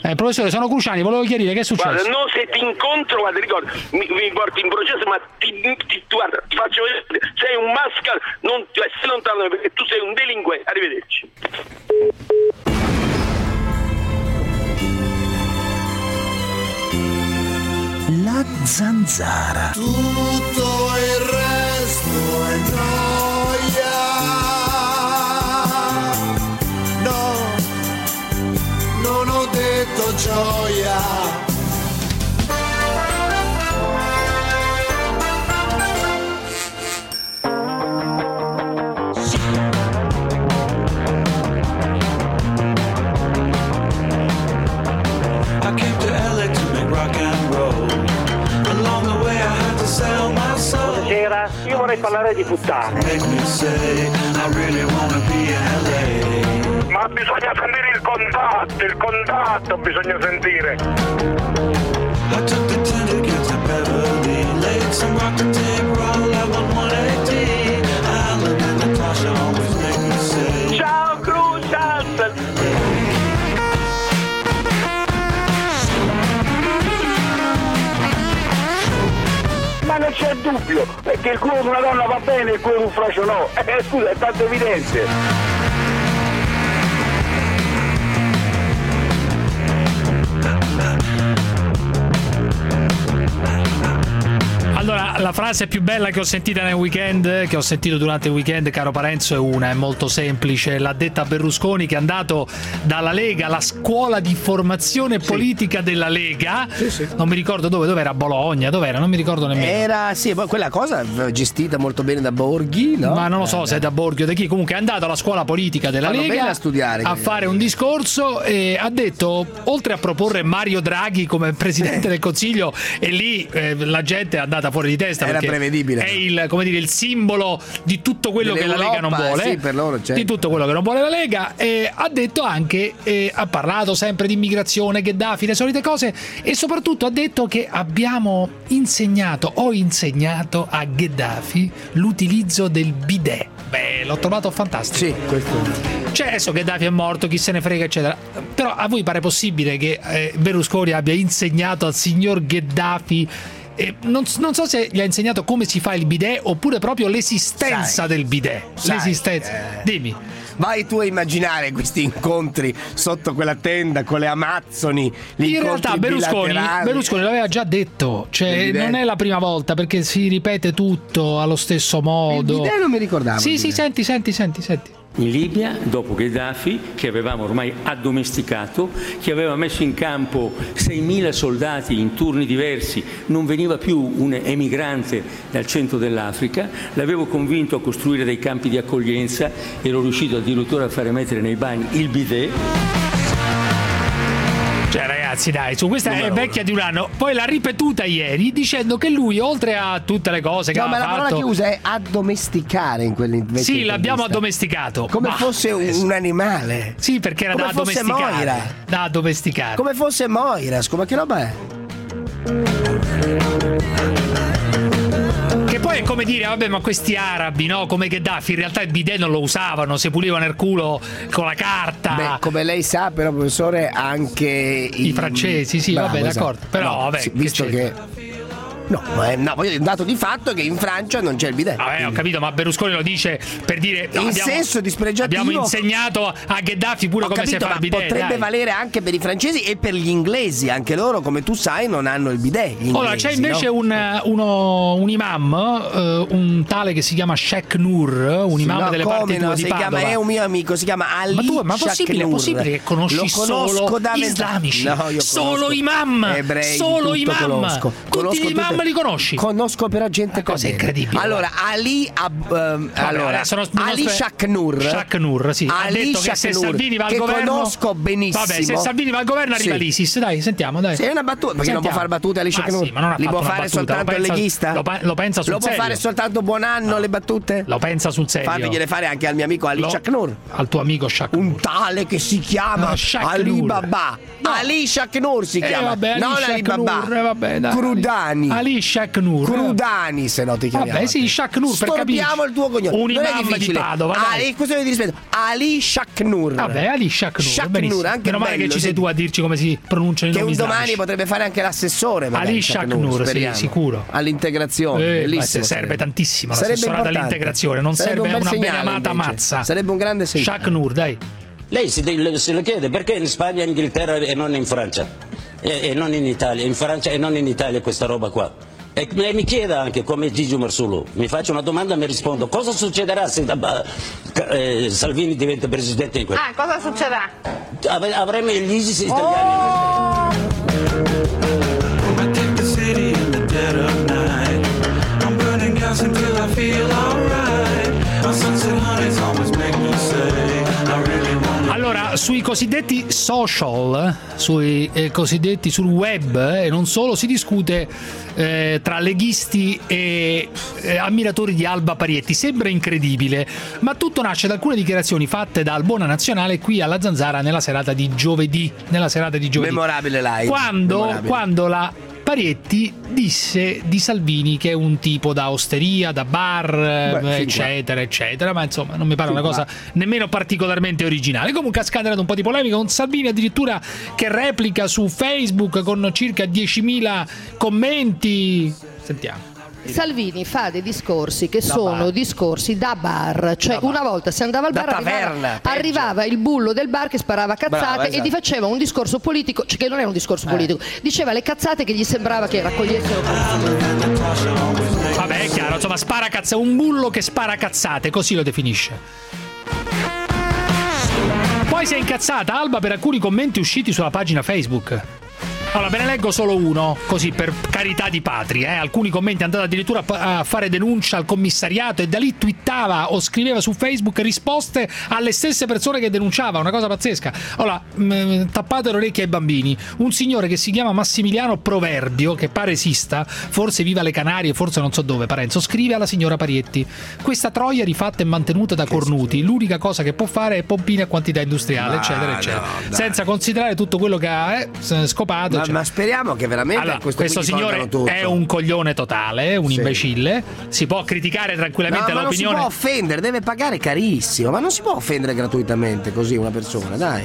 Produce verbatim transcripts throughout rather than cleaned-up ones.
Eh, professore, sono Cruciani, volevo chiarire che è successo. Guarda, no, se ti incontro, guarda, ricordo, mi, mi porti in processo, ma ti, ti, guarda, ti faccio vedere, sei un mascal, non ti stai lontano perché tu sei un delinquente. Arrivederci. La zanzara. Tutto il resto è noia. No, non ho detto gioia. Buonasera, io vorrei parlare di puttane. Ma bisogna sentire il contatto, il contatto bisogna sentire. Ciao Crucial! Ma non c'è dubbio, perché il culo di una donna va bene e il culo di un frascio no. Eh, scusa, è tanto evidente. Allora, la frase più bella che ho sentito nel weekend, che ho sentito durante il weekend, caro Parenzo, è una, è molto semplice. L'ha detta Berlusconi, che è andato dalla Lega, la scuola di formazione politica sì. della Lega. Sì, sì. Non mi ricordo dove, dove era, Bologna, dove era, non mi ricordo nemmeno. Era, sì, quella cosa gestita molto bene da Borghi, no? Ma non lo so eh, se è da Borghi o da chi. Comunque è andato alla scuola politica della Fanno Lega a, studiare, a fare un discorso e ha detto, oltre a proporre Mario Draghi come Presidente del Consiglio, e lì eh, la gente è andata fuori di testa, era prevedibile, è il, come dire, il simbolo di tutto quello che la Lega non vuole, sì, per loro, certo. di tutto quello che non vuole la Lega, e ha detto anche, eh, ha parlato sempre di immigrazione, Gheddafi, le solite cose, e soprattutto ha detto che abbiamo insegnato, ho insegnato a Gheddafi l'utilizzo del bidet. Beh, l'ho trovato fantastico. Sì, questo. Cioè, adesso Gheddafi è morto, chi se ne frega, eccetera. Però a voi pare possibile che eh, Berlusconi abbia insegnato al signor Gheddafi, eh, non, non so se gli ha insegnato come si fa il bidet oppure proprio l'esistenza sai, del bidet. sai, l'esistenza. Eh. Dimmi. Vai tu a immaginare questi incontri sotto quella tenda con le amazzoni. In realtà Berlusconi, Berlusconi l'aveva già detto, cioè non è la prima volta, perché si ripete tutto allo stesso modo. Il bidet non mi ricordavo. Sì, sì, senti, senti, senti, senti. In Libia, dopo Gheddafi, che avevamo ormai addomesticato, che aveva messo in campo seimila soldati in turni diversi, non veniva più un emigrante dal centro dell'Africa, l'avevo convinto a costruire dei campi di accoglienza, ero riuscito addirittura a fare mettere nei bagni il bidet. Cioè ragazzi dai, su questa Numero è vecchia uno. di un anno. Poi l'ha ripetuta ieri dicendo che lui, oltre a tutte le cose che no, ha ma fatto, la parola che usa è addomesticare in quell'invece. Sì, l'abbiamo addomesticato. Come ma... fosse un, un animale. Sì, perché era come da fosse addomesticare. Moira. Da addomesticare. Come fosse Moira, ma che roba è? Che poi è come dire, vabbè, ma questi arabi, no? Come Gheddafi, in realtà il bidet non lo usavano, si pulivano il culo con la carta. Beh, come lei sa, però, professore, anche i, i francesi, sì, Bravo, vabbè, esatto. d'accordo. Però, no, vabbè, sì, visto che, che No, ma è, no, voglio dire, un dato di fatto che in Francia non c'è il bidet. Vabbè, ho capito, ma Berlusconi lo dice per dire in abbiamo, senso dispregiativo. Abbiamo insegnato a Gheddafi pure ho come capito, si fa il bidet. Potrebbe dai. valere anche per i francesi e per gli inglesi, anche loro, come tu sai, non hanno il bidet. Inglesi, allora, c'è invece no? un, uno, un imam, uh, un tale che si chiama Sheikh Nur, un sì, imam no, delle come parti no, di si Padova. chiama, è un mio amico, si chiama Ali. Ma tu, ma Sheikh possibile, Nur. è possibile che conosci solo islamici? No, io solo imam, ebrei, solo imam. Conosco. Tutti conosco gli imam tutte, li conosci? Conosco però gente cosa incredibile. Allora, Ali ab, um, Vabbè, allora, sono, Ali Sheikh Nur. Sheikh Nur, sì. Ali ha detto Sheikh che se Nur, Salvini va al che governo conosco benissimo. Vabbè, se Salvini va al governo arriva sì. l'ISIS, dai, sentiamo, dai. Sì, è una battuta, perché sentiamo. non può fare battute Ali Sheikh Nur. Sì, ma non ha li fatto può una fare battuta. soltanto Lo pensa, il leghista? Lo, lo pensa sul Lo può serio. fare soltanto Buonanno no. le battute? Lo pensa sul serio. Fategliele fare anche al mio amico Ali lo, Sheikh Nur. Al tuo amico Sheikh Nur. Un tale che si chiama no, Ali Baba. No. Ali Sheikh Nur si eh, chiama. vabbè, Ali non Ali Sheikh Baba. Nur, eh, vabbè, dai. Crudani. Ali Ali Shaknour. Crudani, se no ti chiamiamo. Vabbè, sì, Shaknour, per capire. Storpiamo il tuo cognome. Un non è imam di difficile. Padova, dai. Ali, questione di rispetto. Ali Shaknour. Vabbè, Ali Shaknour. Shaknour, anche meno male bello, che ci sì. sei tu a dirci come si pronunciano i Che nomi un domani islamici. potrebbe fare anche l'assessore. magari, Ali Shaknour, sì, speriamo. sicuro. All'integrazione. Eh, bellissimo. serve sarebbe. tantissimo Sarebbe l'assessorato importante. all'integrazione, non Sarebbe serve un bel una segnale, benamata invece. mazza. Sarebbe un grande segnale. Shaknour, dai. Lei si, se lo chiede perché in Spagna, in Inghilterra e non in Francia e, e non in Italia, in Francia e non in Italia questa roba qua. E mi chieda anche come Gigi Marsulu, mi faccio una domanda e mi rispondo cosa succederà se eh, Salvini diventa presidente in questo? Ah, cosa succederà? Ave- avremo gli ISIS italiani. Oh! Allora, sui cosiddetti social, sui eh, cosiddetti sul web eh, e non solo, si discute eh, tra leghisti e eh, ammiratori di Alba Parietti. Sembra incredibile, ma tutto nasce da alcune dichiarazioni fatte da Albona Nazionale qui alla Zanzara nella serata di giovedì. Nella serata di giovedì. Memorabile live. Quando, Memorabile. quando la Parietti disse di Salvini che è un tipo da osteria, da bar, Beh, eccetera, eccetera, ma insomma non mi pare Fin una qua. cosa nemmeno particolarmente originale. Comunque ha scatenato un po' di polemica con Salvini addirittura che replica su Facebook con circa diecimila commenti. Sentiamo. Salvini fa dei discorsi che Da sono bar. discorsi da bar, cioè Da bar. una volta si andava al Da bar, taverna, arrivava, peggio. arrivava il bullo del bar che sparava cazzate Brava, e esatto. gli faceva un discorso politico, cioè che non è un discorso politico, diceva le cazzate che gli sembrava che raccogliessero. Vabbè, è chiaro, insomma, spara cazzate, un bullo che spara cazzate, così lo definisce. Poi si è incazzata Alba per alcuni commenti usciti sulla pagina Facebook. Allora, ve ne leggo solo uno, così per carità di patria. Eh. Alcuni commenti andati addirittura a fare denuncia al commissariato e da lì twittava o scriveva su Facebook risposte alle stesse persone che denunciava, una cosa pazzesca. Allora, mh, tappate le orecchie ai bambini. Un signore che si chiama Massimiliano Proverbio, che pare esista, forse viva alle Canarie, forse non so dove, Parenzo, scrive alla signora Parietti: questa troia rifatta e mantenuta da cornuti, l'unica cosa che può fare è pompine a quantità industriale, Ma eccetera, no, eccetera. dai. Senza considerare tutto quello che ha eh, scopato. Ma, eccetera. ma speriamo che veramente Allora, questo, questo qui gli signore tolgano tutto. è un coglione totale, un Sì. imbecille. Si può criticare No, tranquillamente ma non si l'opinione. può offendere, deve pagare carissimo. Ma non si può offendere gratuitamente così una persona, dai.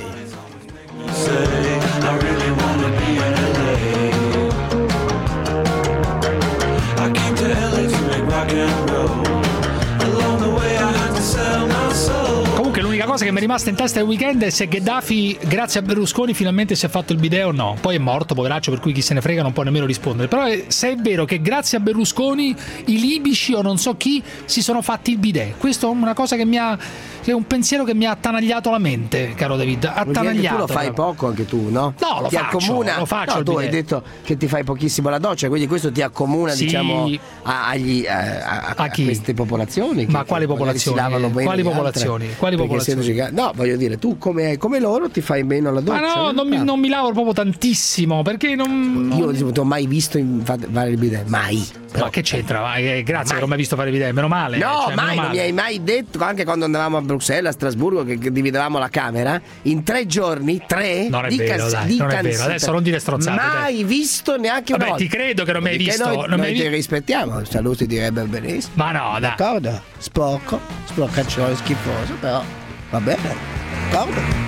Comunque l'unica cosa che mi è rimasta in testa del weekend è se Gheddafi, grazie a Berlusconi, finalmente si è fatto il bidet o no. Poi è morto, poveraccio, per cui chi se ne frega non può nemmeno rispondere. Però è- se è vero che grazie a Berlusconi i libici o non so chi si sono fatti il bidet. Questo è una cosa che mi ha, che è un pensiero che mi ha attanagliato la mente, caro David. Vuol dire che Attanagliato. tu lo fai proprio. poco anche tu, no? No, lo ti faccio, accomuna. lo faccio No, il tu hai bidet. detto che ti fai pochissimo la doccia, quindi questo ti accomuna, Sì. diciamo, a, agli, a, a- A chi? a queste popolazioni. Ma che- quali che magari si popolazioni? lavano bene Quali le altre, popolazioni? Quali perché popolazioni? essendo giga- No, voglio dire, tu come, come loro ti fai meno la Ma doccia. no, non mi, non mi lavo proprio tantissimo perché non. Io non ti ho mai visto in fa- fare il bidet, mai. Ma che c'entra? Ma, eh, grazie Mai. che non mi hai visto fare il bidet, meno male. No, cioè, meno mai, non male. mi hai mai detto, anche quando andavamo a Bruxelles, a Strasburgo, che, che dividevamo la camera, in tre giorni, tre Non è di vero, cas- dai, di non è vero. cansetta. Adesso non dire stronzate, Mai dai. visto neanche una Vabbè, volta. ti credo che non mi hai Perché visto. Noi, non noi mi hai ti vi- rispettiamo, Saluzzi direbbe benissimo. Ma no, dai. D'accordo? Sporco, sporcaccione schifoso, però va bene. D'accordo?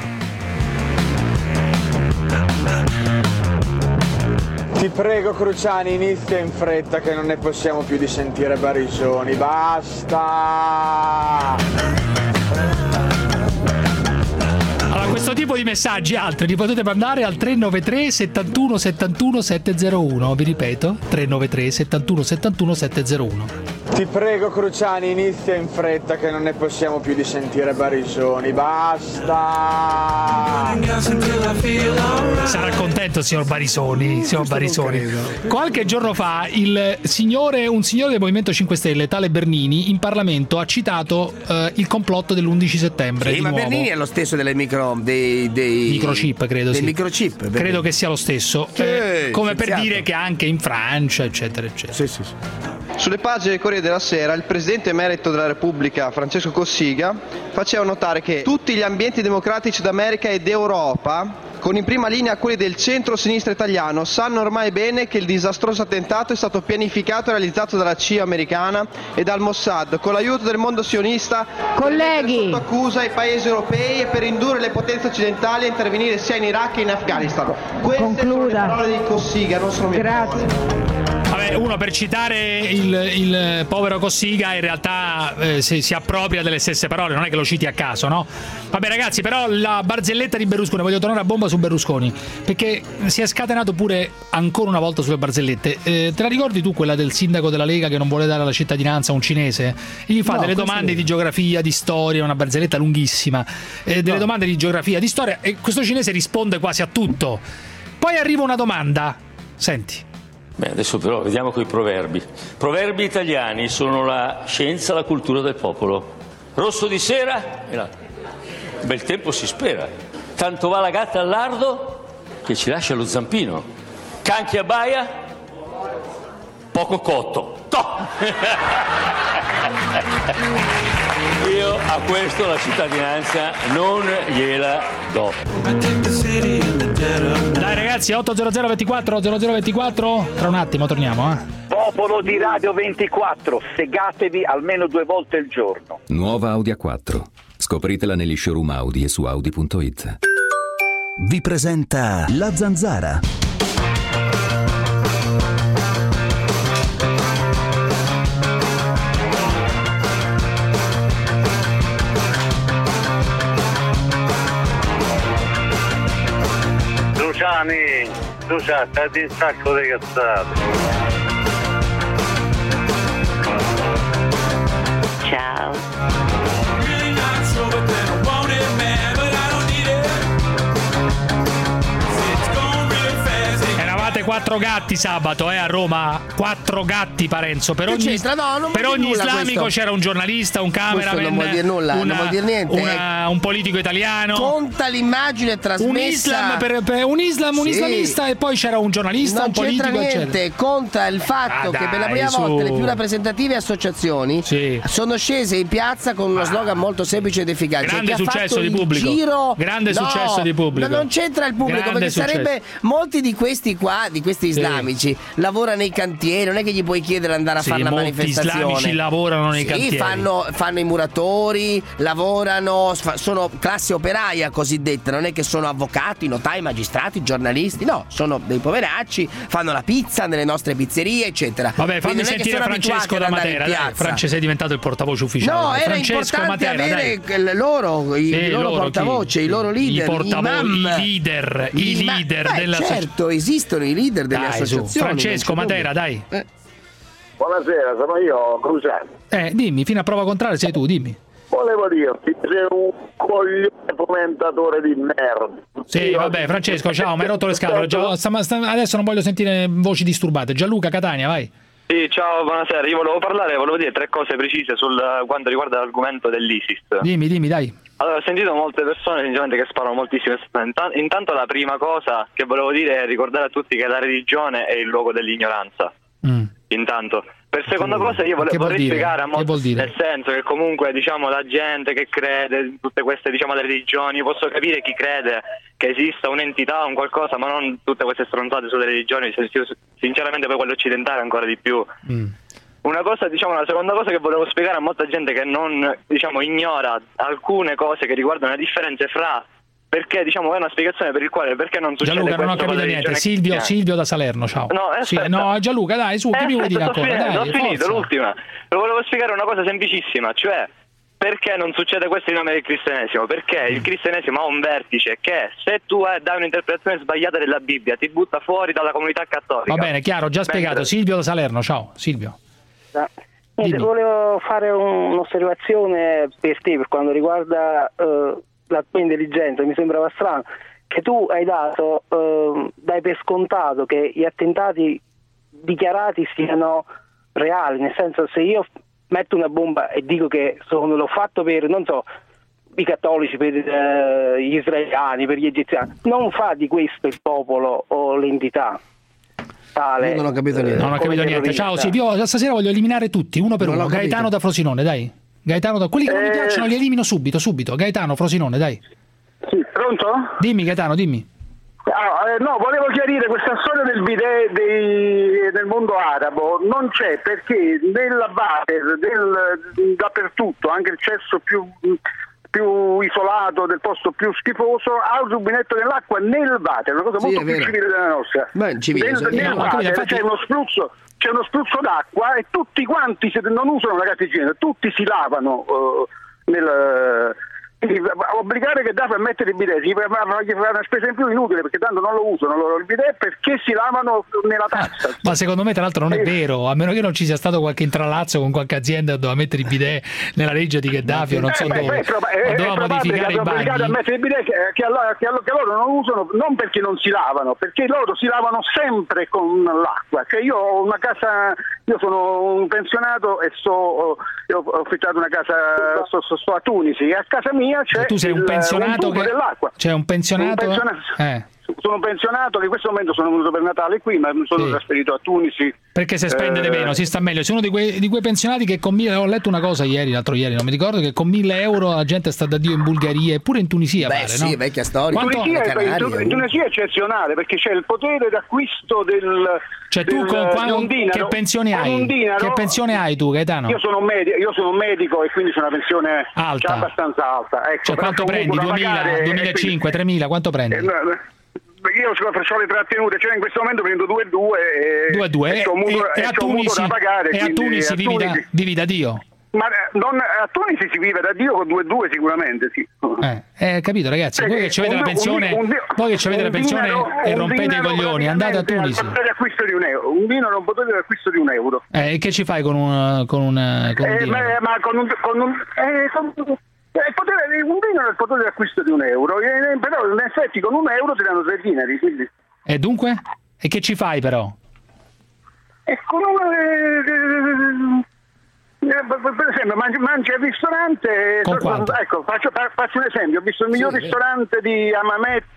Ti prego Cruciani, inizia in fretta che non ne possiamo più di sentire Barisoni. Basta! Allora, questo tipo di messaggi e altri li potete mandare al tre nove tre settantuno settantuno settecentouno. Vi ripeto, tre nove tre settantuno settantuno settecentouno. Ti prego Cruciani, inizia in fretta che non ne possiamo più di sentire Barisoni. Basta! Sarà contento il signor Barisoni, signor Barisoni. Qualche giorno fa il signore, un signore del Movimento cinque Stelle, tale Bernini, in Parlamento ha citato eh, il complotto dell'undici settembre. Sì, di ma nuovo. Bernini è lo stesso delle micro dei, dei Microchip, credo dei sì. microchip. Bernini. Credo che sia lo stesso. Sì, Eh, come per scienziato. dire che anche in Francia, eccetera, eccetera. Sì, sì, sì. Sulle pagine del Corriere della Sera il presidente emerito della Repubblica Francesco Cossiga faceva notare che tutti gli ambienti democratici d'America e d'Europa, con in prima linea quelli del centro-sinistra italiano, sanno ormai bene che il disastroso attentato è stato pianificato e realizzato dalla C I A americana e dal Mossad con l'aiuto del mondo sionista. Colleghi, sotto accusa i paesi europei e per indurre le potenze occidentali a intervenire sia in Iraq che in Afghanistan. Queste Concluda. sono le parole di Cossiga, non sono mie Grazie. parole. Vabbè, uno per citare il, il povero Cossiga in realtà eh, si, si appropria delle stesse parole, non è che lo citi a caso, no? Vabbè ragazzi, però la barzelletta di Berlusconi, voglio tornare a bomba su Berlusconi, perché si è scatenato pure ancora una volta sulle barzellette. Eh, te la ricordi tu quella del sindaco della Lega che non vuole dare la cittadinanza a un cinese? E gli fa no, delle domande è... di geografia, di storia, una barzelletta lunghissima, eh, delle no. domande di geografia, di storia, e questo cinese risponde quasi a tutto. Poi arriva una domanda, senti. Beh, adesso però vediamo coi proverbi. Proverbi italiani sono la scienza, la cultura del popolo. Rosso di sera e là. Bel tempo si spera. Tanto va la gatta al lardo che ci lascia lo zampino. Canchi a baia, poco cotto. Toh! Io a questo la cittadinanza non gliela do. Dai ragazzi, otto zero zero ventiquattro zero zero ventiquattro, tra un attimo torniamo, eh. Popolo di Radio ventiquattro, segatevi almeno due volte al giorno. Nuova Audi A quattro. Scopritela negli showroom Audi e su Audi punto it. Vi presenta La Zanzara. Luciani, tu c'hai un sacco di cazzate. Ciao. Eravate quattro gatti sabato eh, a Roma, quattro gatti Parenzo, per ogni, no, per ogni islamico questo. C'era un giornalista, un cameraman, non vuol dire nulla, una, non vuol dire niente. Una, un politico italiano. Conta l'immagine trasmessa. Un Islam, per, per un, Islam un sì. islamista, e poi c'era un giornalista, non un politico. Non c'entra niente, eccetera. Conta il fatto ah, che dai, per la prima su. volta le più rappresentative associazioni sì. sono scese in piazza con uno ah. slogan molto semplice ed efficace. Grande che successo ha di pubblico. Giro... Grande no, successo di pubblico. Ma non c'entra il pubblico, Grande perché successo. sarebbe molti di questi qua, di questi islamici, sì. lavorano nei cantieri, non è che gli puoi chiedere di andare a sì, fare una manifestazione. Gli islamici lavorano nei sì, cantieri. Fanno, fanno i muratori, lavorano, sono classe operaia cosiddetta, non è che sono avvocati, notai, magistrati, giornalisti, no, sono dei poveracci, fanno la pizza nelle nostre pizzerie, eccetera. Vabbè, fammi sentire Francesco da Matera, dai. Francesco, sei diventato il portavoce ufficiale. No, era Francesco importante Matera, avere dai. loro, i sì, loro, loro portavoce, chi? i loro leader, i, portavo- i, i leader, i leader beh, della certo, esistono i leader delle dai, associazioni. Su. Francesco Matera, dai. Eh. Buonasera, sono io, Cruciani. Eh, dimmi, fino a prova contraria sei tu, dimmi. Volevo dirti, sei un coglione fomentatore di merda. Sì, io vabbè, Francesco, ciao, mi hai rotto le scatole. Già, sta, sta, adesso non voglio sentire voci disturbate. Gianluca Catania, vai. Sì, ciao, buonasera. Io volevo parlare, volevo dire tre cose precise sul quanto riguarda l'argomento dell'ISIS. Dimmi, dimmi, dai. Allora, ho sentito molte persone sinceramente che sparano moltissimo. Intanto la prima cosa che volevo dire è ricordare a tutti che la religione è il luogo dell'ignoranza. Mm. Intanto. Per seconda cosa io vole- vorrei dire? spiegare a mo- nel senso che comunque diciamo la gente che crede in tutte queste diciamo le religioni, io posso capire chi crede che esista un'entità, un qualcosa, ma non tutte queste stronzate sulle religioni, sinceramente poi quelle occidentali ancora di più. Mm. Una cosa, diciamo, la seconda cosa che volevo spiegare a molta gente che non, diciamo, ignora alcune cose che riguardano le differenze fra, perché diciamo è una spiegazione per il quale perché non succede Gianluca, questo. Non ho capito niente. Silvio, Silvio da Salerno, ciao. No, sì, no, Gianluca, dai, su, che mi vuoi dire ancora? Finendo, dai, ho finito, forza. l'ultima. Lo volevo spiegare una cosa semplicissima, cioè perché non succede questo in nome del cristianesimo? Perché il cristianesimo ha un vertice che se tu dai un'interpretazione sbagliata della Bibbia ti butta fuori dalla comunità cattolica. Va bene, chiaro, già spiegato. Mentre... Silvio da Salerno, ciao, Silvio. No. Niente, volevo fare un, un'osservazione per te per quanto riguarda uh, la tua intelligenza. Mi sembrava strano che tu hai dato, uh, dai per scontato che gli attentati dichiarati siano reali, nel senso, se io metto una bomba e dico che sono, l'ho fatto per, non so, i cattolici, per uh, gli israeliani, per gli egiziani, non fa di questo il popolo o l'entità. tale. Io non ho capito niente. Non ho capito niente. Ciao Silvio, stasera voglio eliminare tutti, uno per Non uno. l'ho capito. Gaetano da Frosinone, dai. Gaetano da... Quelli che non mi Eh. piacciono li elimino subito, subito. Gaetano, Frosinone, dai. Sì, pronto? Dimmi Gaetano, dimmi. Ah, eh, no, volevo chiarire questa storia del bidet dei, del mondo arabo non c'è perché nella water del, dappertutto, anche il cesso più, più isolato del posto più schifoso ha il rubinetto dell'acqua nel water, una cosa Sì, molto è più vero. civile della nostra. Beh, civile, nel, sì. nel No, ma water capito, infatti- c'è uno spruzzo c'è uno spruzzo d'acqua e tutti quanti se- non usano la carta igienica, tutti si lavano eh, nel quindi obbligare Gheddafi a mettere il bidet gli fa gli fa una spesa in più inutile perché tanto non lo usano loro il bidet perché si lavano nella tazza. Ma secondo me tra l'altro non è vero, a meno che non ci sia stato qualche intralazzo con qualche azienda che doveva mettere il bidet nella legge di Gheddafi o non so Eh, beh, dove, beh, proba- è- o è doveva probabile modificare che i abbiano obbligato a bagni. mettere il bidet che, che, allora- che, allora- che loro non usano non perché non si lavano, perché loro si lavano sempre con l'acqua. Cioè io ho una casa, io sono un pensionato e sto io ho affittato una casa, sto, sto- sto a Tunisi e a casa mia c'è Tu sei un il- pensionato tubo che dell'acqua. cioè un pensionato, Un pensionato. Eh, Sono un pensionato che in questo momento sono venuto per Natale qui, ma mi sono Sì. trasferito a Tunisi. perché se spende di Eh, meno si sta meglio. Sei uno di quei, di quei pensionati che con mille, ho letto una cosa ieri, l'altro ieri, non mi ricordo, che con mille euro la gente sta da Dio in Bulgaria e pure in Tunisia. Beh, pare, sì, no? vecchia storia. Quanto- Tunisia, Le è, Canarie, in Tunisia è eccezionale perché c'è il potere d'acquisto del Cioè tu del- con di quando- un dinaro. che pensioni Con hai? un dinaro- Che pensione hai tu, Gaetano? Io sono, un medico, io sono un medico e quindi c'è una pensione Alta. già abbastanza alta. Ecco, Cioè però quanto c'è un prendi? mutuo da duemila, pagare e duemilacinque, quindi- tremila, quanto prendi? eh, no, io faccio le trattenute, cioè in questo momento prendo due e due e, due a due e c'ho un mutuo, e, e a c'ho un mutuo Tunisi, da pagare. e a quindi Tunisi a vivi, da, Tunisi- vivi da Dio. Ma eh, non, a Tunisi si vive da Dio con due e due sicuramente, sì. Eh, eh, capito ragazzi, Eh, voi che ci avete un- la pensione, un- un- voi che ci avete la un pensione dinaro- e un rompete i dinaro coglioni, andate a praticamente Tunisi. al potere d'acquisto di un euro. Un vino non potere d'acquisto di un euro. Eh, e che ci fai con un con un, con un Eh, dinaro? ma, ma con un, con un, eh, con- eh, il potere, un dinaro è il potere d'acquisto di un euro, eh, però in effetti con un euro ti danno tre dinari, quindi. E dunque? E che ci fai però? E con un, eh, eh, per esempio mangi, mangi al ristorante, Con quanto? ecco, faccio, fa- faccio un esempio, ho visto il miglior Sì, ristorante di Hammamet,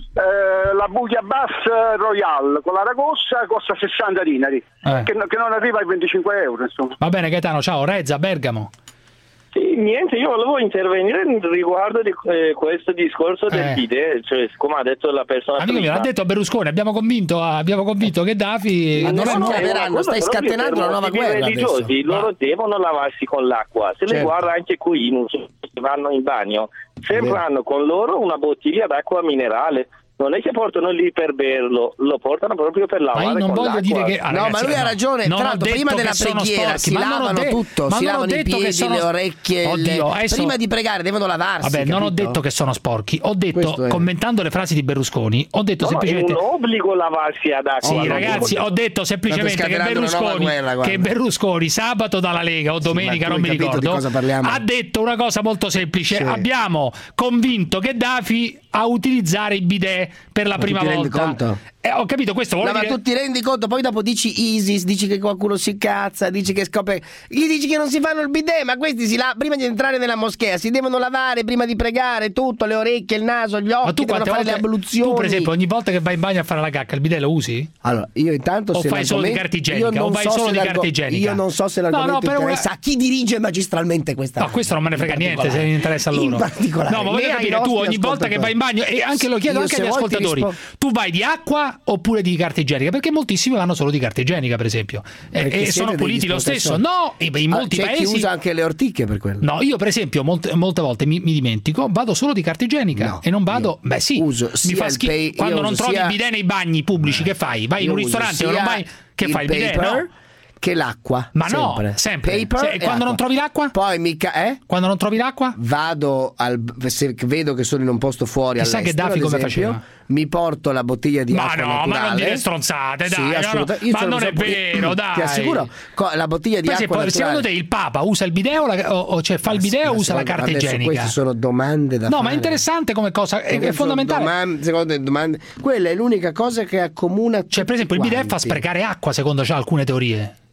eh, la Bouillabaisse Royal con l'aragosta costa sessanta dinari, Eh. che, che non arriva ai venticinque euro, insomma. Va bene Gaetano, ciao, Rezza, Bergamo. Sì, niente, io volevo intervenire riguardo di eh, questo discorso del Eh. bidet, cioè come ha detto la persona Amico mio, prima. l'ha detto Berlusconi, abbiamo convinto, abbiamo convinto Gheddafi Ma non adesso è nuovo. chiameranno, Cosa stai proprio scatenando per una nuova motivi guerra religiosi, adesso. loro devono lavarsi con l'acqua, se le Certo. guarda anche qui, non so se vanno in bagno, sempre Vero. hanno con loro una bottiglia d'acqua minerale. Non è che portano lì per berlo, lo portano proprio per Ma lavare io non con voglio l'acqua. dire che ah, No, ragazzi, ma lui ha no. ragione. Non Tra ho l'altro, detto prima che della sono preghiera sporchi, si ma non ho lavano de- tutto, ma si non ho lavano i detto che piedi, sono- le orecchie. Oddio, le- adesso- Prima di pregare devono lavarsi. Vabbè, non ho capito? detto che sono sporchi, ho detto, Questo è. commentando le frasi di Berlusconi, ho detto No, no, è semplicemente un obbligo lavarsi ad acqua. Sì, non ragazzi, dico- ho detto semplicemente che scatenando una nuova Berlusconi, guerra, guarda. che Berlusconi sabato dalla Lega o domenica, ma tu non mi hai capito di ricordo, cosa parliamo? ha detto una cosa molto semplice: Sì. abbiamo convinto Gheddafi a utilizzare i bidet per la Ma tu prima ti rendi volta. conto? Eh, ho capito, questo vuole No, ma dire... tu ti rendi conto, poi dopo dici ISIS, dici che qualcuno si cazza, dici che scopre, gli dici che non si fanno il bidet, ma questi si la... prima di entrare nella moschea si devono lavare prima di pregare tutto, le orecchie, il naso, gli occhi, Ma tu devono quante fare volte, le abluzioni. tu per esempio ogni volta che vai in bagno a fare la cacca il bidet lo usi? Allora, io intanto O se fai solo di l'argomento- carta igienica, io non o vai so solo se di l'argo- carta igienica? Io non so se No, l'argomento no, per una- interessa a chi dirige magistralmente questa. No, questo non me ne frega in niente se particolare. interessa a loro. In particolare. No, ma voglio né ai capire, tu nostri ogni volta che vai in bagno, e anche lo chiedo Io anche se agli vuoi ti ascoltatori, rispo- tu vai di acqua oppure di carta igienica? Perché moltissimi vanno solo di carta igienica, per esempio. E, Perché e siete sono degli puliti lo stesso. sportatori. No, e in Ah, molti c'è paesi... chi usa anche le ortiche per quello. No, io per esempio molte, molte volte mi, mi dimentico, vado solo di carta igienica No, e non vado... io Beh sì, uso mi sia fa il schifo. pay- Quando io non uso trovi sia- il bidet nei bagni pubblici, che fai? Vai in Io un uso ristorante o sia non vai... Che il fai il bidet? paper No. che l'acqua. Ma no, sempre. sempre. Paper Se- e e quando non acqua. trovi l'acqua? Poi mica eh? Quando non trovi l'acqua? Vado al se vedo che sono in un posto fuori Chissà all'estero, Gheddafi ad come esempio, faceva. mi porto la bottiglia di Ma acqua no, naturale. ma non dire stronzate, dai, Sì, no, no. assolutamente. Io Ma ce lo non so è pure- vero, dai. Ti assicuro, co- la bottiglia di Per acqua esempio, naturale. secondo te il Papa usa il bidet o, la, o, o cioè fa il bidet o Ma usa la secondo- carta adesso igienica? Queste sono domande da No, fare. ma è interessante come cosa, è, è Sono fondamentale. domande- secondo te domande. Quella è l'unica cosa che accomuna. Cioè, per esempio, il bidet fa quanti. sprecare acqua, secondo c'ha alcune teorie.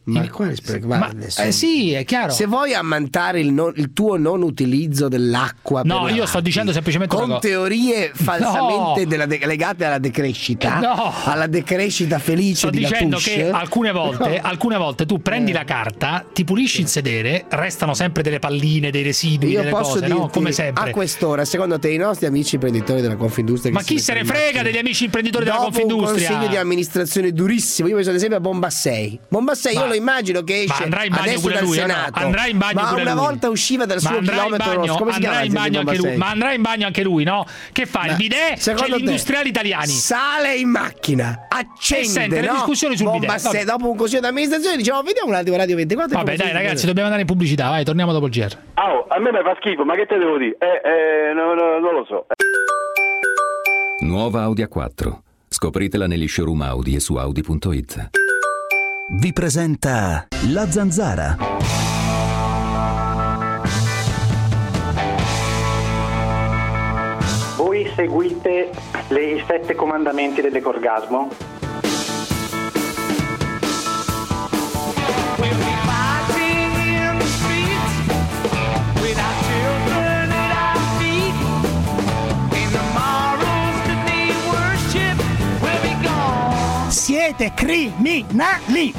Ma quale spreco? Ma, eh, sì, è chiaro. Se vuoi ammantare il, non, il tuo non utilizzo dell'acqua, no, per io sto dicendo semplicemente con una cosa. teorie falsamente no. della de- legate alla decrescita, no. alla decrescita felice sto di dicendo Latouche. che alcune volte, no. alcune volte tu prendi eh. la carta, ti pulisci il sedere, restano sempre delle palline, dei residui, io delle posso cose, dirti, no? Come sempre. A quest'ora, secondo te, i nostri amici imprenditori della Confindustria, ma chi se ne frega degli amici imprenditori della Confindustria? Dopo un consiglio di amministrazione durissimo, io penso ad esempio a Bombassei. Bombassei, ma, io lo immagino che esce andrà in bagno adesso pure dal lui, Senato, no? Andrà in bagno ma pure una lui. volta usciva dal ma suo chilometro bagno, come si chiama? In bagno anche lui, ma andrà in bagno anche lui, no? Che fa? Il bidet? C'è gli industriali italiani. Sale in macchina, accende, e sente no? le discussioni sul Bombassei, bidet. dopo un consiglio di amministrazione diciamo vediamo un attimo Radio ventiquattro. Vabbè dai ragazzi, dobbiamo andare in pubblicità, vai, torniamo dopo il G R. Oh, a me mi fa schifo, ma che te devo dire? Eh, eh, no, no, non lo so. Nuova Audi A quattro. Scopritela negli showroom Audi e su Audi punto it. Vi presenta La Zanzara. Voi seguite le, i sette comandamenti dell'ecorgasmo? Siete criminali!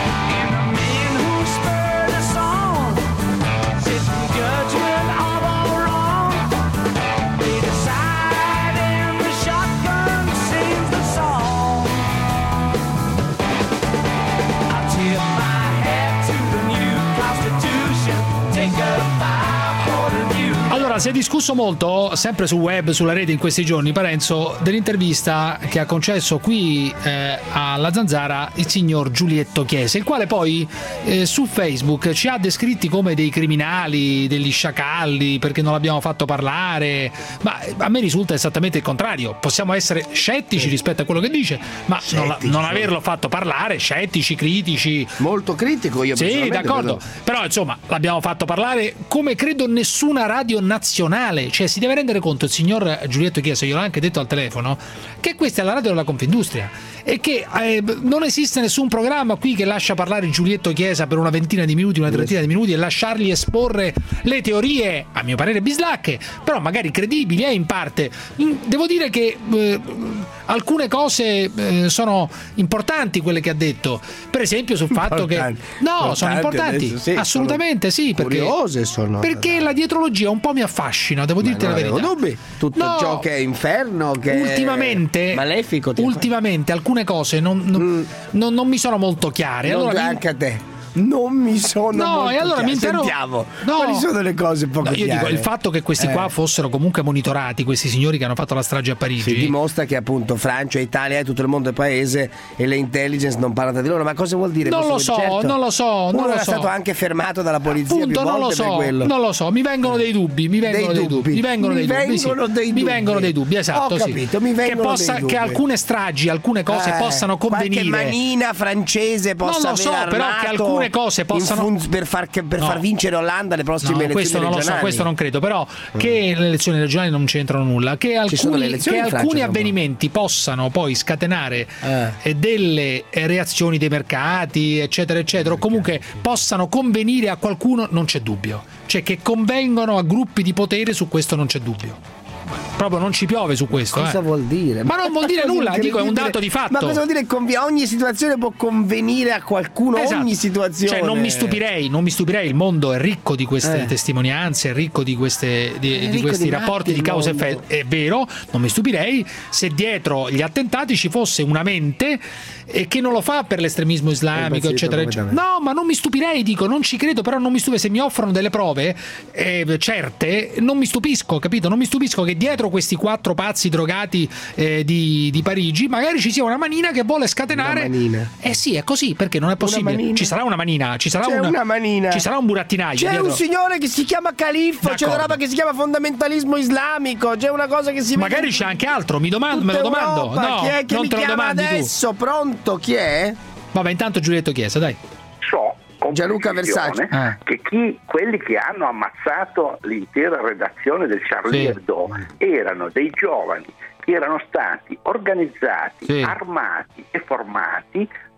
Allora, si è discusso molto, sempre sul web, sulla rete in questi giorni, Parenzo, dell'intervista che ha concesso qui eh, alla Zanzara il signor Giulietto Chiesa, il quale poi eh, su Facebook ci ha descritti come dei criminali, degli sciacalli, perché non l'abbiamo fatto parlare, ma a me risulta esattamente il contrario. Possiamo essere scettici rispetto a quello che dice, ma non, la, non averlo fatto parlare, scettici, critici. Molto critico io. Sì, d'accordo, credo. Però insomma l'abbiamo fatto parlare come credo nessuna radio nazionale, cioè si deve rendere conto il signor Giulietto Chiesa, io l'ho anche detto al telefono, che questa è la radio della Confindustria e che eh, non esiste nessun programma qui che lascia parlare Giulietto Chiesa per una ventina di minuti, una trentina di minuti e lasciargli esporre le teorie, a mio parere bislacche, però magari credibili, eh, in parte. Devo dire che eh, alcune cose eh, sono importanti quelle che ha detto, per esempio sul fatto importanti. che no, importanti sono importanti adesso, sì, sono assolutamente sì, perché curiose sono, perché la dietrologia un po' mi affascina, devo dirti la verità. Dubbi. Tutto no, ciò che è inferno, che ultimamente, è malefico, ultimamente alcune cose non, non, mm. non, non mi sono molto chiare. Non allora anche a te. Non mi sono no, molto e allora chiaro. mi interro... Sentiamo, no. quali sono le cose poco no, io chiare? dico, il fatto che questi eh. qua fossero comunque monitorati, questi signori che hanno fatto la strage a Parigi, si dimostra che appunto Francia, Italia e tutto il mondo è paese e le intelligence non parlano di loro. Ma cosa vuol dire? Non lo so, certo, non lo so, non uno lo era so. stato anche fermato dalla polizia appunto, più non volte lo so, per quello. non lo so, mi vengono dei dubbi, mi vengono dei dei dubbi, dubbi, mi vengono mi dei dubbi, vengono sì. dei dubbi. mi vengono dei dubbi, esatto, ho capito, sì. mi vengono che possa dei dubbi. che alcune stragi, alcune cose eh, possano convenire. Qualche manina francese possa non lo so, aver però che alcune cose possano fun- per far, per no. far vincere Olanda le prossime no, elezioni questo non regionali. lo so, questo non credo, però mm. che le elezioni regionali non c'entrano nulla, che alcuni, che alcuni avvenimenti possano poi scatenare eh. delle reazioni dei mercati, eccetera, eccetera, o comunque possano convenire a qualcuno, non c'è dubbio. Cioè che convengono a gruppi di potere, su questo non c'è dubbio. Proprio non ci piove su questo. Cosa eh. vuol dire? Ma non vuol dire nulla, dico, è un dato di fatto. Ma cosa vuol dire? Convi- ogni situazione può convenire a qualcuno, esatto. ogni situazione. Cioè non mi stupirei, non mi stupirei, il mondo è ricco di queste eh. testimonianze, è ricco di, queste, di, di questi di rapporti di causa e effetto, è vero, non mi stupirei se dietro gli attentati ci fosse una mente e che non lo fa per l'estremismo islamico, eccetera, eccetera. No, ma non mi stupirei, dico, non ci credo, però non mi stupirei se mi offrono delle prove eh, certe, non mi stupisco, capito? Non mi stupisco che dietro questi quattro pazzi drogati eh, di, di Parigi magari ci sia una manina che vuole scatenare. Una manina. Eh sì, è così, perché non è possibile. Ci sarà una manina, ci sarà c'è una, una manina. Ci sarà un burattinaio. C'è dietro. un signore che si chiama Califfo, D'accordo. c'è una roba che si chiama fondamentalismo islamico, c'è una cosa che si magari vede... c'è anche altro, mi domando, me lo domando. Europa. No, chi è che non mi te lo chiama domandi adesso? tu. Pronto, chi è? Vabbè, intanto Giulietto Chiesa, dai. So con Gianluca Versace ah. che chi, quelli che hanno ammazzato l'intera redazione del Charlie sì. Hebdo erano dei giovani che erano stati organizzati, sì. armati e formati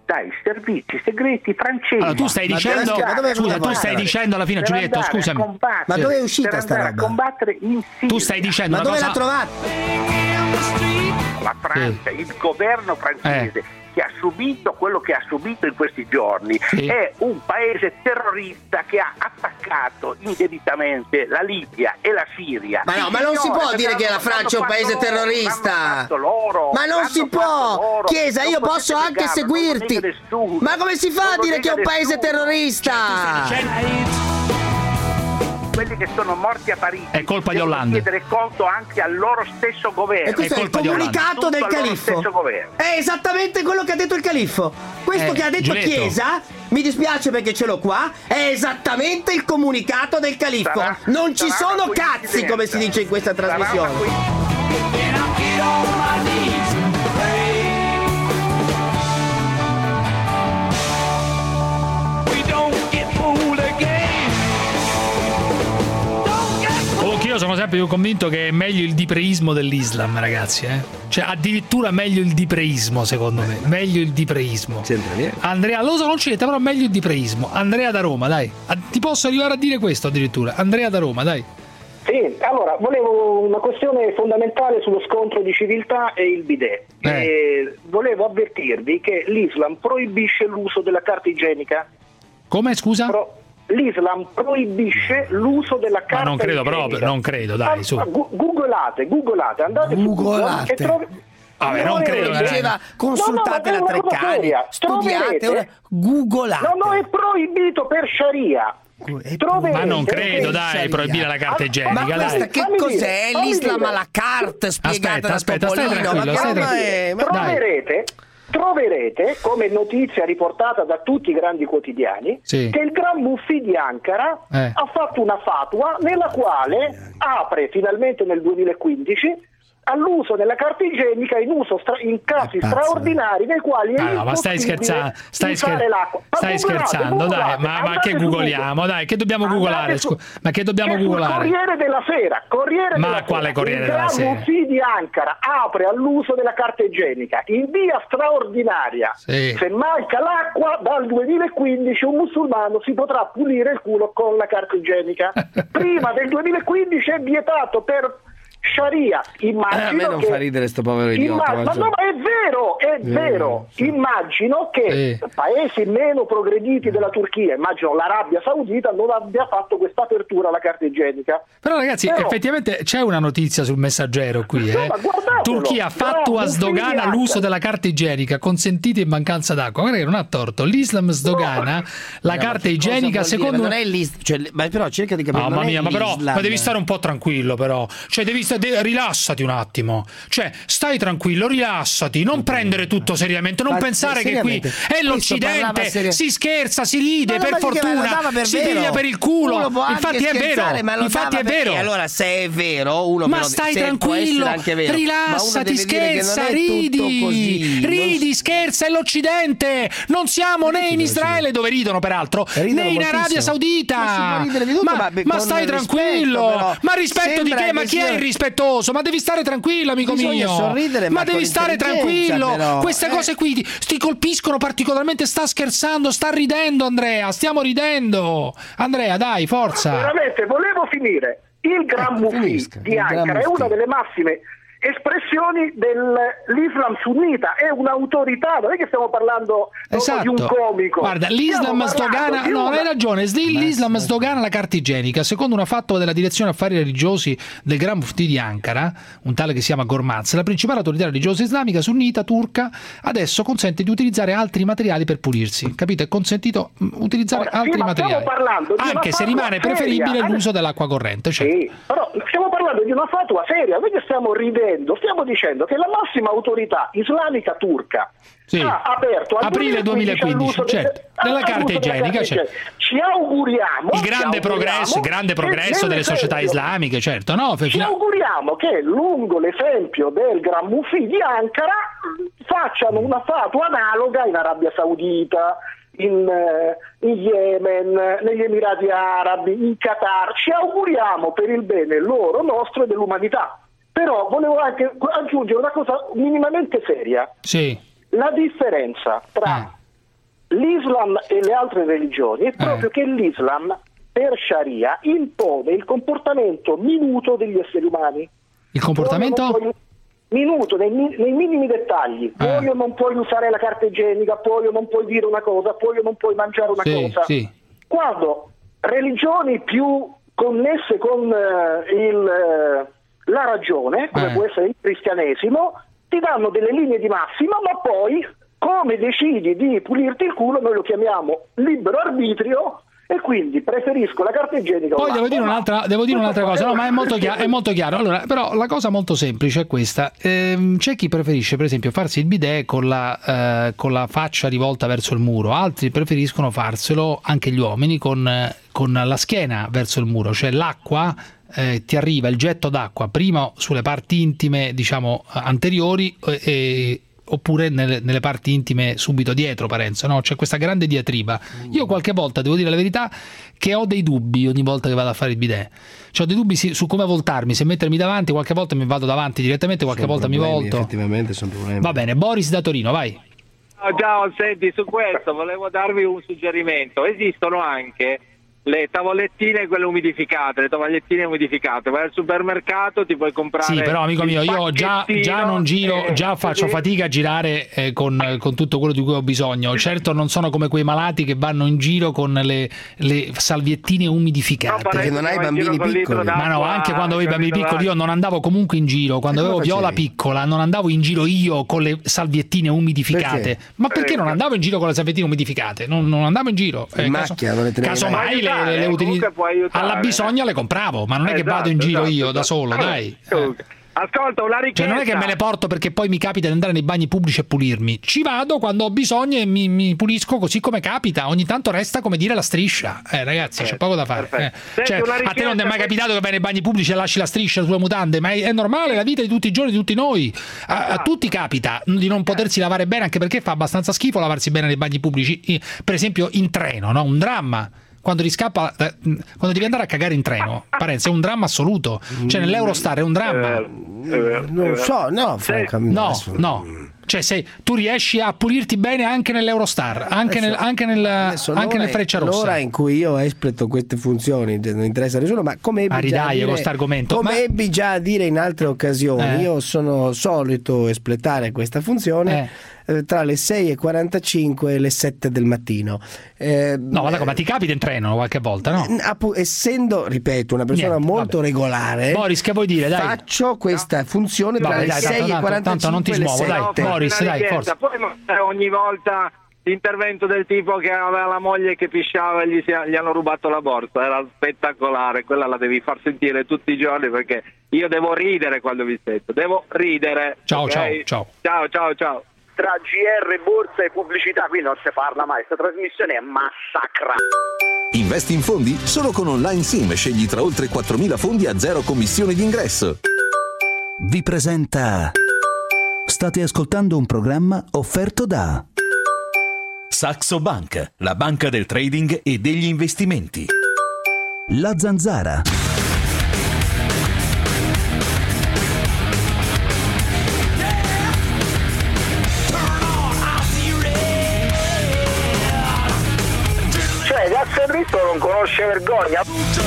dai servizi segreti francesi. Allora tu stai dicendo, Ma dove- scusa, dove- tu stai dicendo alla fine, per Giulietto, andare a scusami. combattere- Ma dove è uscita per sta andare roba? a combattere in Siria. Tu stai dicendo Ma una dove cosa... l'ha trovata? La Francia, il governo francese Eh. che ha subito quello che ha subito in questi giorni Sì. è un paese terrorista che ha attaccato indebitamente la Libia e la Siria. Ma no, ma non si può dire che la Francia è un paese terrorista. Ma non si può. Chiesa, io posso anche seguirti. Ma come si fa a dire che è un paese terrorista? Quelli che sono morti a Parigi È colpa di devono Hollande. chiedere conto anche al loro stesso governo. E questo è, il colpa di comunicato Tutto del al loro califfo. stesso governo. È esattamente quello che ha detto il califfo. Questo Eh, che ha detto Giulietto. Chiesa, mi dispiace perché ce l'ho qua, è esattamente il comunicato del califfo. Sarà- non ci sarà sono una cazzi, coincidenza. come si dice in questa Sarà una trasmissione. coincidenza. Comunque io sono sempre più convinto che è meglio il dipreismo dell'Islam, ragazzi, eh? Cioè addirittura meglio il dipreismo, secondo me. Meglio il dipreismo. Andrea, lo so, non c'entra, però meglio il dipreismo. Andrea da Roma, dai. A- Ti posso arrivare a dire questo addirittura. Andrea da Roma, dai. Sì, allora, volevo una questione fondamentale sullo scontro di civiltà e il bidet. Eh. E volevo avvertirvi che l'Islam proibisce l'uso della carta igienica. Come, scusa? Pro- L'Islam proibisce l'uso della carta Ma non credo igienica. proprio, non credo, dai, su. Ah, gu- Googolate, googolate, andate Googolate. su Google e trovi... Vabbè, non credo, troverete- Diceva consultate No, no, la ma è una cosa Treccani, seria. studiate, Troverete- ora googolate. No, no, è proibito per Sharia. Troverete Ma non credo, che- dai, proibire la carta Ah, igienica, Ma dai. questa che Fammi cos'è? dire, fammi L'Islam dire. à la carte spiegata Aspetta, da aspetta, stai Topolino? tranquillo, Ma stai che roba tranquillo. è? Ma- troverete, troverete come notizia riportata da tutti i grandi quotidiani Sì. che il Gran Mufti di Ankara Eh. ha fatto una fatwa nella quale apre finalmente nel duemilaquindici all'uso della carta igienica in uso stra- in casi pazzo, straordinari nei quali è Ah, no, ma stai impossibile scherzando, stai, usare scher- l'acqua. Ma stai googolate, scherzando, dai, googolate, ma, ma andate che su googoliamo, Google. dai, che dobbiamo Andate googolare, su- scu- ma che dobbiamo C'è sul googolare? Corriere della Sera, Corriere Ma della quale Sera. Corriere il della Gran Sera? Mufti di Ankara apre all'uso della carta igienica in via straordinaria. Sì. Se manca l'acqua dal duemilaquindici un musulmano si potrà pulire il culo con la carta igienica. Prima del duemilaquindici è vietato per Sharia. Immagino Eh, a me non che fa ridere sto povero idiota. Imma- ma guarda. no, ma è vero, è vero. Immagino che Sì. paesi meno progrediti della Turchia, immagino l'Arabia Saudita, non abbia fatto questa apertura alla carta igienica. Però ragazzi, Però- effettivamente c'è una notizia sul Messaggero qui, eh. ma guardatelo. Turchia fattua No, sdogana non l'uso figliate. della carta igienica, consentita in mancanza d'acqua. Guarda che non ha torto. L'Islam sdogana la No, carta ma che cosa igienica vuol dire? secondo Ma non è l'Islam, cioè, ma però cerca di capire. Mamma non è mia, ma però l'Islam. ma devi stare un po' tranquillo, però. Cioè, devi sta- de- rilassati un attimo. Cioè, stai tranquillo, rilassati, non prendere tutto seriamente, non Ma pensare che qui seriamente? è Questo l'Occidente, parlava serio- si scherza, si ride, Ma no, per ma che fortuna, lo dava per si vero. piglia per il culo. Uno può anche Infatti è scherzare, vero, ma lo infatti dava è per- vero. E allora se è vero, uno Ma però- stai se può tranquillo, essere anche vero, ma uno rilassati, deve dire che non scherza, è ridi, tutto così, non- ridi, scherza, è l'Occidente. Non siamo né in Israele, dove ridono peraltro, Ridono né in moltissimo. Arabia Saudita. Ma si può ridere di tutto, ma, ma beh, ma con stai rispetto, tranquillo. però. Ma rispetto di Sembra che? Ma che chi è sia- irrispettoso? Ma devi stare tranquillo, amico Bisogna mio. sorridere, ma devi con stare intelligenza, tranquillo. però. Queste Eh. cose qui ti, ti colpiscono particolarmente. Sta scherzando, sta ridendo, Andrea. Stiamo ridendo. Andrea, dai, forza. Veramente, volevo finire. Il Gran Ecco, Mufti finisca, di il Gran Ankara è Mufti. una delle massime espressioni dell'Islam sunnita, è un'autorità, non è che stiamo parlando no, Esatto. di un comico. Guarda, l'Islam Stiamo parlando sdogana. di No, una- hai ragione. L'Islam sdogana la carta igienica. Secondo una fatwa della direzione affari religiosi del Gran Mufti di Ankara, un tale che si chiama Gormaz, la principale autorità religiosa islamica sunnita turca adesso consente di utilizzare altri materiali per pulirsi. Capito? È consentito mm, utilizzare Ora, sì, altri ma stiamo materiali. parlando di una Anche se fatwa rimane seria. preferibile Anche- l'uso dell'acqua corrente. Certo. Sì, però stiamo parlando di una fatua seria, noi che stiamo ridendo, stiamo dicendo che la massima autorità islamica turca Sì. ha aperto al Aprile duemilaquindici, all'uso del- certo, della all'uso carta della igienica, carta certo. igienica. Ci auguriamo Il grande ci progresso, auguriamo il grande che progresso delle società nell'esempio- islamiche, certo. No, Ci fino a- auguriamo che lungo l'esempio del Gran Mufti di Ankara facciano una fatua analoga in Arabia Saudita, in, eh, in Yemen, negli Emirati Arabi, in Qatar. Ci auguriamo per il bene loro, nostro e dell'umanità. Però volevo anche aggiungere una cosa minimamente seria. Sì. La differenza tra l'Islam e le altre religioni è proprio Eh. che l'Islam per Sharia impone il comportamento minuto degli esseri umani. Il comportamento? Puoi o non puoi- minuto, nei, mi- nei minimi dettagli. Puoi o non puoi usare la carta igienica, puoi o non puoi dire una cosa, puoi o non puoi mangiare una Sì, cosa. sì. Quando religioni più connesse con eh, il, eh, la ragione, come Eh. può essere il cristianesimo, ti danno delle linee di massima, ma poi come decidi di pulirti il culo noi lo chiamiamo libero arbitrio, e quindi preferisco la carta igienica. o Poi devo l'acqua. dire un'altra, devo dire un'altra cosa, no, ma è molto, chiaro, è Questo molto chiaro. Allora, però la cosa molto semplice è questa. Ehm, c'è chi preferisce, per esempio, farsi il bidet con la, eh, con la faccia rivolta verso il muro, altri preferiscono farselo, anche gli uomini, con, eh, con la schiena verso il muro, cioè l'acqua eh, ti arriva, il getto d'acqua prima sulle parti intime, diciamo, anteriori e, e oppure nelle, nelle parti intime subito dietro Parenzo, no? C'è questa grande diatriba. Io qualche volta, devo dire la verità, che ho dei dubbi ogni volta che vado a fare il bidet. Cioè, ho dei dubbi si- su come voltarmi, se mettermi davanti, qualche volta mi vado davanti direttamente, qualche Sono volta problemi, mi volto. Effettivamente sono problemi. Va bene, Boris da Torino, vai. Ciao, ciao, senti, su questo volevo darvi un suggerimento. Esistono anche le tavolettine, quelle umidificate, le tovagliettine umidificate. Vai al supermercato, ti puoi comprare. Sì, però amico il mio, io già, già non giro, eh, già faccio così. fatica a girare eh, con, con tutto quello di cui ho bisogno. Certo non sono come quei malati che vanno in giro con le, le salviettine umidificate. No, perché non hai bambini piccoli. Ma no, anche quando avevo i bambini capito, piccoli io non andavo comunque in giro. Quando E avevo cosa Viola facevi? piccola non andavo in giro io con le salviettine umidificate. Perché? Ma perché non andavo in giro con le salviettine umidificate? Non, non andavo in giro. In caso- macchia, non le tenevi casomai mai. le, le, le Può utilizzo. aiutare, può aiutare. Alla bisogna le compravo, ma non è che Esatto, vado in giro esatto, io da esatto. solo, dai. Comunque, Ascolta, una richiesta. Cioè non è che me le porto perché poi mi capita di andare nei bagni pubblici e pulirmi. Ci vado quando ho bisogno e mi, mi pulisco così come capita. Ogni tanto resta, come dire, la striscia. Eh ragazzi, c'è poco da fare. Eh. Senti, Cioè, una a te non ti è mai richiesta- capitato che vai nei bagni pubblici e lasci la striscia sulle mutande? Ma è, è normale, la vita di tutti i giorni di tutti noi. A, a tutti capita di non potersi lavare bene, anche perché fa abbastanza schifo lavarsi bene nei bagni pubblici. I- Per esempio in treno, no? Un dramma. Quando riscappa, eh, quando devi andare a cagare in treno, Parenzo, è un dramma assoluto. Cioè nell'Eurostar è un dramma. Non lo so, no, francamente. No, adesso- no. Cioè se tu riesci a pulirti bene anche nell'Eurostar, anche nel, anche nel, Adesso anche l'ora nel è- Frecciarossa. L'ora in cui io espleto queste funzioni non interessa a nessuno, ma come ebbi, Ah, già, a ridai dire, con st'argomento. come Ma- ebbi già a dire in altre occasioni, Eh. io sono solito espletare questa funzione eh, tra le sei e quarantacinque e le sette del mattino. Eh, No, guarda come ti capita in treno qualche volta, no? appu- essendo, ripeto, una persona Niente, molto vabbè. regolare, Boris, che vuoi dire? Dai. faccio questa funzione tra Vabbè, le dai, sei tanto- e tanto- quarantacinque tanto non ti e le smuovo, dai. sette. Boris, Una dai, richiesta. Poi eh, ogni volta l'intervento del tipo che aveva la moglie che pisciava e gli, si- gli hanno rubato la borsa era spettacolare. Quella la devi far sentire tutti i giorni, perché io devo ridere quando vi sento, devo ridere. Ciao, ok? ciao, ciao. Ciao, ciao, ciao. Tra G R, borsa e pubblicità qui non si parla mai, questa trasmissione è massacra. Investi in fondi? Solo con Online Sim scegli tra oltre quattromila fondi a zero commissione di ingresso. Vi presenta. State ascoltando un programma offerto da Saxo Bank, la banca del trading e degli investimenti. La Zanzara. Cioè, cazzo il ritmo non conosce vergogna.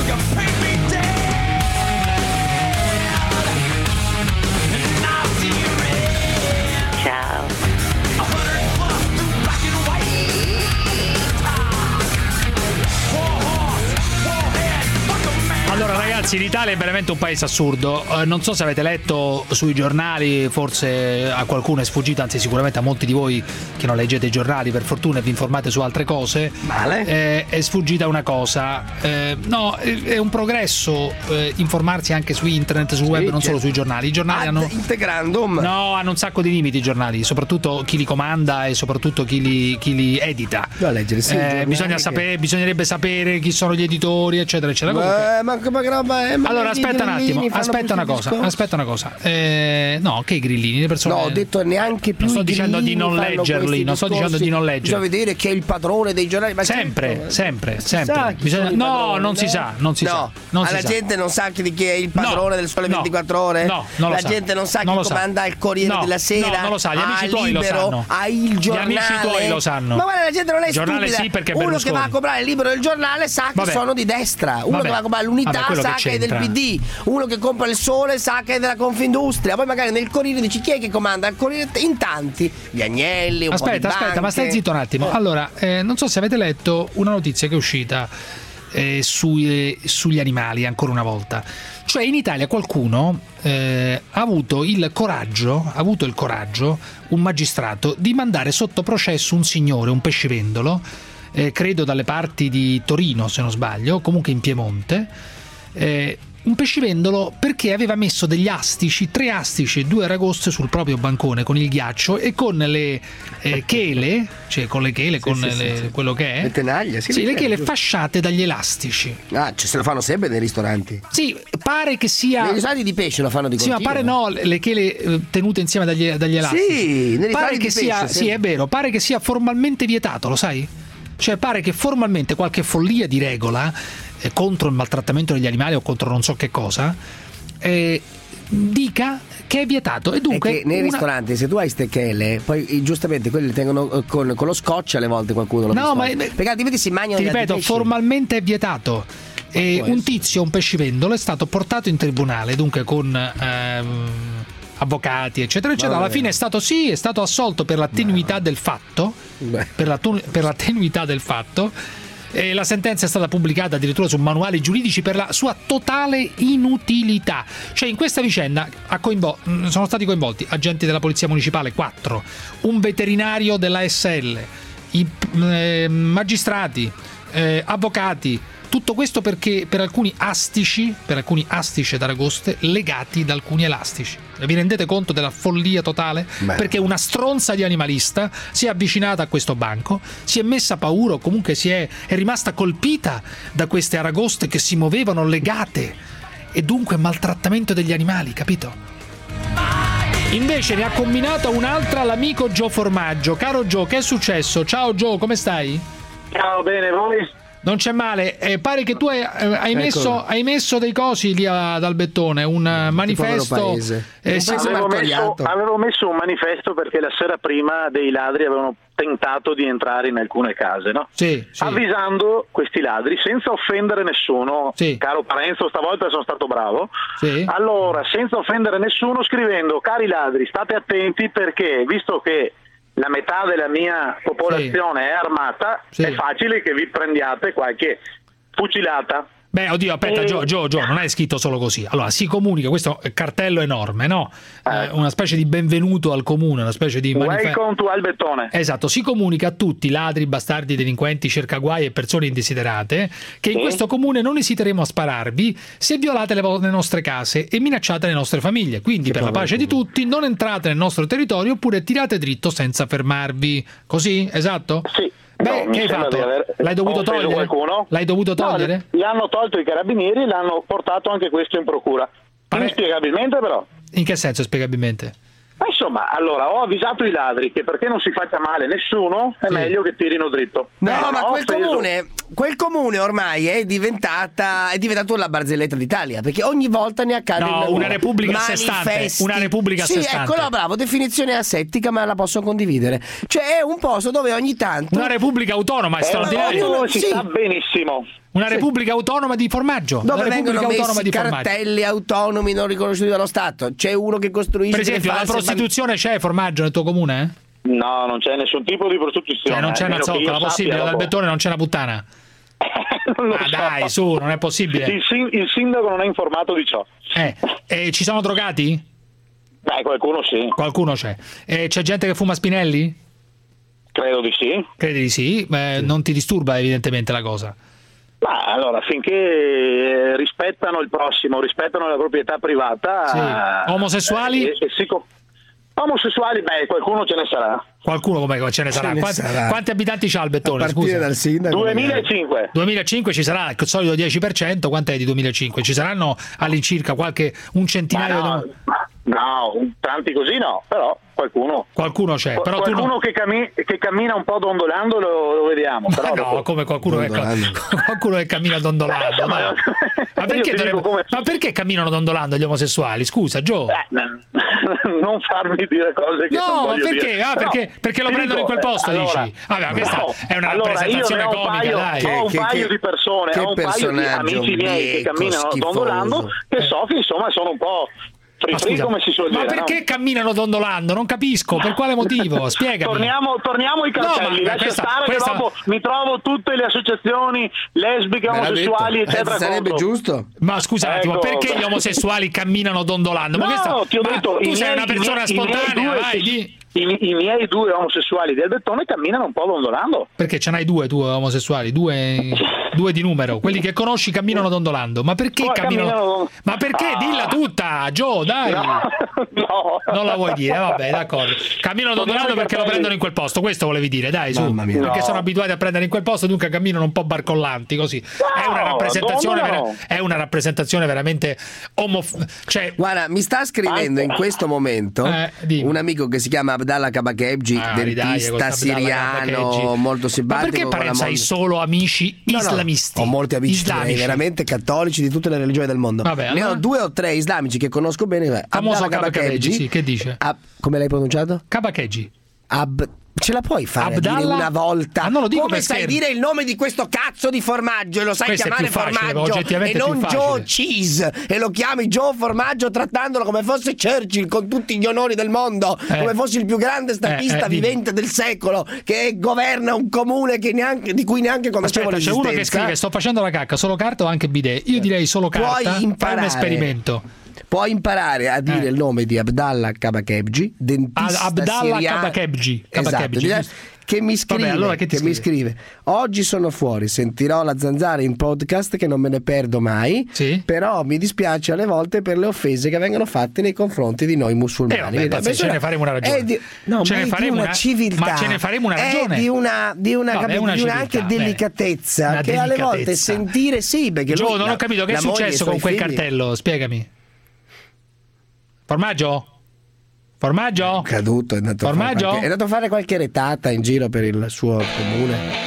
Ciao. Allora ragazzi, l'Italia è veramente un paese assurdo. Eh, non so se avete letto sui giornali, forse a qualcuno è sfuggito, anzi sicuramente a molti di voi che non leggete i giornali per fortuna e vi informate su altre cose. Male. Eh, è sfuggita una cosa. Eh, no, è, è un progresso eh, informarsi anche su internet, sul web, non certo. solo sui giornali. I giornali Ad hanno integrandum. No, hanno un sacco di limiti i giornali, soprattutto chi li comanda e soprattutto chi li, chi li edita. No, leggere, sì, Eh, giornali bisogna che- sapere, bisognerebbe sapere chi sono gli editori, eccetera, eccetera. Comunque, Eh, ma, ma che roba eh, ma allora i aspetta un grillini attimo, fanno aspetta una questo cosa, discorso? aspetta una cosa. Eh, no, che i grillini, le persone. No, ho detto neanche più Non sto i dicendo di grillini non fanno leggerli, questi non sto dicendo di non leggere. Bisogna vedere chi è il padrone dei giornali. Ma sempre, certo, sempre, si sempre. sa chi Bisogna- sono i no, padroni, non si sa, non si no. sa. Non si la sa. gente non sa chi- di chi è il padrone No, del Sole no, ventiquattro Ore? no, non lo la sa. gente non sa Non chi lo sa. comanda il Corriere No, della Sera? no, non lo sa, gli amici ha tuoi lo Libero, sanno. ha il Gli giornale. amici tuoi lo sanno. Ma guarda, la gente non è Il giornale stupida. sì, perché Uno che Berlusconi. va a comprare il Libero del giornale sa che Vabbè. sono di destra. Uno Vabbè. che va a comprare l'Unità Vabbè, quello sa che che è del c'entra. P D. Uno che compra il Sole sa che è della Confindustria. Poi magari nel Corriere dici chi è che comanda il Corriere? In tanti. Gli Agnelli, un Aspetta, po' di aspetta, ma stai banche. zitto un attimo. Allora, eh, non so se avete letto una notizia che è uscita eh, sui- sugli animali ancora una volta. Cioè in Italia qualcuno eh, ha avuto il coraggio, ha avuto il coraggio, un magistrato, di mandare sotto processo un signore, un pescivendolo, eh, credo dalle parti di Torino se non sbaglio, comunque in Piemonte, eh, un pescivendolo perché aveva messo degli astici, tre astici e due aragoste sul proprio bancone con il ghiaccio e con le eh, chele, cioè con le chele, Sì, con sì, le, sì, sì. quello che è, Le tenaglie, sì, sì, le le chele chele, fasciate dagli elastici. Ah, cioè, se lo fanno sempre nei ristoranti. Sì, pare che sia. Nei ristoranti di pesce lo fanno di Sì, ma continuo. pare no, le chele eh, tenute insieme dagli, dagli elastici. Sì, nei pare ristoranti che di sia, pesce, sì, sì. è vero, pare che sia formalmente vietato, lo sai? Cioè pare che formalmente qualche follia di regola eh, contro il maltrattamento degli animali o contro non so che cosa eh, dica che è vietato e dunque È che nei una- ristoranti se tu hai ste chele poi eh, giustamente quelli li tengono eh, con, con lo scotch alle volte qualcuno lo No, ma- perché altrimenti si mangiano ti gli altri ripeto, pesci. formalmente è vietato. E un tizio, un pescivendolo, è stato portato in tribunale, dunque con ehm, avvocati, eccetera, eccetera. Alla Vabbè. fine è stato sì, è stato assolto per la tenuità del fatto. Per la, tu- per la tenuità del fatto. E la sentenza è stata pubblicata addirittura su manuali giuridici per la sua totale inutilità. Cioè in questa vicenda ha coinvol- sono stati coinvolti agenti della polizia municipale, quattro, un veterinario della S L, i eh, magistrati, eh, avvocati. Tutto questo perché per alcuni astici, per alcuni astici ed aragoste legati da alcuni elastici. Vi rendete conto della follia totale? Beh. Perché una stronza di animalista si è avvicinata a questo banco, si è messa a paura o comunque si è, è rimasta colpita da queste aragoste che si muovevano legate e dunque maltrattamento degli animali, capito? Invece ne ha combinata un'altra l'amico Gio Formaggio. Caro Gio, che è successo? Ciao Gio, come stai? Ciao, bene, voi? Non c'è male, eh, pare che tu hai, eh, hai, Ecco. messo, hai messo dei cosi lì ad Albettone, un eh, manifesto. Eh, sì, avevo, messo, avevo messo un manifesto perché la sera prima dei ladri avevano tentato di entrare in alcune case, no? Sì, sì. Avvisando questi ladri senza offendere nessuno. Caro Parenzo, stavolta sono stato bravo. Sì. Allora, senza offendere nessuno, scrivendo: cari ladri, state attenti perché visto che la metà della mia popolazione è armata, Sì. è facile che vi prendiate qualche fucilata. Beh, oddio, aspetta, E- Gio, Gio, Gio, non è scritto solo così. Allora, si comunica, questo è un cartello enorme, no? Eh, una specie di benvenuto al comune, una specie di manifesto. Welcome to Albettone. Esatto, si comunica a tutti, ladri, bastardi, delinquenti, cercaguai e persone indesiderate, che in Sì. questo comune non esiteremo a spararvi se violate le, vo- le nostre case e minacciate le nostre famiglie. Quindi, per la pace di tutti, non entrate nel nostro territorio oppure tirate dritto senza fermarvi. Così? Esatto? Sì. Beh, No, mi che hai sembra fatto? di aver- L'hai dovuto ho offeso togliere? qualcuno? L'hai dovuto No, togliere? gli hanno tolto i carabinieri, l'hanno portato anche questo in procura. Inspiegabilmente però. In che senso, spiegabilmente? Ma insomma, allora, ho avvisato i ladri che perché non si faccia male nessuno è meglio che tirino dritto. No, Eh, ma ho quel offeso. comune, quel comune ormai è diventata è diventato la barzelletta d'Italia, perché ogni volta ne accade No, una, una repubblica a sé manifesti. stante, una repubblica a sì, sé stante. ecco, no, bravo, definizione asettica, ma la posso condividere. Cioè è un posto dove ogni tanto Una repubblica autonoma, è Eh, straordinario. ognuno- Si sì. sta benissimo. Una repubblica autonoma di formaggio. dove Una vengono repubblica autonoma messi di formaggio. cartelli autonomi non riconosciuti dallo Stato. C'è uno che costruisce Per esempio, delle la false prostituzione c'è formaggio nel tuo comune? Eh? No, non c'è nessun tipo di prostituzione. Cioè, non c'è una almeno che io zoccola, sappia, possibile, dopo. dall'Albettone non c'è una puttana. Non lo Ah, so. dai, su, non è possibile. Il, sin- il sindaco non è informato di ciò. Eh, e ci sono drogati? Beh, qualcuno sì. Qualcuno c'è. E c'è gente che fuma Spinelli? Credo di sì. Credi di sì? Beh, non ti disturba evidentemente la cosa. Ma allora, finché eh, rispettano il prossimo, rispettano la proprietà privata. Sì. Omosessuali? eh, e- e si co- Omosessuali, beh, qualcuno ce ne sarà. Qualcuno come ce ne sarà? Ce ne quanti, sarà. quanti abitanti c'ha il Bettone? A partire Scusa. dal sindaco. duemilacinque. duemilacinque ci sarà il solito dieci per cento. Quant'è di duemilacinque? Ci saranno all'incirca qualche un centinaio? Ma no, di... no, tanti così no, però qualcuno. Qualcuno c'è, Qu- però qualcuno tu non... che, cammi- che cammina un po' dondolando lo, lo vediamo. Ma Però no, dopo... come qualcuno che, qualcuno che cammina dondolando. Ma- no. Ma, perché Io ti dovrebbe- dico come- ma perché camminano dondolando gli omosessuali? Scusa, Gio. non farmi dire cose che non No, ma voglio perché? dire. Ah, perché, No, perché lo ti prendono dico, in quel posto, eh, allora, dici? Vabbè, questa no. è una Allora, rappresentazione io ne ho un comica, paio, dai. ho un Che- paio che- di persone, che ho un paio di personaggio amici miei che becco, camminano schifoso. dondolando, che so che insomma sono un po' free Ma free, scusa, come si suol ma dire. perché no? camminano dondolando? Non capisco, per quale motivo? Spiegami. Torniamo, torniamo ai cartelli, No, ma lascia questa- stare questa- che dopo mi trovo tutte le associazioni lesbiche, Me l'ha omosessuali, detto. eccetera. Eh, sarebbe contro. giusto. Ma scusa un attimo, Ecco. perché gli omosessuali camminano dondolando? Ma No, questa- ti ho ma detto, tu i sei miei- una persona i miei- i miei spontanea, due- vai, di. I, I miei due omosessuali del Bettone camminano un po' dondolando. Perché ce n'hai due, due omosessuali, due, due di numero, quelli che conosci camminano dondolando. Ma perché Poi camminano? camminano- Ma perché? Ah. Dilla tutta, Gio, dai. No, no. Non la vuoi dire, vabbè, d'accordo. Camminano dondolando perché lo prendono in quel posto, questo volevi dire, dai, su. Mamma mia. Perché No. sono abituati a prendere in quel posto, dunque camminano un po' barcollanti così. È una rappresentazione vera- dondolano. è una rappresentazione veramente omof- cioè Guarda, mi sta scrivendo in questo momento Eh, dimmi. un amico che si chiama Abdallah Kabakebgi, Ah, ridai, dentista questa Abdallah siriano, Kabakebgi. molto Ma simpatico. perché con la Parenzo hai mondo- solo amici No, no, islamisti? ho molti amici tuoi, islamici. veramente cattolici di tutte le religioni del mondo. Vabbè, ne allora- ho due o tre islamici che conosco bene. Famoso Abdallah Kabakebgi, sì, che dice? Ab- come l'hai pronunciato? Kabakebgi. Ab- ce la puoi fare a dire Abdallah- una volta? Ah, non lo dico come per sai scherzo. dire il nome di questo cazzo di formaggio e lo sai Questo è chiamare più facile, formaggio oggettivamente e è più non facile. Joe Cheese e lo chiami Joe Formaggio trattandolo come fosse Churchill con tutti gli onori del mondo, Eh. come fosse il più grande statista Eh, eh, dimmi. vivente del secolo che governa un comune che neanche, di cui neanche conoscevo Aspetta, c'è uno che l'esistenza. scrive: sto facendo la cacca, solo carta o anche bidet? Io direi solo carta. Puoi Fai imparare. un esperimento. Puoi imparare a dire Eh. il nome di Abdallah Kabakebgi, dentista Ad- Abdallah siriano. Kabakebgi, Esatto, Kabakebgi, direi- giusto? che mi scrive, Vabbè, allora che ti che mi scrive: oggi sono fuori, sentirò la Zanzara in podcast che non me ne perdo mai, Sì. però mi dispiace alle volte per le offese che vengono fatte nei confronti di noi musulmani. Eh, vabbè, Vedi, pazzesco, persona- ce ne faremo una ragione. è di, no, Ce ma ne è di faremo una, una- civiltà, ma ce ne faremo una ragione. è di una, di una, Vabbè, capi- una di una civiltà, anche bene. delicatezza Una che alle volte delicatezza. sentire sì, perché Gio, lui, non la- ho capito che è la moglie e i successo suoi con quel figli- cartello, spiegami. Formaggio? Formaggio? È caduto, è andato, a fare Formaggio? qualche, è andato a fare qualche retata in giro per il suo comune.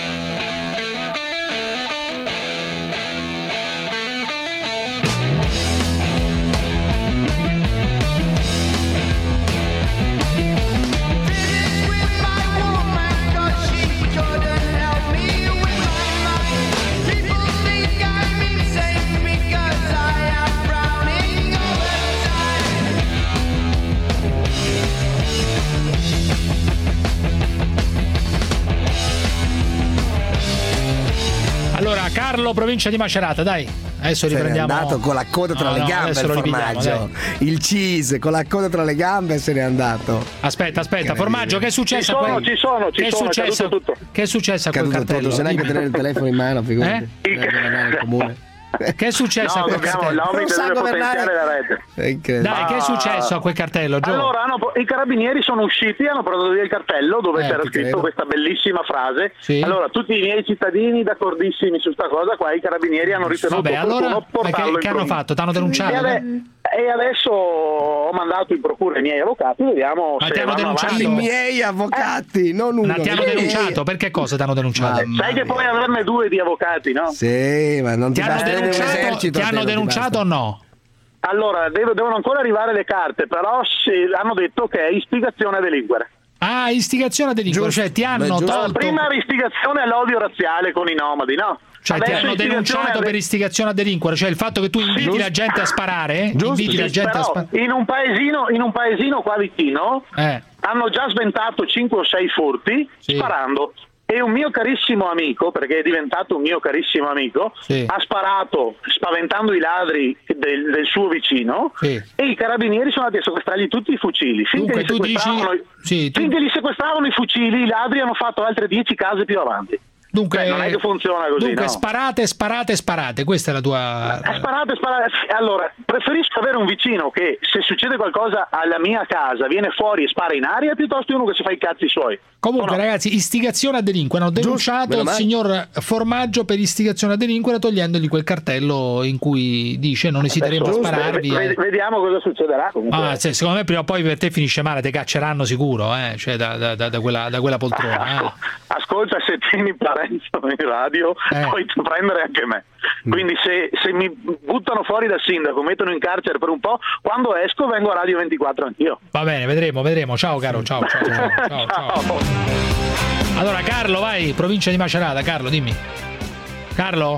Allora, Carlo, provincia di Macerata, dai. Adesso Se n'è riprendiamo. andato con la coda tra No, le no, gambe adesso il lo riprendiamo, formaggio, dai. il cheese con la coda tra le gambe se n'è andato. Aspetta, aspetta, Formaggio, che è successo Ci a sono, quel... ci sono, ci che è sono, è successo... caduto tutto. Che è successo a quel Caduto tutto, cartello? non sa neanche Dimmi. tenere il telefono in mano, figurati. Eh? Deve governare il comune. Che è successo No, a quel dobbiamo, cartello? l'Omid Non sa deve governare. potenziare la rete. È incredibile. Dai, che è successo a quel cartello, Gio? Allora, hanno- i carabinieri sono usciti, hanno portato via il cartello dove Eh, c'era ti scritto credo. questa bellissima frase. Sì. Allora, tutti i miei cittadini d'accordissimi su sta cosa qua, i carabinieri hanno ritenuto Vabbè, allora opportuno ma portarlo che, in che hanno provincia. fatto? Ti hanno denunciato? E, ade- e adesso ho mandato in procura i miei avvocati, vediamo Ma se ti hanno vanno denunciato? avanti. I miei avvocati, non uno. Ma ti hanno i miei. denunciato? Per che cosa ti hanno denunciato? Mamma Sai che puoi averne due di avvocati, no? Sì, ma non ti, Ti hanno basta un denunciato, esercito. ti a te, hanno non ti denunciato basta. o no? Allora, devo- devono ancora arrivare le carte, però se- hanno detto che è istigazione a delinquere. Ah, istigazione a delinquere, Giusto. cioè ti hanno Beh, giusto. Allora, tolto... prima era istigazione all'odio razziale con i nomadi, no? Cioè ti Adesso hanno istigazione denunciato a de- per istigazione a delinquere, cioè il fatto che tu inviti Giusto. la gente a sparare? Giusto, Inviti la Sì, gente a però sparare? in un paesino, in un paesino qua vicino Eh, hanno già sventato cinque o sei furti Sì. sparando. E un mio carissimo amico, perché è diventato un mio carissimo amico, Sì. ha sparato spaventando i ladri del, del suo vicino Sì. e i carabinieri sono andati a sequestrargli tutti i fucili. Dunque Finché, gli tu dici- sequestravano, sì, tu- finché gli sequestravano i fucili, i ladri hanno fatto altre dieci case più avanti. Dunque, Beh, non è che funziona così. Dunque, no? sparate, sparate, sparate. Questa è la tua. Eh, sparate, sparate. Allora, preferisco avere un vicino che, se succede qualcosa alla mia casa, viene fuori e spara in aria, piuttosto uno che si fa i cazzi suoi. Comunque, no? ragazzi, istigazione a delinquere. Hanno denunciato il signor Formaggio per istigazione a delinquere, togliendogli quel cartello in cui dice non esiteremo a spararvi. Ved- vediamo cosa succederà. Comunque. Ah, sì, secondo me prima o poi per te finisce male, te cacceranno sicuro, eh? Cioè da, da, da, da, quella, da quella poltrona. Eh. Ascolta, se tieni Parenzo in radio, Eh. puoi prendere anche me. Quindi se, se mi buttano fuori dal sindaco, mettono in carcere per un po', quando esco vengo a Radio ventiquattro anch'io. Va bene, vedremo, vedremo. Ciao caro, ciao, ciao, ciao, ciao, ciao. Allora Carlo, vai, provincia di Macerata, Carlo, dimmi. Carlo?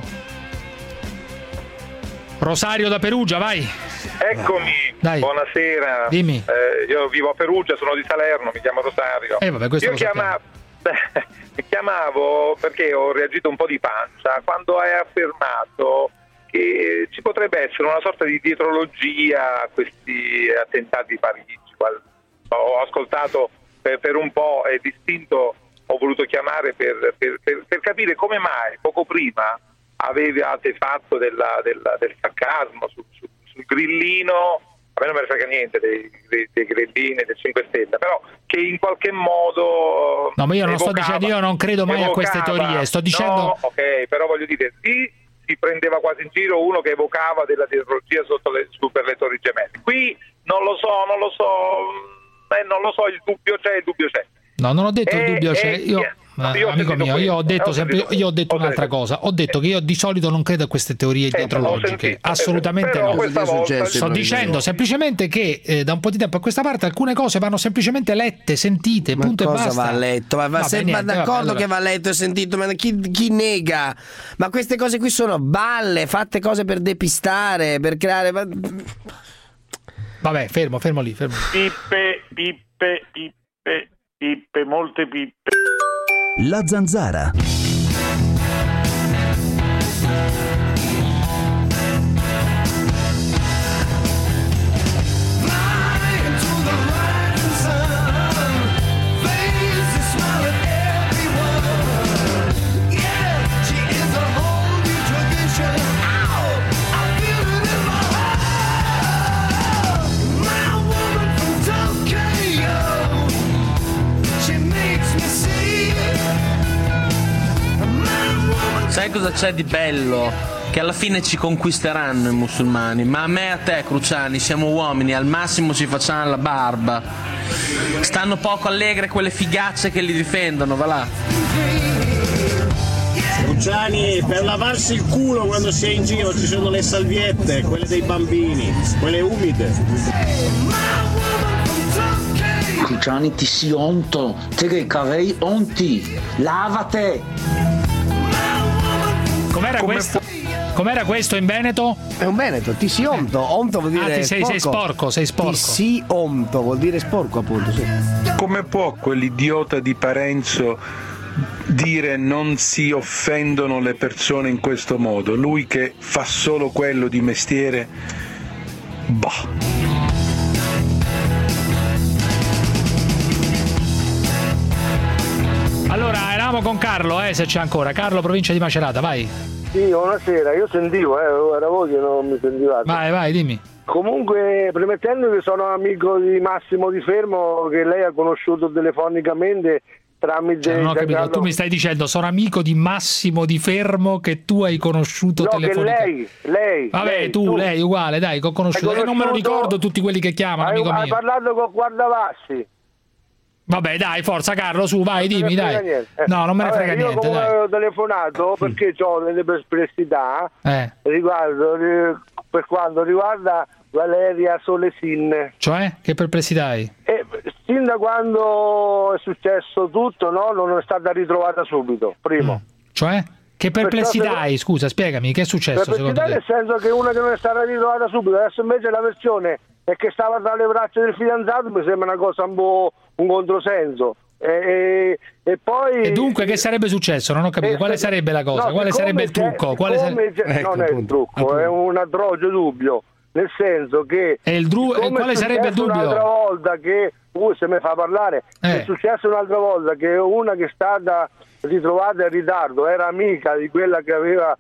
Rosario da Perugia, vai. Eccomi, Dai. buonasera. Dimmi. Eh, io vivo a Perugia, sono di Salerno, mi chiamo Rosario. Eh, vabbè, questo io lo chiama... mi chiamavo perché ho reagito un po' di pancia quando hai affermato che ci potrebbe essere una sorta di dietrologia a questi attentati di Parigi. Ho ascoltato per, per un po' e distinto ho voluto chiamare per, per, per, per capire come mai poco prima avevate fatto della, della, del sarcasmo sul, sul, sul grillino. A me non me ne frega niente dei, dei, dei grillini del cinque Stelle, però che in qualche modo No, ma io non evocava, sto dicendo, io non credo mai evocava, a queste teorie, sto dicendo no, ok, però voglio dire, sì, si prendeva quasi in giro uno che evocava della dietrologia sotto le, su per le torri gemelle. Qui non lo so, non lo so, eh, non lo so, il dubbio c'è, il dubbio c'è. No, non ho detto Eh, il dubbio c'è. eh, Io, no, eh, io ho amico sentito mio, io ho questo, detto ho sempre, sentito io ho detto questo, ho un'altra cosa. Ho detto che io di solito non credo a queste teorie dietrologiche. Assolutamente però no. questa volta- Sto dicendo semplicemente che eh, da un po' di tempo a questa parte alcune cose vanno semplicemente lette, sentite, Ma punto e cosa basta. va letto? Ma, ma Vabbè, sei niente, d'accordo vabbè, allora. che va letto e sentito? Ma chi, chi nega? Ma queste cose qui sono balle, fatte cose per depistare, per creare. ma- Vabbè, fermo, fermo lì, fermo. Pippe, pippe, pippe, pippe, molte pippe. La Zanzara. Sai cosa c'è di bello? Che alla fine ci conquisteranno i musulmani, ma a me e a te, Cruciani, siamo uomini, al massimo ci facciamo la barba. Stanno poco allegre quelle figacce che li difendono, va là. Cruciani, per lavarsi il culo quando si è in giro ci sono le salviette, quelle dei bambini, quelle umide. Cruciani, ti si onto, te che cavei onti, lavate. Com'era questo? Com'era questo in Veneto? È un Veneto, ti si onto. Onto vuol dire Ah, ti sei- sporco. sei sporco, sei sporco. Ti si onto vuol dire sporco, appunto, sì. Come può quell'idiota di Parenzo dire non si offendono le persone in questo modo? Lui che fa solo quello di mestiere. Bah. Allora, eravamo con Carlo, eh, se c'è ancora. Carlo, provincia di Macerata, vai. Sì, buonasera, io sentivo, eh, era voi che non mi sentivate. Vai, vai, dimmi. Comunque, premettendo che sono amico di Massimo Di Fermo, che lei ha conosciuto telefonicamente tramite... Cioè, non ho capito, Giancarlo- tu mi stai dicendo sono amico di Massimo Di Fermo che tu hai conosciuto No, che telefonicamente. lei, lei. Vabbè, lei, tu, lei, uguale, dai, che ho conosciuto. Hai E non me lo conosciuto- ricordo tutti quelli che chiamano, Hai, amico hai mio. parlato con Guardavassi. Vabbè, dai, forza Carlo, su, vai, dimmi, Non me ne frega dai. niente. Eh, No, non me ne vabbè, frega io niente, comunque dai. avevo telefonato perché ho delle perplessità Eh, riguardo, ri- per quanto riguarda Valeria Solesin. cioè, che perplessità hai? E sin da quando è successo tutto, no, non è stata ritrovata subito, primo. Cioè? Che perplessità Perciò se- hai? Scusa, spiegami, che è successo secondo Perplessità te? nel senso che una che non è stata ritrovata subito, adesso invece la versione è che stava tra le braccia del fidanzato, mi sembra una cosa un po' un controsenso. E, e, e poi E dunque che sarebbe successo? Non ho capito. Eh, Quale sarebbe la cosa? no, Quale siccome sarebbe il c'è- trucco? Quale siccome sare- c'è- Ecco, non è il appunto, trucco, appunto. è un atroce dubbio. nel senso che e il dru- e quale sarebbe il dubbio? Un'altra volta che uh, se mi fa parlare eh. è successo un'altra volta che una che è stata ritrovata in ritardo era amica di quella che aveva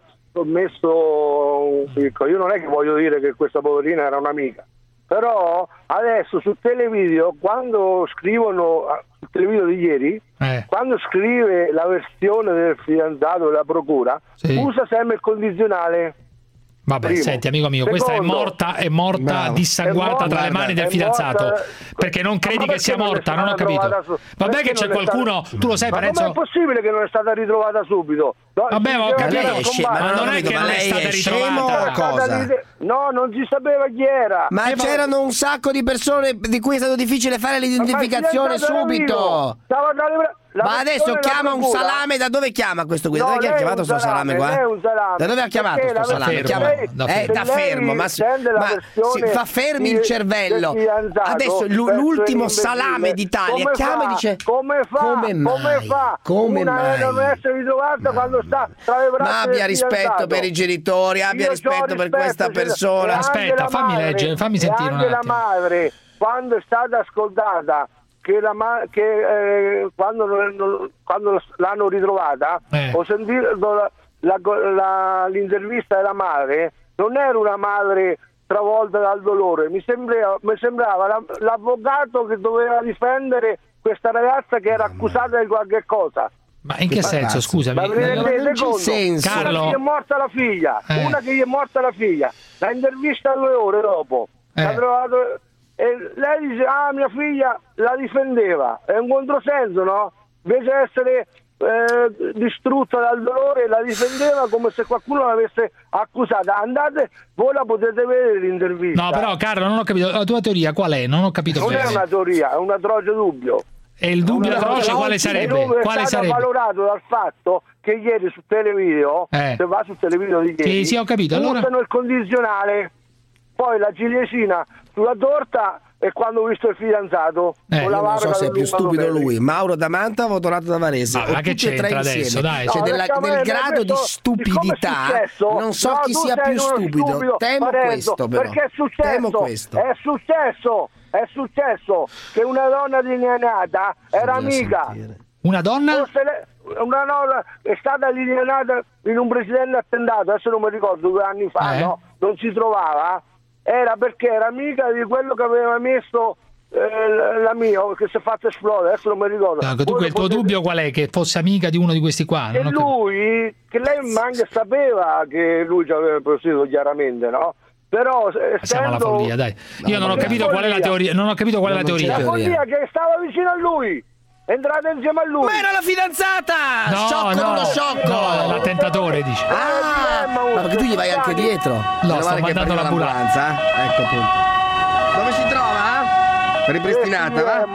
commesso un picco. Io non è che voglio dire che questa poverina era un'amica, però adesso su televideo, quando scrivono su televideo di ieri, eh. quando scrive la versione del fidanzato della procura, sì. usa sempre il condizionale. Vabbè, Primo. Senti amico mio, Secondo, questa è morta, è morta no, dissanguata tra le mani del fidanzato, morta, perché non credi che sia morta, non ho capito. Su, Vabbè che c'è qualcuno, stata, tu lo sai ma Parenzo? Ma com'è possibile che non è stata ritrovata subito? No, Vabbè, ma ho capito, sce- ma non è che non è stata ritrovata. Cosa? No, non si sapeva chi era. Ma eh, c'erano un sacco di persone di cui è stato difficile fare l'identificazione subito. Stava dalle... La ma adesso chiama un salame, da dove chiama questo qui? Da dove ha chiamato questo salame, salame qua? Salame. Da dove ha chiamato questo salame? Chiama... Da eh, da fermo, ma, ma si fa fermi il cervello. Adesso l'ultimo salame d'Italia chiama e dice come fa? Come mai? Come fa? Come Una mai? non essere ritrovata quando sta tra le braccia. Ma abbia rispetto per i genitori, abbia rispetto per questa persona. Aspetta, fammi leggere, fammi sentire un attimo. Anche la madre, quando è stata ascoltata, che, la ma- che eh, quando, non, quando l'hanno ritrovata eh. ho sentito la, la, la, l'intervista della madre, non era una madre travolta dal dolore, mi sembrava, mi sembrava la, l'avvocato che doveva difendere questa ragazza che era accusata di qualche cosa. Ma in che ma senso, scusami? Ma vi rendete conto? Senso. Una che gli è morta la figlia, eh. una che gli è morta la figlia, la intervista due ore dopo, eh. l'ha trovato... E lei dice, ah, mia figlia la difendeva, è un controsenso, no? Invece di essere eh, distrutta dal dolore, la difendeva come se qualcuno l'avesse accusata. Andate, voi la potete vedere l'intervista. No, però Carlo, non ho capito, la tua teoria qual è? Non ho capito non bene. Non è una teoria, è un atroce dubbio. E il dubbio atroce quale sarebbe? Quale è stato sarebbe? valorato dal fatto che ieri su televideo, eh. se va su televideo di ieri, sì, sì, ho capito. Allora... usano il condizionale, poi la ciliegina sulla torta e quando ho visto il fidanzato eh, con la non so se è più stupido lui. Mauro da Mantova o Donato da Varese, ma, ma che c'entra adesso, dai? Cioè no, della, del grado di stupidità successo, non so no, chi sia più stupido, stupido temo Parenzo, questo però perché è successo, temo questo. è successo è successo che una donna allineata era amica sentire. Una donna? Una donna è stata allineata in un precedente attentato, adesso non mi ricordo, due anni fa, eh? no? Non si trovava, era perché era amica di quello che aveva messo eh, la mia, che si è fatto esplodere, adesso non mi ricordo. No, tu, il tuo potete... dubbio qual è? Che fosse amica di uno di questi qua? E lui, che lei anche sapeva che lui ci aveva prostituito chiaramente, no? Però siamo alla follia, dai. Io no, non ho capito qual è la teoria, non ho capito qual è la teoria. La follia che stava vicino a lui. È entrata insieme a lui. Ma era la fidanzata! No, sciocco no, uno sciocco! No, l'attentatore dice. Ah, ma perché tu gli vai anche dietro? No, sto mandando l'ambulanza. Eh? Ecco appunto. Dove si trova? Ripristinata, va?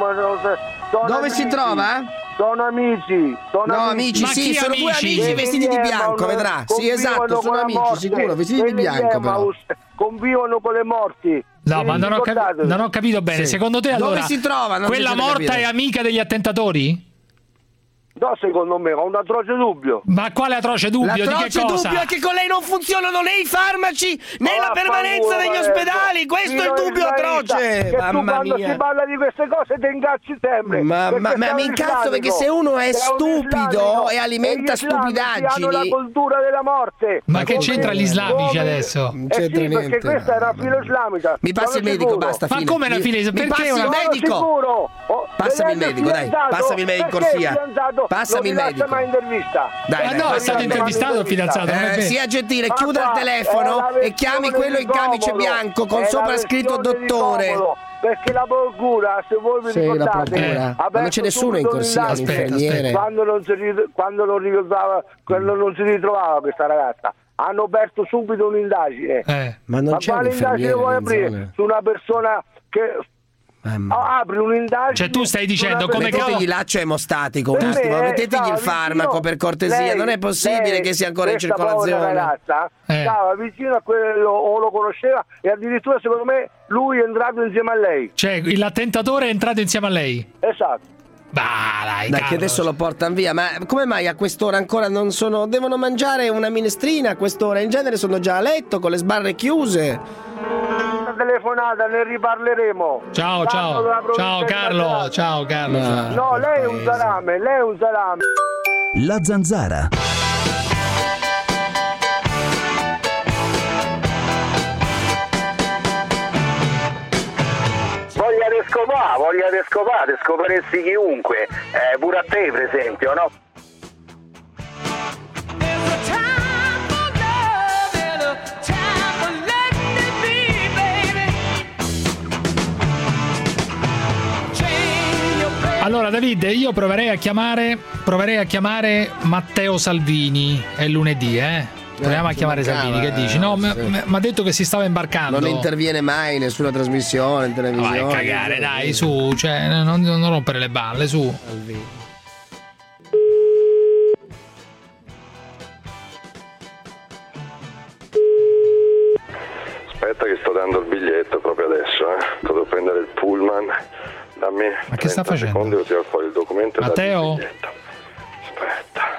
Dove si trova? Sono amici. Sono no, amici, amici sì, sono due amici vestiti di bianco, vedrà. Sì, esatto, sono amici, sicuro, vestiti di bianco però. Convivono con le morti. No, ma non ho, capi- non ho capito bene. Sì. Secondo te allora dove si trova? Non quella morta è amica degli attentatori? No, secondo me ho un atroce dubbio. Ma quale atroce dubbio? L'atroce di che cosa? dubbio è che con lei non funzionano né i farmaci né oh, la permanenza degli ospedali. Questo è il dubbio atroce. Che Mamma tu quando mia. si parla di queste cose ti incazzi sempre. Ma, ma, ma mi incazzo perché se uno è stupido e alimenta stupidaggini. Hanno la cultura della morte. Ma che c'entra gli islamici adesso? Non c'entra niente. Perché questa era filo islamica. Mi passa il medico, basta. Ma come una filo? Perché il medico? Passami il medico, dai. Passami il medico in corsia. Passami il medico. Ma intervista. Dai, ma dai, no, è stato intervistato il fidanzato. Eh, sia gentile, chiuda il telefono e chiami quello in camice bianco con sopra scritto dottore. Perché la procura, se voi vi sì, ricordate, ma non c'è nessuno in corsia, aspetta, aspetta. Quando non si quando non ricordava, quando non si ritrovava questa ragazza, hanno aperto subito un'indagine. Eh. Ma non ma c'è quale indagine vuoi aprire su una persona che Oh, apri un'indagine. Cioè tu stai dicendo come mettetegli l'accio emostatico un attimo, mettetegli il farmaco per cortesia, lei, non è possibile lei, che sia ancora in circolazione. Ragazza eh. stava vicino a quello o lo conosceva e addirittura secondo me lui è entrato insieme a lei. Cioè l'attentatore è entrato insieme a lei? Esatto. Bah, dai, dai che adesso lo portano via. Ma come mai a quest'ora ancora non sono? Devono mangiare una minestrina a quest'ora, in genere sono già a letto con le sbarre chiuse. telefonata, ne riparleremo. Ciao, ciao. Ciao Carlo, ciao Carlo. Ciao. No, lei è un salame, lei è un salame. La Zanzara. Voglia di scopare, voglia di scopare, scoperesti chiunque, eh, pure a te per esempio, no? Allora David, io proverei a chiamare proverei a chiamare Matteo Salvini, è lunedì, eh? Proviamo a chiamare Salvini, che dici? No, mi ha detto che si stava imbarcando. Non interviene mai in nessuna trasmissione in televisione. Vai a cagare, dai, su, cioè, non, non rompere le balle, su. Aspetta che sto dando il biglietto proprio adesso, eh. Devo prendere il pullman. Dammi Ma che sta facendo? Secondi, devo tirare fuori il documento. Matteo? Aspetta.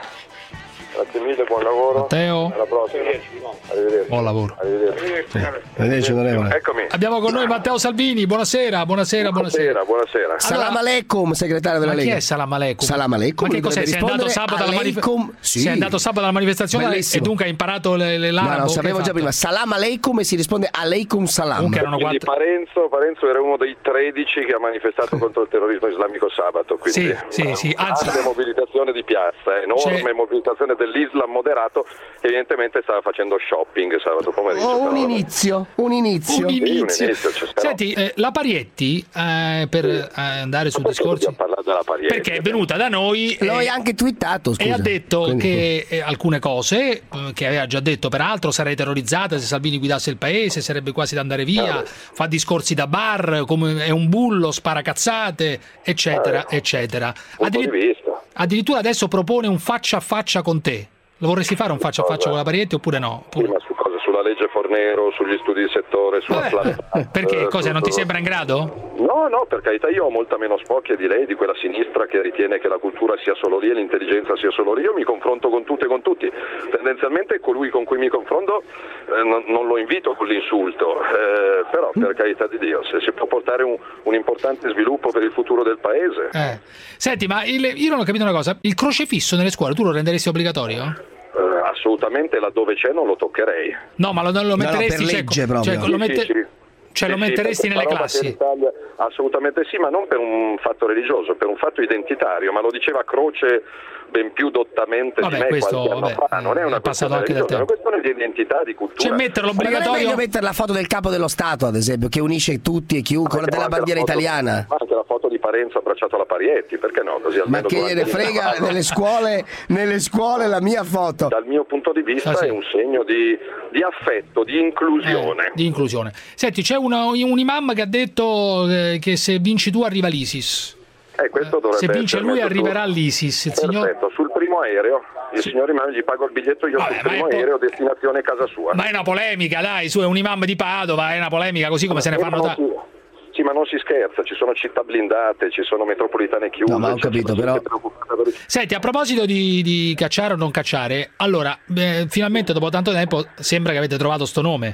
Grazie mille, buon lavoro. Matteo? Alla prossima. Arrivederci. Buon lavoro. Arrivederci. Arrivederci, onorevole. Eccomi. Abbiamo con noi Matteo Salvini, buonasera, buonasera, buonasera. Buonasera, buonasera. Salam aleikum, segretario della Ma Lega. chi è Salam aleikum? Salam aleikum. Ma che cos'è? Sei andato sabato alla manifestazione? Sì. Sei andato sabato alla manifestazione Bellissimo. e dunque hai imparato le, le l'arabo? No, no, sapevo Che già hai prima. Salam aleikum e si risponde aleikum salam. Comunque erano Quindi Parenzo, Parenzo era uno dei tredici che ha manifestato contro il terrorismo islamico sabato. Quindi Sì, sì, sì, anzi- grande mobilitazione di piazza, enorme C'è- mobilitazione dell'Islam moderato, che evidentemente stava facendo shopping sabato pomeriggio. Oh, un però- inizio, un inizio. Un inizio. Sì, un inizio, c'è stato. Senti, eh, la Parietti, eh, per eh, andare su Perché discorsi, dobbiamo parlare della Parietti? perché è venuta da noi Lo hai e, anche twittato, scusa. e ha detto Quindi- che eh, alcune cose eh, che aveva già detto, peraltro sarei terrorizzata se Salvini guidasse il paese, sarebbe quasi da andare via, fa discorsi da bar, come è un bullo, spara cazzate, eccetera, eccetera. Punto di vista. Addirittura adesso propone un faccia a faccia con te. Lo vorresti fare un faccia a faccia con la Parietti oppure no? Sì, ma su cosa? Sulla legge Fornero, sugli studi di settore, sulla Vabbè, flat- perché eh, cosa, su- non ti su- sembra in grado? No, no, per carità, io ho molta meno spocchia di lei, di quella sinistra che ritiene che la cultura sia solo lì e l'intelligenza sia solo lì. Io mi confronto con tutte e con tutti. Tendenzialmente colui con cui mi confronto eh, non, non lo invito con l'insulto, eh, però per carità di Dio, se si può portare un, un importante sviluppo per il futuro del paese. Eh. Senti, ma il- io non ho capito una cosa. Il crocefisso nelle scuole tu lo renderesti obbligatorio? Eh, assolutamente, laddove c'è non lo toccherei. No, ma lo, lo metteresti per cioè, legge proprio. cioè, lo Sì, mette- sì, sì. cioè, Sì, lo sì, metteresti per nelle questa roba che classi? in Italia- assolutamente sì, ma non per un fatto religioso, per un fatto identitario, ma lo diceva Croce ben più dottamente Vabbè, di me questo, qualche anno vabbè, fa. Non è una è passato questione anche del religiosa, è una tempo. questione di identità, di cultura. Cioè metterlo Ma non è obbligatorio? meglio mettere la foto del capo dello Stato, ad esempio, che unisce tutti e chiunque, quella della Anche la bandiera foto- italiana? ma anche la foto di Parenzo abbracciato alla Parietti, perché no? Così Ma almeno che durante gliene il frega cavallo. nelle scuole, nelle scuole la mia foto? Dal mio punto di vista Ah, sì. è un segno di, di affetto, di inclusione. Eh, di inclusione. Senti, c'è una- un imam che ha detto eh, che se vinci tu arriva l'ISIS. Eh, questo dovrebbe Se vince essere lui messo arriverà su- l'ISIS. Il signor... Perfetto, sul primo aereo, il signor imam gli pago il biglietto io Vabbè, sul ma primo è po- aereo, destinazione casa sua. Ma è una polemica, dai, su, è un imam di Padova, è una polemica così come se ne Eh, fanno ma tanti. non si- Sì, ma non si scherza, ci sono città blindate, ci sono metropolitane chiuse. No, ma ho c'è- capito, c'è però- gente preoccupata per- Senti, a proposito di, di cacciare o non cacciare, allora, eh, finalmente dopo tanto tempo sembra che avete trovato sto nome.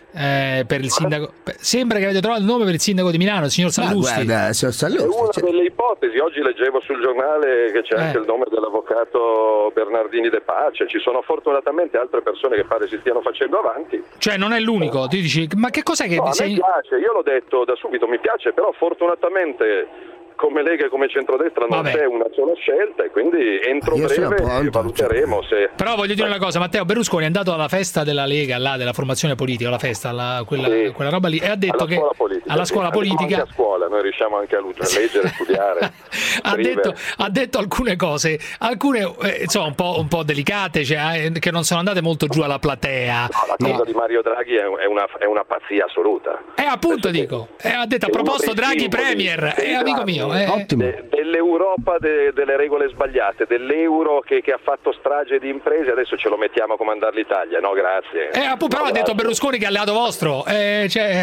Eh, per il sindaco, per- sembra che avete trovato il nome per il sindaco di Milano, il signor Ma Sallusti. guarda, signor È Sallusti, una cioè- delle ipotesi, oggi leggevo sul giornale che c'è Eh. anche il nome dell'avvocato Bernardini De Pace, ci sono fortunatamente altre persone che pare si stiano facendo avanti. Cioè, non è l'unico. Ti dici, ma che cos'è che No, ti a me sei. piace, io l'ho detto da subito, mi piace, però fortunatamente come Lega e come centrodestra non Vabbè. c'è una sola scelta e quindi entro Io sono breve pronto, valuteremo se... Però voglio dire una cosa, Matteo Berlusconi è andato alla festa della Lega, là, della formazione politica, la festa, la- quella, Sì. quella roba lì, e ha detto alla che scuola politica, alla sì. scuola Andiamo politica anche a scuola, noi riusciamo anche a leggere, studiare, ha, scrivere. detto, ha detto alcune cose, alcune eh, insomma un po', un po' delicate, cioè, eh, che non sono andate molto giù alla platea. No, la cosa No. di Mario Draghi è è una, è una pazzia assoluta. E appunto Adesso dico, e ha detto, ha è uno proposto dei Draghi simboli Premier, dei è amico danni, mio. eh. Ottimo. de- dell'Europa de- delle regole sbagliate, dell'euro che, che ha fatto strage di imprese, adesso ce lo mettiamo a comandare l'Italia, no grazie. Eh, appunto, però No, ha detto grazie. Berlusconi che è alleato vostro, eh, cioè,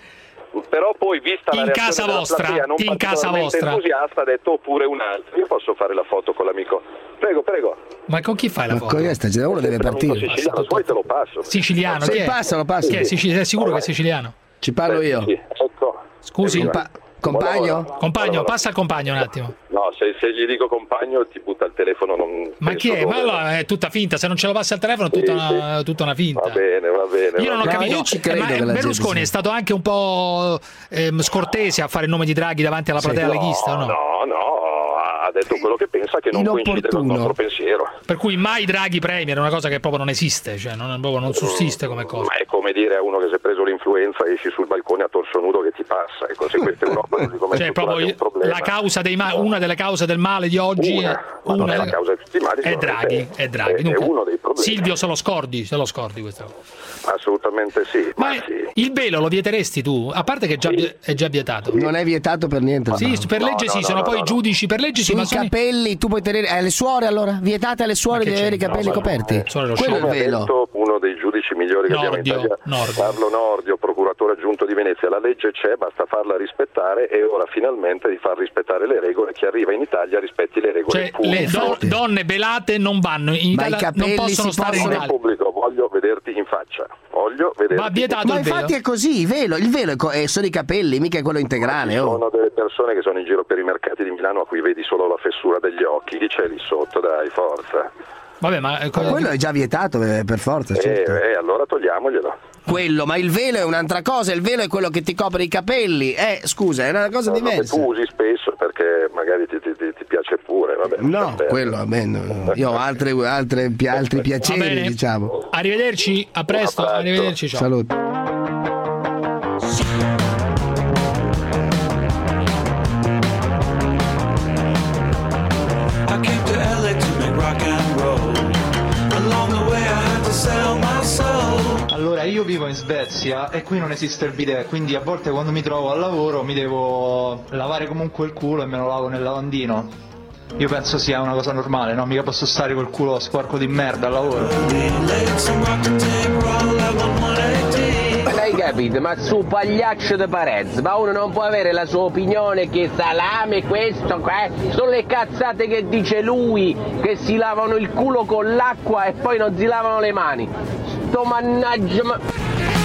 Però poi vista la In reazione casa della vostra, platea non in casa particolarmente vostra. entusiasta, ha detto oppure un altro. Io posso fare la foto con l'amico. Prego, prego. ma con chi fai la ma foto? con questa uno deve L'amico partire. siciliano, poi te lo passo. Siciliano, Se chi è? passa, lo passa. Chi è? Sici- sei sicuro che è siciliano? Ci parlo io. Sì, ecco. Scusi, Compa- compagno? Compagno, passa al compagno un attimo. No, se, se gli dico compagno ti butta il telefono. Non Ma chi è? dove... Ma allora è tutta finta, se non ce lo passi al telefono è tutta, Sì, una, tutta una finta. Va bene, va bene. Io non ho va capito, bene. io ci credo ma che la Berlusconi gente è stato anche un po' ehm, scortese a fare il nome di Draghi davanti alla platea no, leghista, o no? No, no, ha detto quello che pensa, che non coincide con il nostro pensiero. Per cui mai Draghi Premier è una cosa che proprio non esiste, cioè non, proprio non sussiste come cosa. Ma è come dire a uno che si è preso l'influenza, esci sul balcone a torso nudo che ti passa, e se questa Europa così come Cioè proprio un problema. la causa dei ma- una delle cause del male di oggi Una, è, ma non una è la delle- causa di tutti i mali, è Draghi, è Draghi. è, è Dunque, uno dei problemi. Silvio se lo scordi, se lo scordi questa cosa. Assolutamente sì. Ma Ma sì. il velo lo vieteresti tu? A parte che è già, è già vietato. Non è vietato per niente. Sì, no. per legge no, sì, no, sono no, poi no, i giudici per legge sì, Sui ma sono i- capelli tu puoi tenere alle suore allora? Vietate alle suore Ma che di avere i c'entra? capelli No, coperti? suore lo Quello è il Come ha velo. detto uno dei giudici migliori che abbiamo in Nordio, Italia, Nordio. Carlo Nordio, procuratore aggiunto di Venezia, la legge c'è, basta farla rispettare, e ora finalmente di far rispettare le regole. Chi arriva in Italia rispetti le regole. Cioè, Punto. le do- donne belate non vanno in Ma i Italia, capelli non possono si stare in possono- Italia. Pubblico, voglio vederti in faccia. Voglio vederti. Va vietato Ma il infatti velo. è così, il velo, il velo è co- è- sono i capelli, mica è quello integrale. Ci Oh. sono delle persone che sono in giro per i mercati di Milano a cui vedi solo la fessura degli occhi. Chi c'è lì sotto? Dai, forza. Vabbè, ma eh, Ma quello è già vietato eh, per forza, certo. Eh, eh, allora togliamoglielo. Quello, ma il velo è un'altra cosa, il velo è quello che ti copre i capelli. Eh, scusa, è una cosa No, no, che diversa. tu usi spesso perché magari ti, ti- ti- ti piace pure, vabbè. No, vabbè. quello vabbè, no. Io ho altre, altre, pi- altri Va piaceri, bene. diciamo. Arrivederci, a presto, Un abbraccio. arrivederci, ciao. Salute. I came to L A to make rock and roll. Along the way I had to sell my soul. Allora, io vivo in Svezia e qui non esiste il bidet, quindi a volte quando mi trovo al lavoro mi devo lavare comunque il culo e me lo lavo nel lavandino. Io penso sia una cosa normale, no? Mica posso stare col culo sporco di merda al lavoro. Hai capito? Ma su pagliaccio di Parenzo, ma uno non può avere la sua opinione che salame, questo, qua, sono le cazzate che dice lui, che si lavano il culo con l'acqua e poi non si lavano le mani. Sto mannaggia... Ma...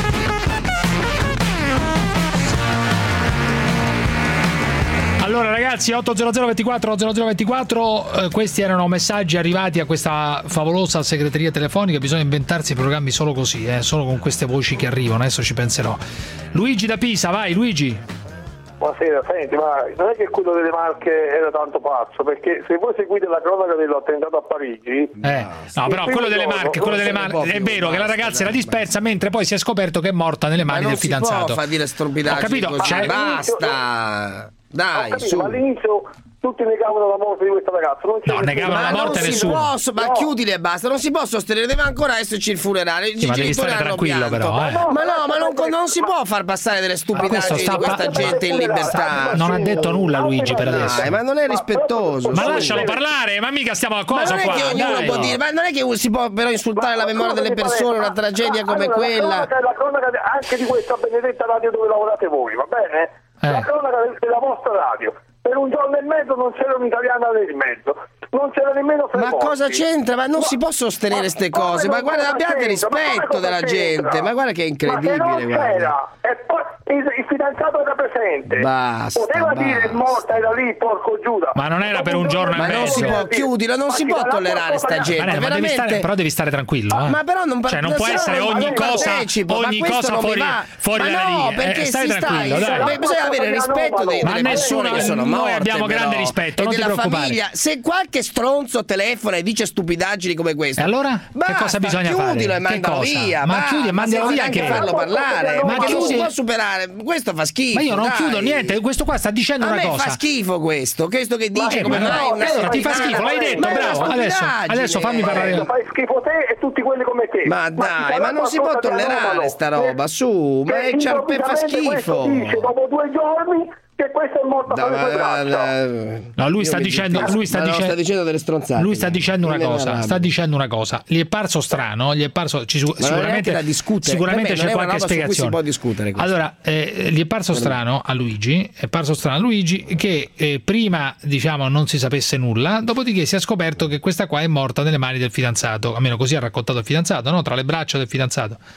Allora ragazzi, otto zero zero ventiquattro zero zero ventiquattro, eh, questi erano messaggi arrivati a questa favolosa segreteria telefonica. Bisogna inventarsi programmi solo così, eh, solo con queste voci che arrivano. Adesso ci penserò. Luigi da Pisa, vai Luigi. Buonasera, senti, ma non è che quello delle Marche era tanto pazzo, perché se voi seguite la cronaca dell'attentato a Parigi... Eh, no, però quello delle Marche, quello delle Marche è vero che la ragazza era dispersa, mentre poi si è scoperto che è morta nelle mani del fidanzato. Ma non si può fare dire stupidaggini Ho capito, così, cioè- basta. Dai, Ho capito, su. ma all'inizio tutti negavano la morte di questa ragazza. Non c'è No, nessuno- negavano la Ma morte non si nessuno. può, ma No. chiudili e basta, non si può sostenere, deve ancora esserci il funerale. I Sì, ma devi genitori stare hanno tranquillo pianto. però, eh. Ma no, ma non, non si può far passare delle questo stupidaggini sta di questa pa- gente in libertà. Non ha detto nulla Luigi per adesso. Dai, ma non è rispettoso. Ma su. lascialo parlare, ma mica stiamo a Ma cosa non è qua. che ognuno dai. può dire, ma non è che si può però insultare la memoria delle persone, una tragedia come Allora, quella. La cronaca è la cronaca de- anche di questa benedetta radio dove lavorate voi, va bene? Eh. La cronaca de- della vostra radio. Per un giorno e mezzo non c'era un'italiana nel mezzo, non c'era nemmeno tre Ma morti. cosa c'entra? Ma non si può sostenere queste come cose. Ma non- guarda, cosa abbiate c'entra? Ma come rispetto cosa della c'entra? gente. Ma guarda che è Ma incredibile, se non guarda. c'era, e poi il, il fidanzato era presente. Basta, Poteva basta. dire è morta, era lì, porco Giuda. Ma non era per un giorno e Ma non si mezzo. può, chiudilo, non si può tollerare sta gente. Ma, ne- ma devi stare, veramente. però devi stare tranquillo. Eh. Ma però non, cioè, non può se no essere non- ogni non cosa, partecipo, ma ogni questo cosa non mi fuori, va. fuori ma dalle no, righe. perché Eh, stai si tranquillo, sta, dai. beh, bisogna avere rispetto dei, Ma delle nessuno- persone che sono noi morte, abbiamo però, grande rispetto, e non ti della preoccupare. famiglia. Se qualche stronzo telefona e dice stupidaggini come questa, E allora? basta, che cosa bisogna fare? chiudilo e Che mandalo cosa? via. Ma basta, chiudi e mandalo senza via neanche che farlo parlare. Ma Ma che non si chiudi- può superare. Questo fa schifo. Ma io non dai. chiudo niente, questo qua sta dicendo A una me cosa. fa schifo questo, questo che dice eh, come ma no, mai una allora ti fa settimana- schifo, l'hai detto, Ma è una bravo. Adesso, stupidaggine. adesso fammi parlare. Fai schifo te e tutti quelli come te. Ma ci dai, sarà ma non si può qualcosa di tollerare anomalo sta roba, che- su, ma che è ciarpe fa improvvisamente questo schifo. dice dopo due giorni che questo è morto Da- per le sue braccia. da- No, lui Io sta mi dicendo, zittisco. lui sta Ma no, dicendo, sta dicendo delle stronzate. lui sta dicendo una Non me ne cosa, arrabbio. sta dicendo una cosa. Gli è parso strano, gli è parso ci, Ma non è sicuramente neanche da discutere. sicuramente Per me c'è non è una qualche roba su cui spiegazione. si può discutere questo. Allora, eh, gli è parso Per me. strano a Luigi, è parso strano a Luigi che eh, prima, diciamo, non si sapesse nulla, dopodiché si è scoperto che questa qua è morta nelle mani del fidanzato, almeno così ha raccontato il fidanzato, no? Tra le braccia del fidanzato.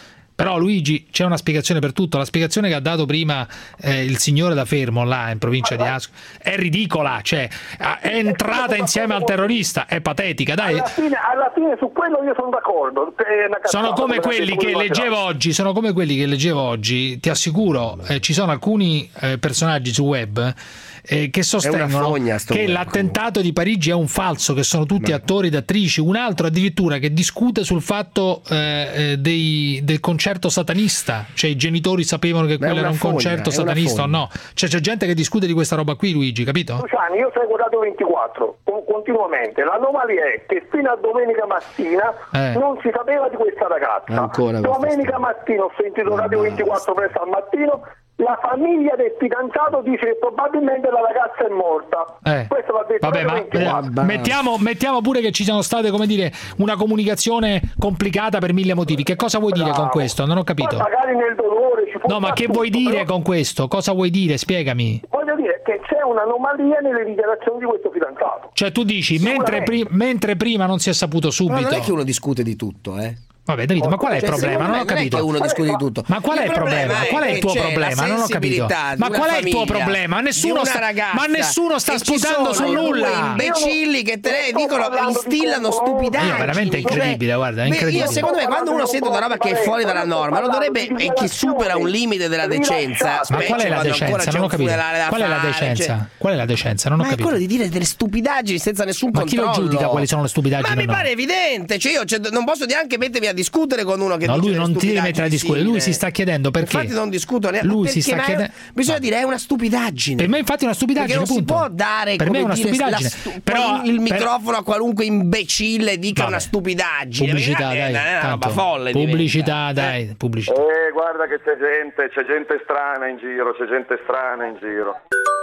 Però Luigi, c'è una spiegazione per tutto. La spiegazione che ha dato prima eh, il signore da Fermo là in provincia di Ascoli è ridicola, cioè è entrata insieme al terrorista, è patetica, dai. Alla fine, alla fine su quello io sono d'accordo. Sono come quelli che leggevo oggi, sono come quelli che leggevo oggi, ti assicuro, eh, ci sono alcuni eh, personaggi su web eh, che sostengono fogna, che l'attentato di Parigi è un falso, che sono tutti Ma... attori ed attrici, un altro addirittura che discute sul fatto eh, dei, del concerto satanista, cioè i genitori sapevano che quello era un fogna, concerto satanista o no, cioè c'è gente che discute di questa roba qui, Luigi, capito? Luciani, io seguo Radio ventiquattro continuamente, l'anomalia è che fino a domenica mattina eh. non si sapeva di questa ragazza. Ancora domenica mattina ho sentito Radio ventiquattro presto al mattino, la famiglia del fidanzato dice che probabilmente la ragazza è morta. Eh. Questo va detto. Vabbè, ma, eh, mettiamo, mettiamo pure che ci siano state, come dire, una comunicazione complicata per mille motivi. Che cosa vuoi Bravo. dire con questo? Non ho capito. Ma magari nel dolore ci può No, ma che tutto, vuoi dire però... con questo? Cosa vuoi dire? Spiegami. Voglio dire che c'è un'anomalia nelle dichiarazioni di questo fidanzato. Cioè tu dici, mentre, pri- mentre prima non si è saputo subito. Ma non è che uno discute di tutto, eh. Vabbè, Davide, ma qual è il problema? Non ho capito. Non è che uno discute di tutto. Ma qual è il problema? Qual è il tuo problema? Non ho capito. Ma qual è il tuo problema? Nessuno sta, ma nessuno sta sputando su nulla. Imbecilli che te ne dicono, instillano stupidaggini. È veramente incredibile, guarda, è incredibile. Io secondo me quando uno sente una roba che è fuori dalla norma, non dovrebbe, e che supera un limite della decenza. Ma qual è la decenza? Non ho capito. Qual è la decenza? Qual è la decenza? Non ho capito. Ma è quello di dire delle stupidaggini senza nessun controllo. Ma chi lo giudica quali sono le stupidaggini? Ma mi pare evidente, cioè io non posso neanche mettermi a discutere con uno che no, dice lui non ti deve mettere a discutere, lui si sta chiedendo perché. Infatti non discuto neanche. Lui si sta chiedendo. Bisogna dire è una stupidaggine. Per me infatti è una stupidaggine, perché non punto. si può dare per me è una dire, stupidaggine. Stu- però il per... microfono a qualunque imbecille dica Vabbè. una stupidaggine. Pubblicità, è, dai. È una roba folle. Pubblicità, diventa. dai, pubblicità. Eh, guarda che c'è gente, c'è gente strana in giro, c'è gente strana in giro.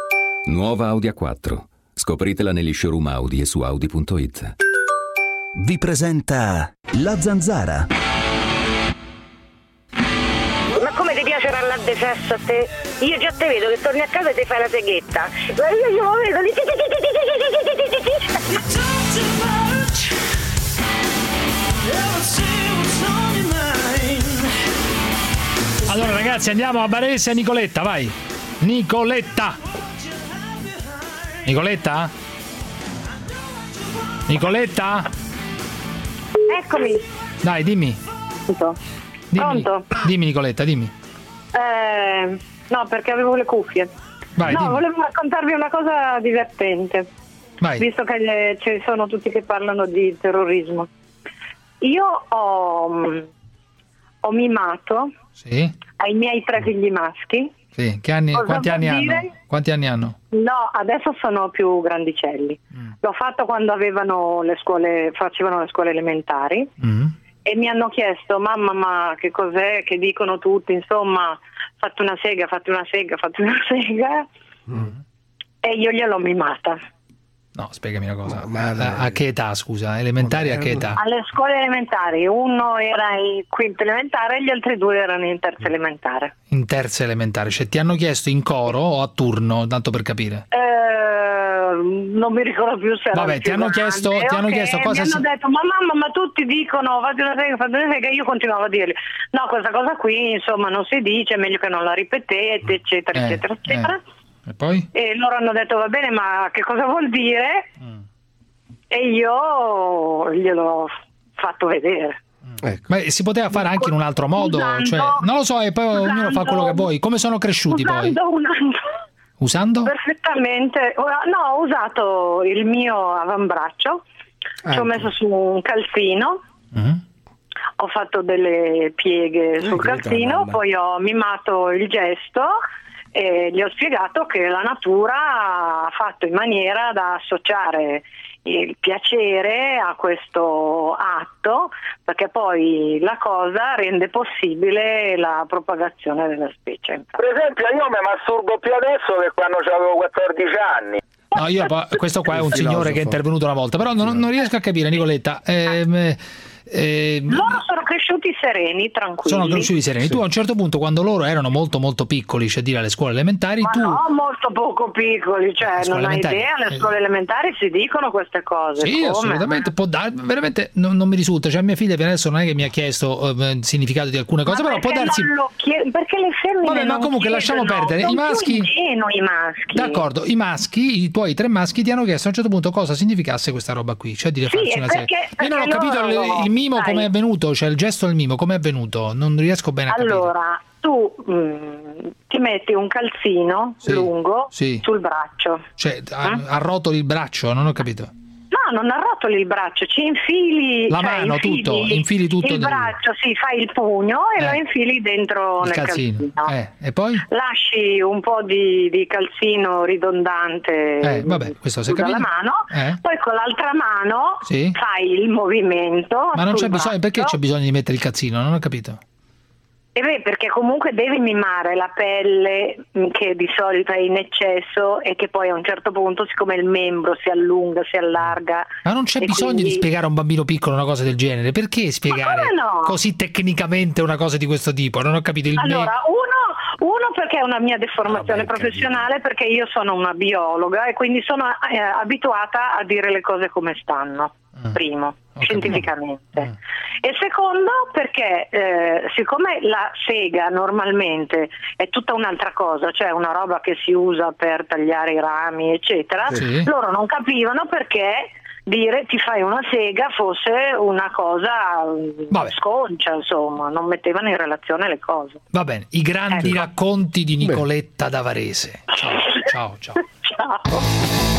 Nuova Audi A quattro. Scopritela negli showroom Audi e su Audi punto it. Vi presenta La Zanzara. Ma come ti piacerà la de sesso a te? Io già te vedo che torni a casa e ti fai la seghetta. Ma io io lo vedo lì. Allora ragazzi, andiamo a Varese a Nicoletta, vai. Nicoletta. Nicoletta? Nicoletta? Eccomi. Dai, dimmi. Dimmi, Pronto? Dimmi Nicoletta, dimmi. Eh, no, perché avevo le cuffie. Vai, no, dimmi. volevo raccontarvi una cosa divertente. Vai. Visto che le, ci sono tutti che parlano di terrorismo. Io ho, ho mimato sì. ai miei tre figli maschi. Sì. Che anni, quanti anni dire? hanno? Quanti anni hanno? No, adesso sono più grandicelli. Mm. L'ho fatto quando avevano le scuole, facevano le scuole elementari. Mm. E mi hanno chiesto, mamma, ma che cos'è che dicono tutti, insomma, fatti una sega, fatti una sega, fatti una sega. Mm. E io gliel'ho mimata. No, spiegami una cosa, ma a, a che età, scusa? Elementari a che età? Alle scuole elementari, uno era in quinta elementare e gli altri due erano in terza elementare. In terza elementare, cioè ti hanno chiesto in coro o a turno, tanto per capire? Eh, non mi ricordo più se era Vabbè, ti hanno chiesto, ti hanno okay, chiesto cosa mi hanno si... detto, ma mamma, ma tutti dicono fate una sega, fate una sega, io continuavo a dirgli, no, questa cosa qui, insomma, non si dice, è meglio che non la ripetete, eccetera, eh, eccetera, eccetera. Eh. E poi? E loro hanno detto va bene, ma che cosa vuol dire? Mm. E io gliel'ho fatto vedere. Ecco. Ma si poteva fare anche in un altro modo, usando, cioè, non lo so, e poi usando, ognuno fa quello che vuoi. Come sono cresciuti usando, poi? Usando, usando? Perfettamente. No, ho usato il mio avambraccio, ecco. Ci ho messo su un calzino. Mm. Ho fatto delle pieghe eh, sul calzino, poi ho mimato il gesto e gli ho spiegato che la natura ha fatto in maniera da associare il piacere a questo atto, perché poi la cosa rende possibile la propagazione della specie. Per esempio io mi masturbo più adesso che quando avevo quattordici anni. No, io, questo qua è un signore che è intervenuto una volta, però non, non riesco a capire, Nicoletta. Ehm, Eh, loro sono cresciuti sereni, tranquilli. Sono cresciuti sereni. Sì. Tu a un certo punto, quando loro erano molto molto piccoli, cioè dire alle scuole elementari, ma tu... no, molto poco piccoli, cioè non hai idea, alle scuole elementari si dicono queste cose. Sì, come? assolutamente, può dare, veramente non, non mi risulta, cioè mia figlia adesso non è che mi ha chiesto uh, il significato di alcune cose, ma però può darsi... Chied... perché le femmine Vabbè, ma non comunque chiedono, lasciamo perdere, i maschi... ingenui i maschi. D'accordo, i maschi, i tuoi tre maschi ti hanno chiesto a un certo punto cosa significasse questa roba qui, cioè dire sì, farsi una perché, serie. perché Io non ho capito loro, il, il mimo come è avvenuto, cioè il gesto del mimo come è avvenuto, non riesco bene a capire. Allora, tu mh, ti metti un calzino sì, lungo sì. sul braccio. Cioè, eh? arrotoli il braccio, non ho capito. No, non arrotoli il braccio, ci infili la cioè, mano, infili, tutto, infili tutto. Il del... braccio, sì, fai il pugno e eh. lo infili dentro il nel calzino. calzino. Eh. E poi? Lasci un po' di, di calzino ridondante eh, vabbè, questo si è dalla mano, eh. poi con l'altra mano sì. fai il movimento. Ma non c'è braccio. bisogno, perché c'è bisogno di mettere il calzino? Non ho capito. E beh, perché comunque devi mimare la pelle che di solito è in eccesso e che poi a un certo punto, siccome il membro si allunga, si allarga. Ma non c'è bisogno quindi... di spiegare a un bambino piccolo una cosa del genere. Perché spiegare no? così tecnicamente una cosa di questo tipo? Non ho capito il Allora, me... uno, uno perché è una mia deformazione Vabbè, professionale, capito. Perché io sono una biologa e quindi sono eh, abituata a dire le cose come stanno. Mm. Primo, scientificamente. Mm. E secondo perché eh, siccome la sega normalmente è tutta un'altra cosa, cioè una roba che si usa per tagliare i rami eccetera, sì. Loro non capivano perché dire ti fai una sega fosse una cosa Vabbè. sconcia, insomma, non mettevano in relazione le cose. Va bene, i grandi ecco. racconti di Nicoletta Beh. da Varese. Ciao, ciao, ciao. Ciao.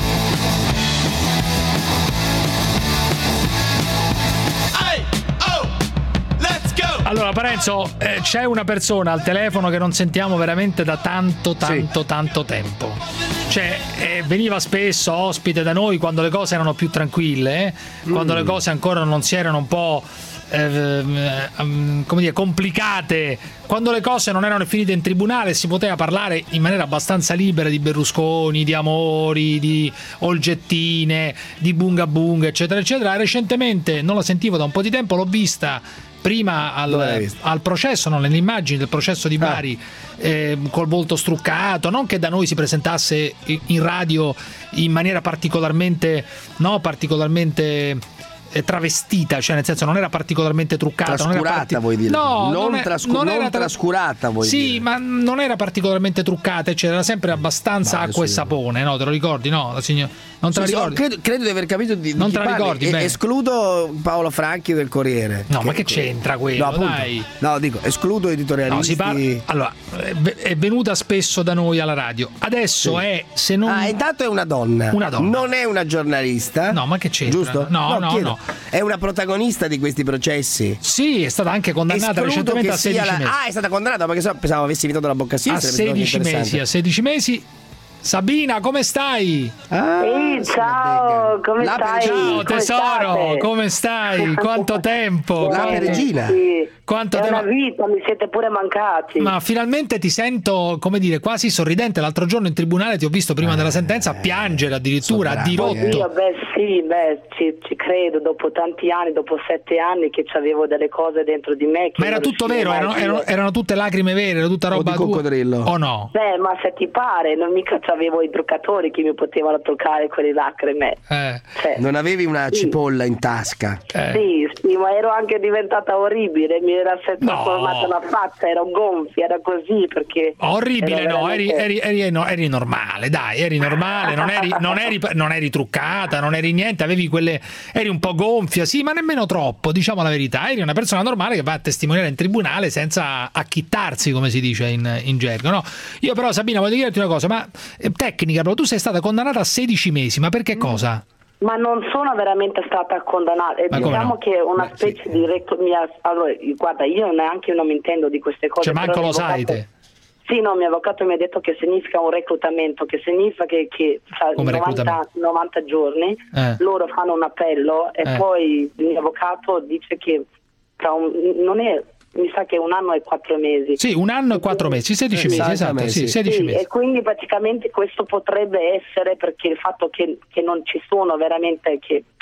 Allora Parenzo, eh, c'è una persona al telefono che non sentiamo veramente da tanto tanto sì. tanto tempo. Cioè eh, veniva spesso ospite da noi quando le cose erano più tranquille, eh? mm. quando le cose ancora non si erano un po' eh, um, come dire, complicate, quando le cose non erano finite in tribunale, si poteva parlare in maniera abbastanza libera di Berlusconi, di amori, di olgettine, di bunga bunga eccetera eccetera. Recentemente non la sentivo da un po' di tempo, l'ho vista prima al, al processo, no, nelle immagini del processo di Bari, ah. eh, col volto struccato, non che da noi si presentasse in radio in maniera particolarmente no, particolarmente eh, travestita, cioè nel senso non era particolarmente truccata, trascurata, non era parti- vuoi dire? No, non, non, è, trascu- non non era tra- trascurata, vuoi sì, dire? ma non era particolarmente truccata, cioè era sempre abbastanza no, acqua e sapone, no? Te lo ricordi? No, la signora non te sì, la ricordi? Credo, credo di aver capito di, di non chi te la parli. ricordi E, bene. Escludo Paolo Franchi del Corriere. No, che, ma che c'entra quello? No, appunto, dai. No, dico, escludo editorialisti. No, si parla, allora, è venuta spesso da noi alla radio. Adesso sì. è se non Ah, intanto è una donna. Una donna. Non è una giornalista. No, ma che c'entra? Giusto? No, no, no, chiedo. no. È una protagonista di questi processi. Sì, è stata anche condannata Escludo recentemente a sedici la... mesi. Ah, è stata condannata, perché so, pensavo avessi evitato la bocca sinistra. A sedici mesi, a sedici mesi. Sabina, come stai? Ah, Ehi, ciao, come la stai? Ciao come tesoro, state? come stai? Quanto tempo? La Quanto... regina. Sì. Quanto è te... una vita, mi siete pure mancati. Ma finalmente ti sento, come dire, quasi sorridente. L'altro giorno in tribunale ti ho visto prima eh, della sentenza piangere addirittura, a dirotto. Oddio, beh sì, beh ci, ci credo, dopo tanti anni, dopo sette anni che c'avevo delle cose dentro di me. Che ma era tutto vero? Erano, erano, erano tutte lacrime vere? Era tutta roba o di coccodrillo? O no? Beh, ma se ti pare, non mica c'avevo i truccatori che mi potevano toccare quelle lacrime. Eh. Cioè, non avevi una sì. cipolla in tasca? Eh. Sì, sì, ma ero anche diventata orribile, mi era sempre no. formata la faccia, ero gonfia, era così perché... Orribile no, veramente... eri, eri, eri, no, eri normale, dai, eri normale, non eri, non, eri, non eri truccata, non eri niente, avevi quelle... eri un po' gonfia, sì, ma nemmeno troppo, diciamo la verità, eri una persona normale che va a testimoniare in tribunale senza acchittarsi, come si dice in, in gergo, no? Io però, Sabina, voglio dirti una cosa, ma eh, tecnica, però tu sei stata condannata a sedici mesi, ma per che cosa? Ma non sono veramente stata condannata, ma diciamo no? che una Beh, specie sì. di retro... mia... Allora, guarda, io neanche non mi intendo di queste cose. Cioè manco lo sai te? Sì, no, mio avvocato mi ha detto che significa un reclutamento, che significa che, che fra novanta, novanta giorni eh. loro fanno un appello e eh. poi il mio avvocato dice che tra un, non è... mi sa che un anno e quattro mesi. Sì, un anno e quattro mesi, sedici mesi, esatto, sì, sedici sì, mesi. E quindi praticamente questo potrebbe essere perché il fatto che, che non ci sono veramente, che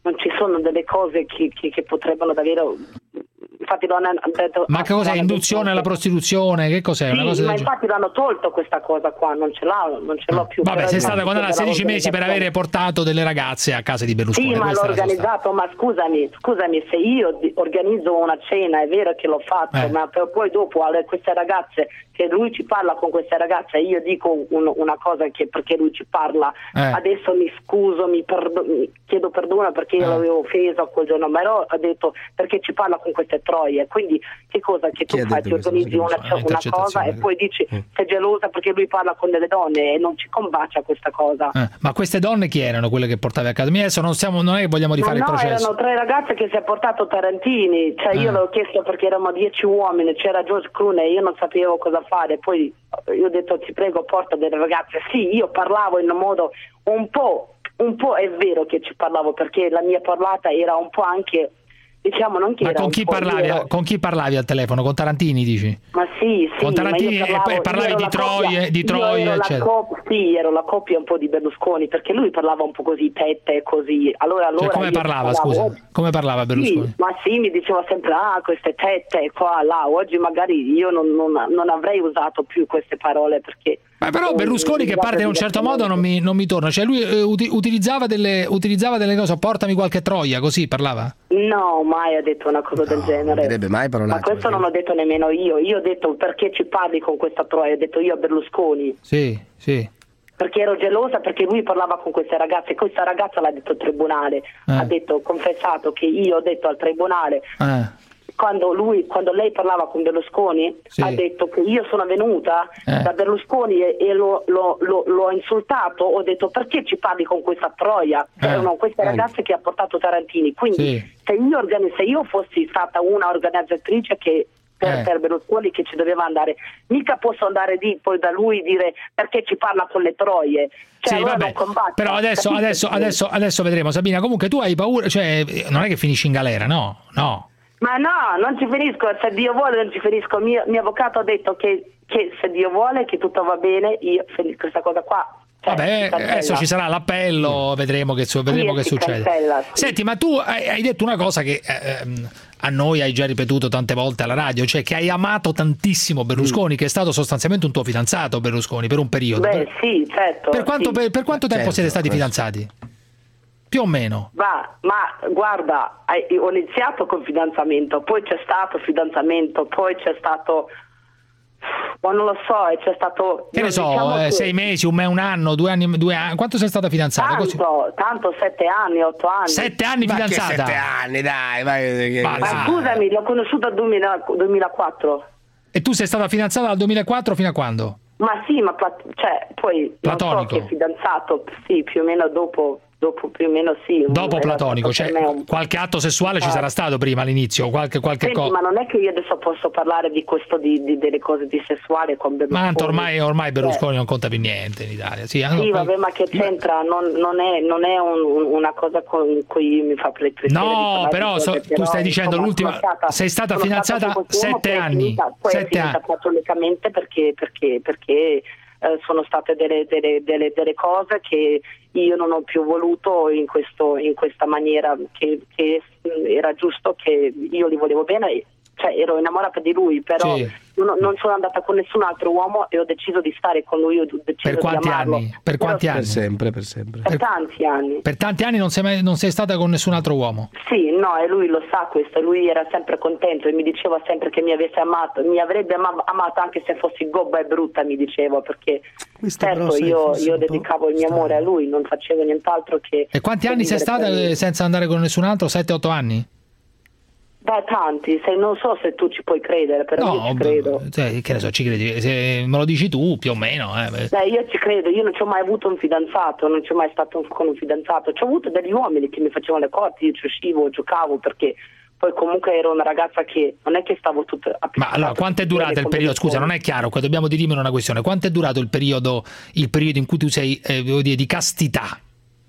non ci sono delle cose che, che, che potrebbero davvero... Infatti non hanno detto, ma che cos'è? Induzione alla prostituzione? Che cos'è? Sì, Una cosa ma del... infatti l'hanno tolto questa cosa qua, non ce l'ho, non ce l'ho più. Vabbè, però sei stata condannata a sedici mesi per avere portato portato delle ragazze a casa di Berlusconi. Sì, ma l'ho organizzato, ma scusami, scusami, se io organizzo una cena, è vero che l'ho fatto, eh. ma poi dopo alle queste ragazze, che lui ci parla con queste ragazze, io dico un, una cosa che perché lui ci parla, eh. adesso mi scuso, mi, perdo, mi chiedo perdono perché io eh. l'avevo offeso quel giorno, ma ero, ho detto perché ci parla con queste troie, quindi che cosa che tu Chiedete fai, ti organizzi una, una cosa e poi dici mm. sei gelosa perché lui parla con delle donne e non ci combacia questa cosa. Eh. Ma queste donne chi erano quelle che portavi a casa? Adesso non, siamo, non è che vogliamo rifare ma il no, processo. Erano tre ragazze che si è portato Tarantini, cioè eh. io l'ho chiesto perché eravamo dieci uomini, c'era George Clooney, io non sapevo cosa fare, poi io ho detto ti prego porta delle ragazze. Sì, io parlavo in un modo un po', un po' è vero che ci parlavo perché la mia parlata era un po' anche, diciamo, non che ma era con chi parlavi ero... con chi parlavi al telefono? Con Tarantini dici? Ma sì, sì, con Tarantini parlavo, e parlavi di Troie, di Troie eccetera. Cop- sì, ero la coppia un po' di Berlusconi perché lui parlava un po' così tette così. Allora, allora cioè, come parlava, parlavo, scusa? oggi... Come parlava Berlusconi? Sì, ma sì, mi diceva sempre ah, queste tette qua là. Oggi magari io non, non, non avrei usato più queste parole perché ma però Berlusconi che parte in un certo modo non mi, non mi torna, cioè lui eh, uti- utilizzava delle utilizzava delle cose, portami qualche troia, così parlava? No, mai ha detto una cosa no, del genere. Non direbbe mai parolacce. Ma questo perché... non ho detto nemmeno io. Io ho detto perché ci parli con questa troia, ho detto io a Berlusconi. Sì, sì. Perché ero gelosa perché lui parlava con queste ragazze, questa ragazza l'ha detto al tribunale, eh. ha detto, confessato che io ho detto al tribunale. Eh. Quando, lui, quando lei parlava con Berlusconi sì. ha detto che io sono venuta eh. da Berlusconi e, e lo, lo, lo, l'ho insultato, ho detto perché ci parli con questa troia, eh. erano queste ragazze eh. che ha portato Tarantini, quindi sì. se, io organi- se io fossi stata una organizzatrice che per, eh. per Berlusconi che ci doveva andare, mica posso andare lì poi da lui dire perché ci parla con le troie. Cioè, sì, allora vabbè. non Però adesso, adesso, adesso, adesso vedremo. Sabina, comunque tu hai paura, cioè non è che finisci in galera, no? No. Ma no, non ci finisco, se Dio vuole non ci finisco. Mio, mio avvocato ha detto che, che se Dio vuole che tutto va bene, io finisco questa cosa qua. Cioè, vabbè, adesso ci sarà l'appello, vedremo che, vedremo che succede. Cancella, sì. Senti, ma tu hai, hai detto una cosa che eh, a noi hai già ripetuto tante volte alla radio, cioè che hai amato tantissimo Berlusconi, mm. che è stato sostanzialmente un tuo fidanzato Berlusconi per un periodo. Beh, sì, certo. Per quanto, sì. per, per quanto tempo certo, siete stati questo. fidanzati? Più o meno. Va, ma guarda, ho iniziato con fidanzamento, poi c'è stato fidanzamento, poi c'è stato, ma non lo so, c'è stato. Che ne so, diciamo eh, che... sei mesi, un, un anno, due anni, due anni. Quanto sei stata fidanzata? Tanto, Così? tanto sette anni, otto anni. Sette anni ma fidanzata? Che sette anni, dai, vai, ma, ma scusami, l'ho conosciuto nel duemilaquattro. E tu sei stata fidanzata dal duemilaquattro fino a quando? Ma sì, ma cioè, poi platonico. Non so che fidanzato, sì, più o meno dopo. Dopo più o meno sì. Dopo platonico, cioè un... qualche atto sessuale ah. ci sarà stato prima all'inizio, qualche, qualche cosa. Ma non è che io adesso posso parlare di questo, di, di delle cose di sessuale con Berlusconi. Ma tanto ormai, ormai Berlusconi eh. non conta più niente in Italia. Sì, sì vabbè, ma che c'entra? Non, non è, non è un, una cosa con cui mi fa piacere. No, però so, tu stai dicendo l'ultima. Stata, sei stata fidanzata stata sette anni. Poi sette è finita platonicamente perché perché perché. Eh, sono state delle, delle, delle, delle cose che io non ho più voluto in, questo, in questa maniera, che, che era giusto, che io li volevo bene, cioè ero innamorata di lui, però sì. non, non sono andata con nessun altro uomo e ho deciso di stare con lui, ho deciso per quanti di amarlo. Anni? Per quanti però, anni? Per sempre, per sempre. Per tanti anni. Per tanti anni non sei, mai, non sei stata con nessun altro uomo? Sì, no, e lui lo sa questo, lui era sempre contento e mi diceva sempre che mi avesse amato, mi avrebbe amato anche se fossi gobba e brutta, mi diceva, perché Questa certo io, io dedicavo il mio amore a lui, non facevo nient'altro che... E quanti anni sei stata senza andare con nessun altro? sette otto anni? Beh, tanti, se, non so se tu ci puoi credere, però no, io ci credo. Cioè, che ne so, ci credi, se me lo dici tu più o meno. Eh. Beh, io ci credo, io non ci ho mai avuto un fidanzato, non ci ho mai stato con un fidanzato, ci ho avuto degli uomini che mi facevano le cotte, io ci uscivo, giocavo, perché poi comunque ero una ragazza che non è che stavo tutto ma allora quanto è durato il periodo? Scusa, non è chiaro, qua dobbiamo dirimere una questione. Quanto è durato il periodo il periodo in cui tu sei eh, devo dire, di castità?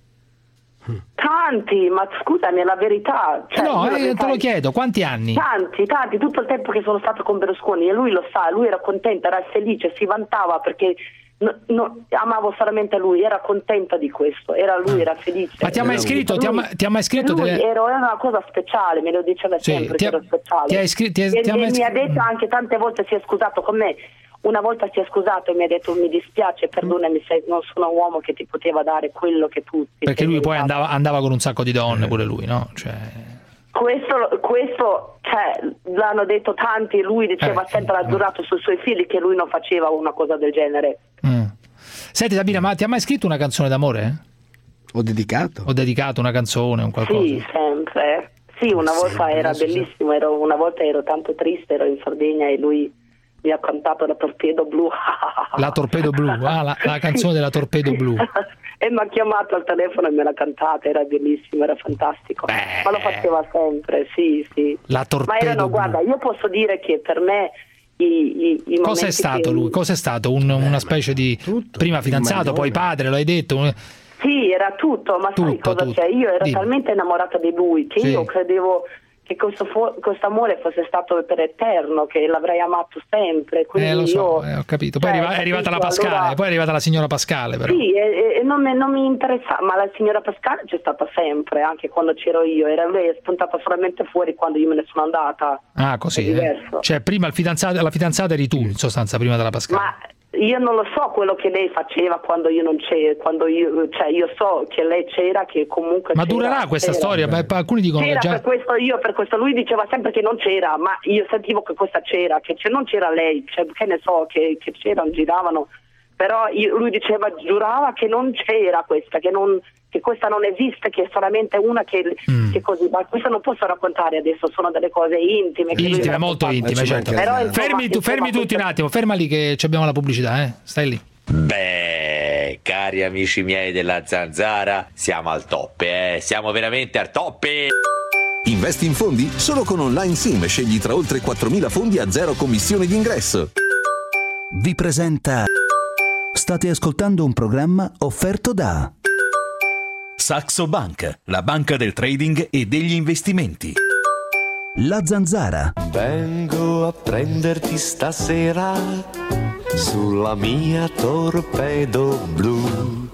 Tanti, ma scusami, è la verità. Cioè, no, eh, verità, te lo chiedo, quanti anni? Tanti, tanti, tutto il tempo che sono stato con Berlusconi e lui lo sa, lui era contento, era felice, si vantava perché No, no, amavo solamente lui, era contenta di questo, era lui, era felice. Ma ti ha mai scritto? Ti ha, ti ha mai scritto? Lui delle... ero, era una cosa speciale, me lo diceva Sì, sempre ti ha- che ero speciale. ti ha iscri- ti ha- e, ti ha e mai mi ha scritto- detto anche tante volte, si è scusato con me. Una volta si è scusato e mi ha detto mi dispiace, perdonami, se non sono un uomo che ti poteva dare quello che tu ti Perché sei lui poi diventato. andava, andava con un sacco di donne, pure lui, no? Cioè... Questo, questo cioè, l'hanno detto tanti, lui diceva Eh, sempre, ha giurato sui suoi figli che lui non faceva una cosa del genere. Mm. Senti Sabina, ma ti ha mai scritto una canzone d'amore? O dedicato? O dedicato una canzone, un qualcosa? Sì, sempre. Sì, una volta sempre, era adesso bellissimo, ero, una volta ero tanto triste, ero in Sardegna e lui mi ha cantato La Torpedo Blu. La Torpedo Blu, ah, la, la canzone della Torpedo Blu. E mi ha chiamato al telefono e me l'ha cantata, era bellissimo, era fantastico. Ma lo faceva sempre, sì, sì. La Torpedo Ma erano, Blu. guarda, io posso dire che per me i, i, i Cos'è momenti stato che- lui? Cos'è stato? Un- una specie di prima fidanzato, poi padre, lo hai detto? un- Sì, era tutto, ma sai Tutto, cosa tutto. c'è? Io ero Dimmi. talmente innamorata di lui che Sì. io credevo che questo, fo- questo amore fosse stato per eterno, che l'avrei amato sempre. Quindi Eh, lo so, io, eh, ho capito. Poi cioè, è arriva- è arrivata la capito, Pascale, allora- poi è arrivata la signora Pascale, però. Sì, e, e non, mi, non mi interessa, ma la signora Pascale c'è stata sempre, anche quando c'ero io. Era lei, è spuntata solamente fuori quando io me ne sono andata. Ah, così. È eh. diverso. Cioè, prima il fidanzato, la fidanzata eri tu, in sostanza, prima della Pascale. Ma io non lo so quello che lei faceva quando io non c'ero, quando io, cioè io so che lei c'era, che comunque Ma c'era, durerà questa c'era. storia? Beh, alcuni dicono C'era che già... per questo io, per questo lui diceva sempre che non c'era, ma io sentivo che questa c'era, che c'è- non c'era lei, cioè, che ne so, che, che c'erano, giravano, però io- lui diceva, giurava che non c'era questa, che, non, che questa non esiste, che è solamente una che, Mm. che così, ma questo non posso raccontare adesso, sono delle cose intime. che lui mi Intime, ha molto raccontato. intime, certo. Però, insomma, fermi tu, insomma, fermi tutti un questa- attimo, ferma lì che ci abbiamo la pubblicità, eh? Stai lì. Beh, cari amici miei della Zanzara, siamo al top, eh? Siamo veramente al top. Investi in fondi? Solo con Online Sim scegli tra oltre quattromila fondi a zero commissione di ingresso. Vi presenta. State ascoltando un programma offerto da Saxo Bank, la banca del trading e degli investimenti. La Zanzara. Vengo a prenderti stasera sulla mia torpedo blu.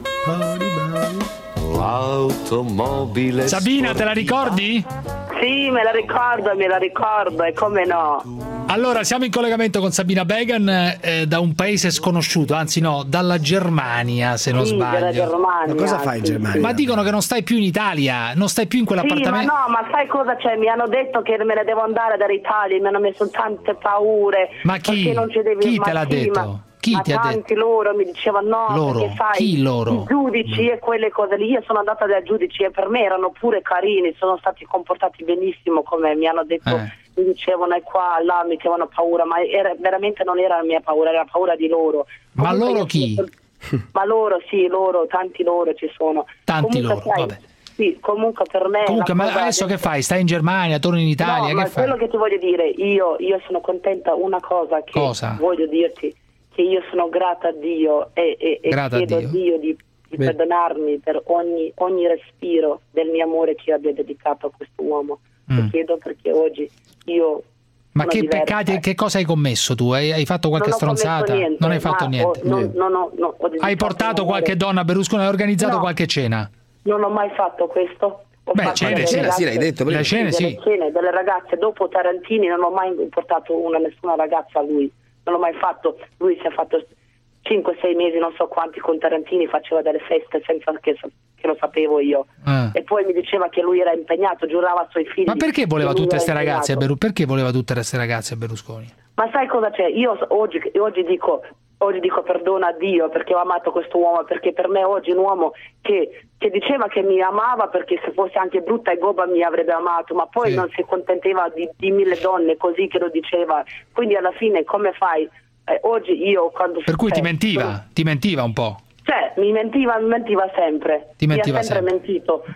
L'automobile. Sabina, te la ricordi? Sì, me la ricordo, me la ricordo, e come no. Allora, siamo in collegamento con Sabina Began eh, da un paese sconosciuto, anzi no, dalla Germania, se non Sì, sbaglio. dalla Germania, Ma cosa fai in sì, Germania? Ma dicono che non stai più in Italia, non stai più in Sì, ma quell'appartamento. no, ma sai cosa c'è? Mi hanno detto che me ne devo andare dall'Italia, mi hanno messo tante paure. Ma chi? Perché non ci devi... Chi ma te l'ha sì, detto? Ma... Chi ma ti ha tanti loro mi dicevano no, Loro? perché sai, Chi loro? i giudici e quelle cose lì, io sono andata dai giudici e per me erano pure carini, sono stati comportati benissimo, come mi hanno detto, Eh. mi dicevano e qua, là, mi avevano paura, ma era, veramente non era la mia paura, era la paura di loro. Ma Comunque loro io- chi? Ma loro, sì, loro, tanti loro ci sono. Tanti Comunque, loro, sai, vabbè. Sì, comunque per me... Comunque, la ma cosa adesso del- che fai? Stai in Germania, torni in Italia, no, ma che fai? quello che ti voglio dire, io, io sono contenta, una cosa che Cosa? voglio dirti, che io sono grata a Dio e, e, e Grata a chiedo a Dio. Dio di, di Beh. perdonarmi per ogni, ogni respiro del mio amore che io abbia dedicato a questo uomo. Mm. Lo chiedo perché oggi io... Ma sono che diversa. peccati, che cosa hai commesso tu? Hai, hai fatto qualche Non ho commesso stronzata? niente, non hai fatto ma niente. ho- non- non ho- no, ho Hai dedicato portato amore. qualche donna a Berlusconi, hai organizzato No. qualche cena? Non ho mai fatto questo. Ho Beh, fatto cene, delle sì, ragazze- sì, l'hai detto prima. Le cene, delle sì. cene, delle ragazze. Dopo Tarantini non ho mai portato una nessuna ragazza a lui. Non l'ho mai fatto. Lui si è fatto cinque sei mesi, non so quanti, con Tarantini, faceva delle feste senza che, che lo sapevo io. Ah. E poi mi diceva che lui era impegnato, giurava ai suoi figli. Ma perché voleva che lui tutte era queste ragazze a impegnato. Berlusconi? Perché voleva tutte queste ragazze a Berlusconi? Ma sai cosa c'è? Io oggi, oggi dico oggi dico perdona a Dio perché ho amato questo uomo, perché per me oggi un uomo che, che diceva che mi amava perché se fosse anche brutta e gobba mi avrebbe amato, ma poi Sì. non si contenteva di, di mille donne così che lo diceva. Quindi alla fine come fai? Eh, oggi io quando... Per cui ti cioè, mentiva, ti mentiva un po'. Cioè, mi mentiva, mi mentiva sempre. Ti mentiva mi ha sempre, sempre. mentito.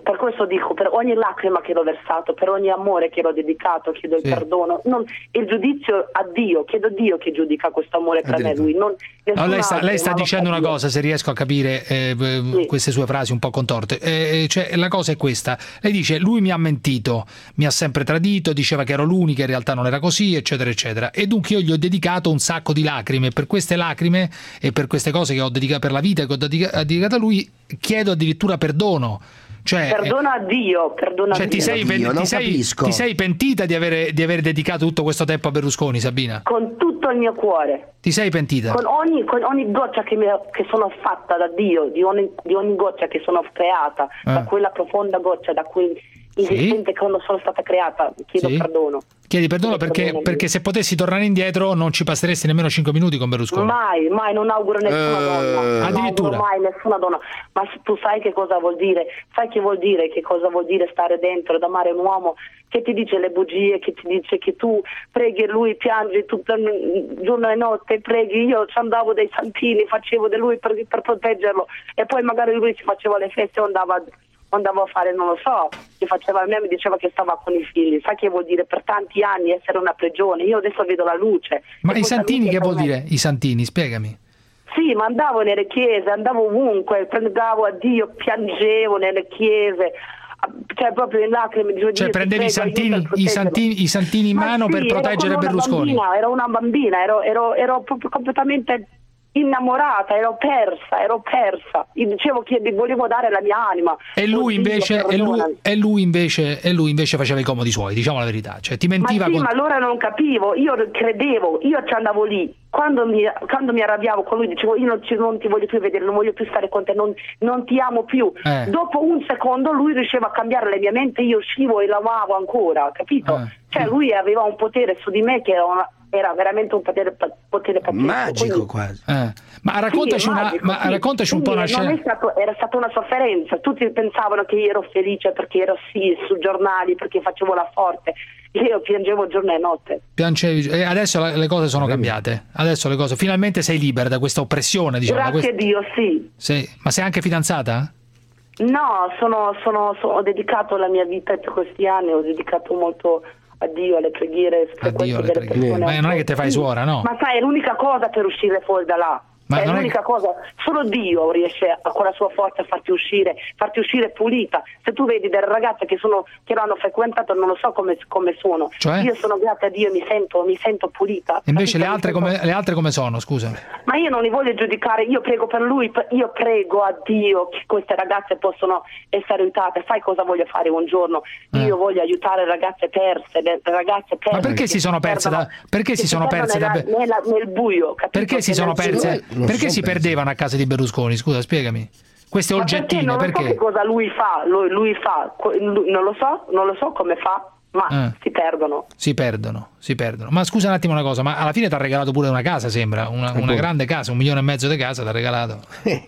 Per questo dico, per ogni lacrima che l'ho versato, per ogni amore che l'ho dedicato, chiedo il Sì. perdono. Non, il giudizio a Dio, chiedo a Dio che giudica questo amore tra me e lui. Non, No, lei sta, altro, lei sta ma lo dicendo fa una Dio. cosa, se riesco a capire eh, eh, queste sue frasi un po' contorte. Eh, cioè, la cosa è questa: lei dice, lui mi ha mentito, mi ha sempre tradito, diceva che ero l'unica, in realtà non era così, eccetera, eccetera. E dunque io gli ho dedicato un sacco di lacrime. Per queste lacrime e per queste cose che ho dedicato, per la vita che ho dedica- dedicato a lui, chiedo addirittura perdono. Cioè, Perdona a Dio, perdona cioè a ti, Dio. sei, pen- ti, sei, ti sei pentita di aver, di aver dedicato tutto questo tempo a Berlusconi, Sabina? Con tutto il mio cuore. Ti sei pentita? Con ogni, con ogni goccia che, mi, che sono fatta da Dio, di ogni, di ogni goccia che sono creata, Eh. da quella profonda goccia, da quell'esistente che quando sono stata creata, chiedo Sì. perdono. Chiedi perdono Chiedo perché, perdono a perché se potessi tornare indietro non ci passeresti nemmeno cinque minuti con Berlusconi. Mai, mai, non auguro nessuna Eh, donna. Non addirittura. auguro mai nessuna donna. Ma se tu sai che cosa vuol dire? Sai che vuol dire? Che cosa vuol dire stare dentro ed amare un uomo che ti dice le bugie, che ti dice che tu preghi e lui piange tutto il giorno e notte, preghi. Io ci andavo dai santini, facevo di lui per, per proteggerlo e poi magari lui si faceva le feste o andava andavo a fare, non lo so, che faceva a me, mi diceva che stava con i figli. Sai che vuol dire per tanti anni essere una prigione? Io adesso vedo la luce. Ma E i questa santini luce che per vuol me- dire? I santini, spiegami. Sì, ma andavo nelle chiese, andavo ovunque, pregavo a Dio, piangevo nelle chiese, cioè proprio in lacrime. Dicevo, Cioè Dio, ti prendevi i prego, santini, aiuta a i proteggerlo. santini, i santini in Ma mano sì, per ero proteggere come una Berlusconi. Bambina, ero una bambina, ero, ero, ero proprio completamente innamorata, ero persa, ero persa. Io dicevo che volevo dare la mia anima. E lui Oddio, invece e lui, perdonami. e lui invece e lui invece faceva i comodi suoi, diciamo la verità, cioè ti Ma mentiva sì, con... ma allora non capivo, io credevo, io ci andavo lì, quando mi, quando mi arrabbiavo con lui dicevo io non, ci- non ti voglio più vedere, non voglio più stare con te, non, non ti amo più. Eh. Dopo un secondo lui riusciva a cambiare la mia mente, io uscivo e l'amavo ancora, capito? Eh. Cioè lui aveva un potere su di me che era, una- era veramente un potere, potere pazzesco. Magico Quindi- quasi. Eh. Ma raccontaci, Sì, è una, magico, ma sì. raccontaci un po' una Quindi non scena. è stato- era stata una sofferenza, tutti pensavano che io ero felice perché ero sì sui giornali, perché facevo la forte, io piangevo giorno e notte. Piangevi, e adesso la- le cose sono cambiate. Adesso le cose, finalmente sei libera da questa oppressione, diciamo. da Grazie a questa- Dio, sì. Sei- ma sei anche fidanzata? No, sono, sono, sono- ho dedicato la mia vita per questi anni, ho dedicato molto a Dio, alle preghiere, frequento alle delle preghiere. persone. Ma non è che te fai suora, no? Ma sai, è l'unica cosa per uscire fuori da là. Ma Cioè, è non è l'unica cosa, solo Dio riesce a, con la sua forza a farti uscire, farti uscire pulita. Se tu vedi delle ragazze che sono che l'hanno frequentato, non lo so come, come sono. Cioè? Io sono grata a Dio, mi sento, mi sento pulita. E invece Capito? le Mi altre, sento- come, le altre come sono, scusa? Ma io non li voglio giudicare, io prego per lui, per- io prego a Dio che queste ragazze possano essere aiutate. Sai cosa voglio fare un giorno? Io voglio aiutare le ragazze perse, le le ragazze perse. Ma perché che si sono perse perdono- da- perché che si sono perse da- nella- nella- nel buio, capito? Perché si Che sono nel- perse? non Perché sono si perse. perdevano a casa di Berlusconi? Scusa, spiegami. Queste Ma perché oggettine, non lo so perché? che cosa lui fa, lui, lui fa, que- lui- non lo so, non lo so come fa, ma Eh. si perdono. Si perdono, si perdono. Ma scusa un attimo una cosa, ma alla fine ti ha regalato pure una casa, sembra, una, una grande casa, un milione e mezzo di casa ti ha regalato.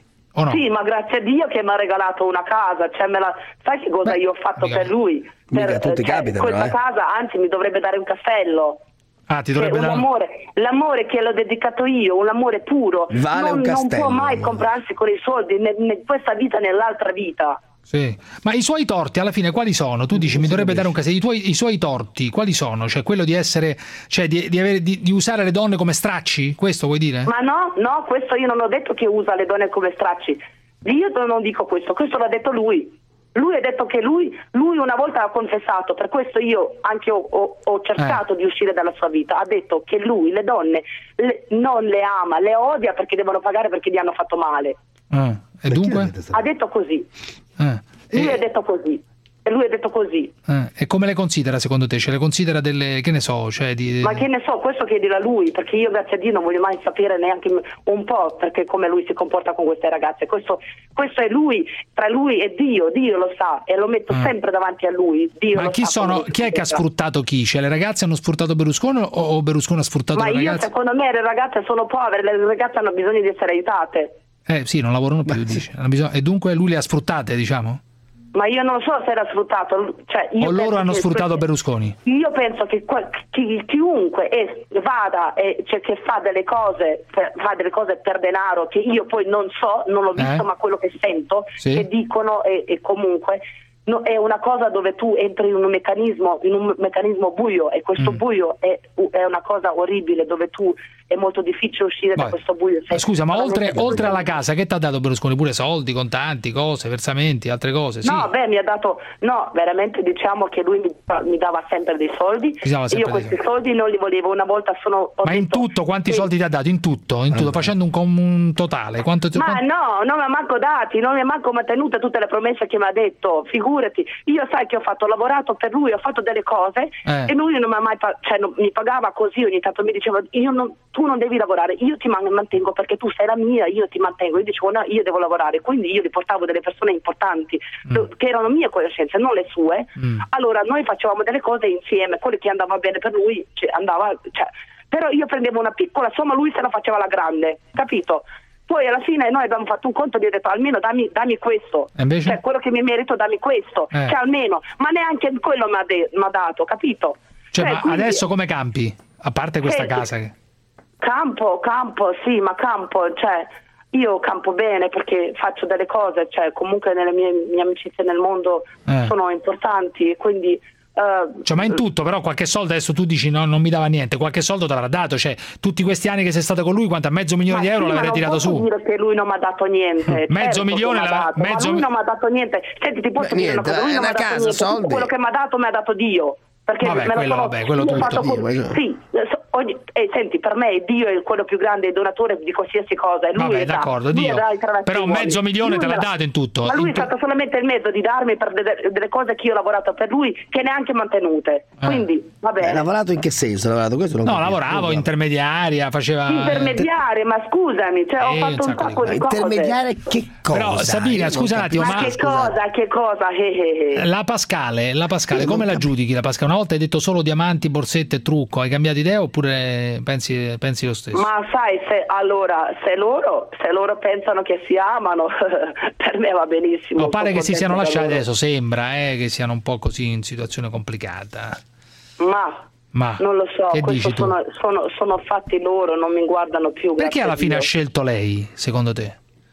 O no? Sì, ma grazie a Dio che mi ha regalato una casa, cioè me la... sai che cosa io ho fatto mica- per lui? mica Per, tutti cioè, capitano, questa eh. casa anzi mi dovrebbe dare un castello. Ah, ti Cioè, dovrebbe un dare... amore, l'amore che l'ho dedicato io, un amore puro, Vale non, un non castello, può mai amore. comprarsi con i soldi né in questa vita né nell'altra vita. Sì. Ma i suoi torti alla fine quali sono? Tu dici mi dovrebbe dare un caso. I, tuoi, I suoi torti quali sono? Cioè quello di essere, cioè di, di, avere, di, di usare le donne come stracci? Questo vuoi dire? Ma no, no, questo io non ho detto che usa le donne come stracci. Io non dico questo, questo l'ha detto lui. Lui ha detto che lui, lui una volta ha confessato, per questo io anche ho, ho- ho cercato di uscire dalla sua vita. Ha detto che lui le donne le- non le ama, le odia perché devono pagare perché gli hanno fatto male. Ah, e dunque? Ha detto così. Ah, Lui e, ha detto così. E lui ha detto così. ah, e come le considera secondo te? Ce le considera delle, che ne so, cioè di... Ma che ne so, questo chiedilo a lui, perché io grazie a Dio non voglio mai sapere neanche un po' perché come lui si comporta con queste ragazze. Questo, questo è lui, tra lui e Dio, Dio lo sa e lo metto Mm. sempre davanti a lui. Dio Ma lo chi, sa sono, come chi è che ha si sfruttato chi? Cioè le ragazze hanno sfruttato Berlusconi o, o Berlusconi ha sfruttato Ma le io ragazze? secondo me le ragazze sono povere, le ragazze hanno bisogno di essere aiutate. Eh sì, non lavorano più, dice. Hanno bisogno- E dunque lui le ha sfruttate, diciamo? Ma io non so se era sfruttato. Cioè, io O loro penso hanno che sfruttato queste- Berlusconi? Io penso che qua- chi- chiunque è- vada e cioè, che fa delle cose per, fa delle cose per denaro che io poi non so, non l'ho visto, Eh? ma quello che sento Sì. che dicono e, e comunque no, è una cosa dove tu entri in un meccanismo, in un meccanismo buio, e questo mm. buio è, è una cosa orribile, dove tu è molto difficile uscire Vai. da questo buio. Sei Scusa, ma oltre, oltre alla casa, che ti ha dato Berlusconi? Pure soldi, contanti, cose, versamenti, altre cose? Sì. No, beh, mi ha dato, no, veramente diciamo che lui mi, mi dava sempre dei soldi. Sempre Io questi soldi non li volevo, una volta sono... Ma in tutto, quanti sì. soldi ti ha dato? In tutto? In tutto, facendo un, un totale? Quanto, ma quanto... no, non mi ha manco dati, non mi ha manco mantenuto tutte le promesse che mi ha detto, figurati. Io sai che ho fatto, ho lavorato per lui, ho fatto delle cose eh. e lui non mi ha mai, cioè, non, mi pagava così, ogni tanto mi diceva, io non, tu non devi lavorare, io ti mantengo perché tu sei la mia, io ti mantengo. Io dicevo no, io devo lavorare, quindi io riportavo delle persone importanti mm. che erano mie conoscenze, non le sue. Mm. Allora noi facevamo delle cose insieme, quello che andava bene per lui, cioè, andava, cioè, però io prendevo una piccola somma, lui se la faceva la grande, capito? Poi alla fine noi abbiamo fatto un conto e gli ho detto almeno dammi, dammi questo, cioè quello che mi merito dammi questo, eh. cioè almeno, ma neanche quello mi ha, de- mi ha dato, capito? Cioè, cioè ma quindi... adesso come campi? A parte questa Senti, casa che... Campo, campo, sì, ma campo, cioè io campo bene perché faccio delle cose, cioè comunque nelle mie, mie amicizie nel mondo eh. sono importanti, quindi... Uh, cioè, ma in tutto però qualche soldo, adesso tu dici no, non mi dava niente, qualche soldo te l'avrà dato, cioè tutti questi anni che sei stato con lui, quanto mezzo milione di euro sì, l'avrei tirato su? Non posso dire che lui non mi ha dato niente. mezzo certo milione dato, mezzo... ma lui non mi ha dato niente. Senti, ti posso Beh, dire niente, una cosa, lui non mi ha dato casa, niente, soldi. Tutto quello che mi ha dato mi ha dato Dio. Perché vabbè, me quello, sono, vabbè, quello tutto. Fatto con... Sì, ogni... eh, senti, per me Dio è quello più grande donatore di qualsiasi cosa. E lui vabbè, è d'accordo, Dio. Però mezzo milione lui te l'ha dato in tutto. Ma lui in è stato solamente il mezzo di darmi per delle, delle cose che io ho lavorato per lui, che neanche mantenute. Eh. Quindi, va bene. Ha lavorato in che senso? Ha lavorato questo? Non no, capisco. lavoravo, intermediaria, faceva... Intermediaria, ma scusami, cioè, ho eh, fatto un sacco di cose. Intermediaria che cosa? Però Sabina, scusa un attimo, ma... ma... che cosa, che cosa? Eh, eh. La Pascale, la Pascale, come la giudichi la Pascale? Una volta hai detto solo diamanti, borsette e trucco, hai cambiato idea oppure pensi, pensi lo stesso? Ma sai, se, allora, se loro, se loro pensano che si amano, per me va benissimo. No, pare che si siano lasciati adesso, sembra eh, che siano un po' così in situazione complicata. Ma... Ma non lo so, questo sono, sono, sono fatti loro, non mi guardano più. Perché alla fine Dio. ha scelto lei, secondo te?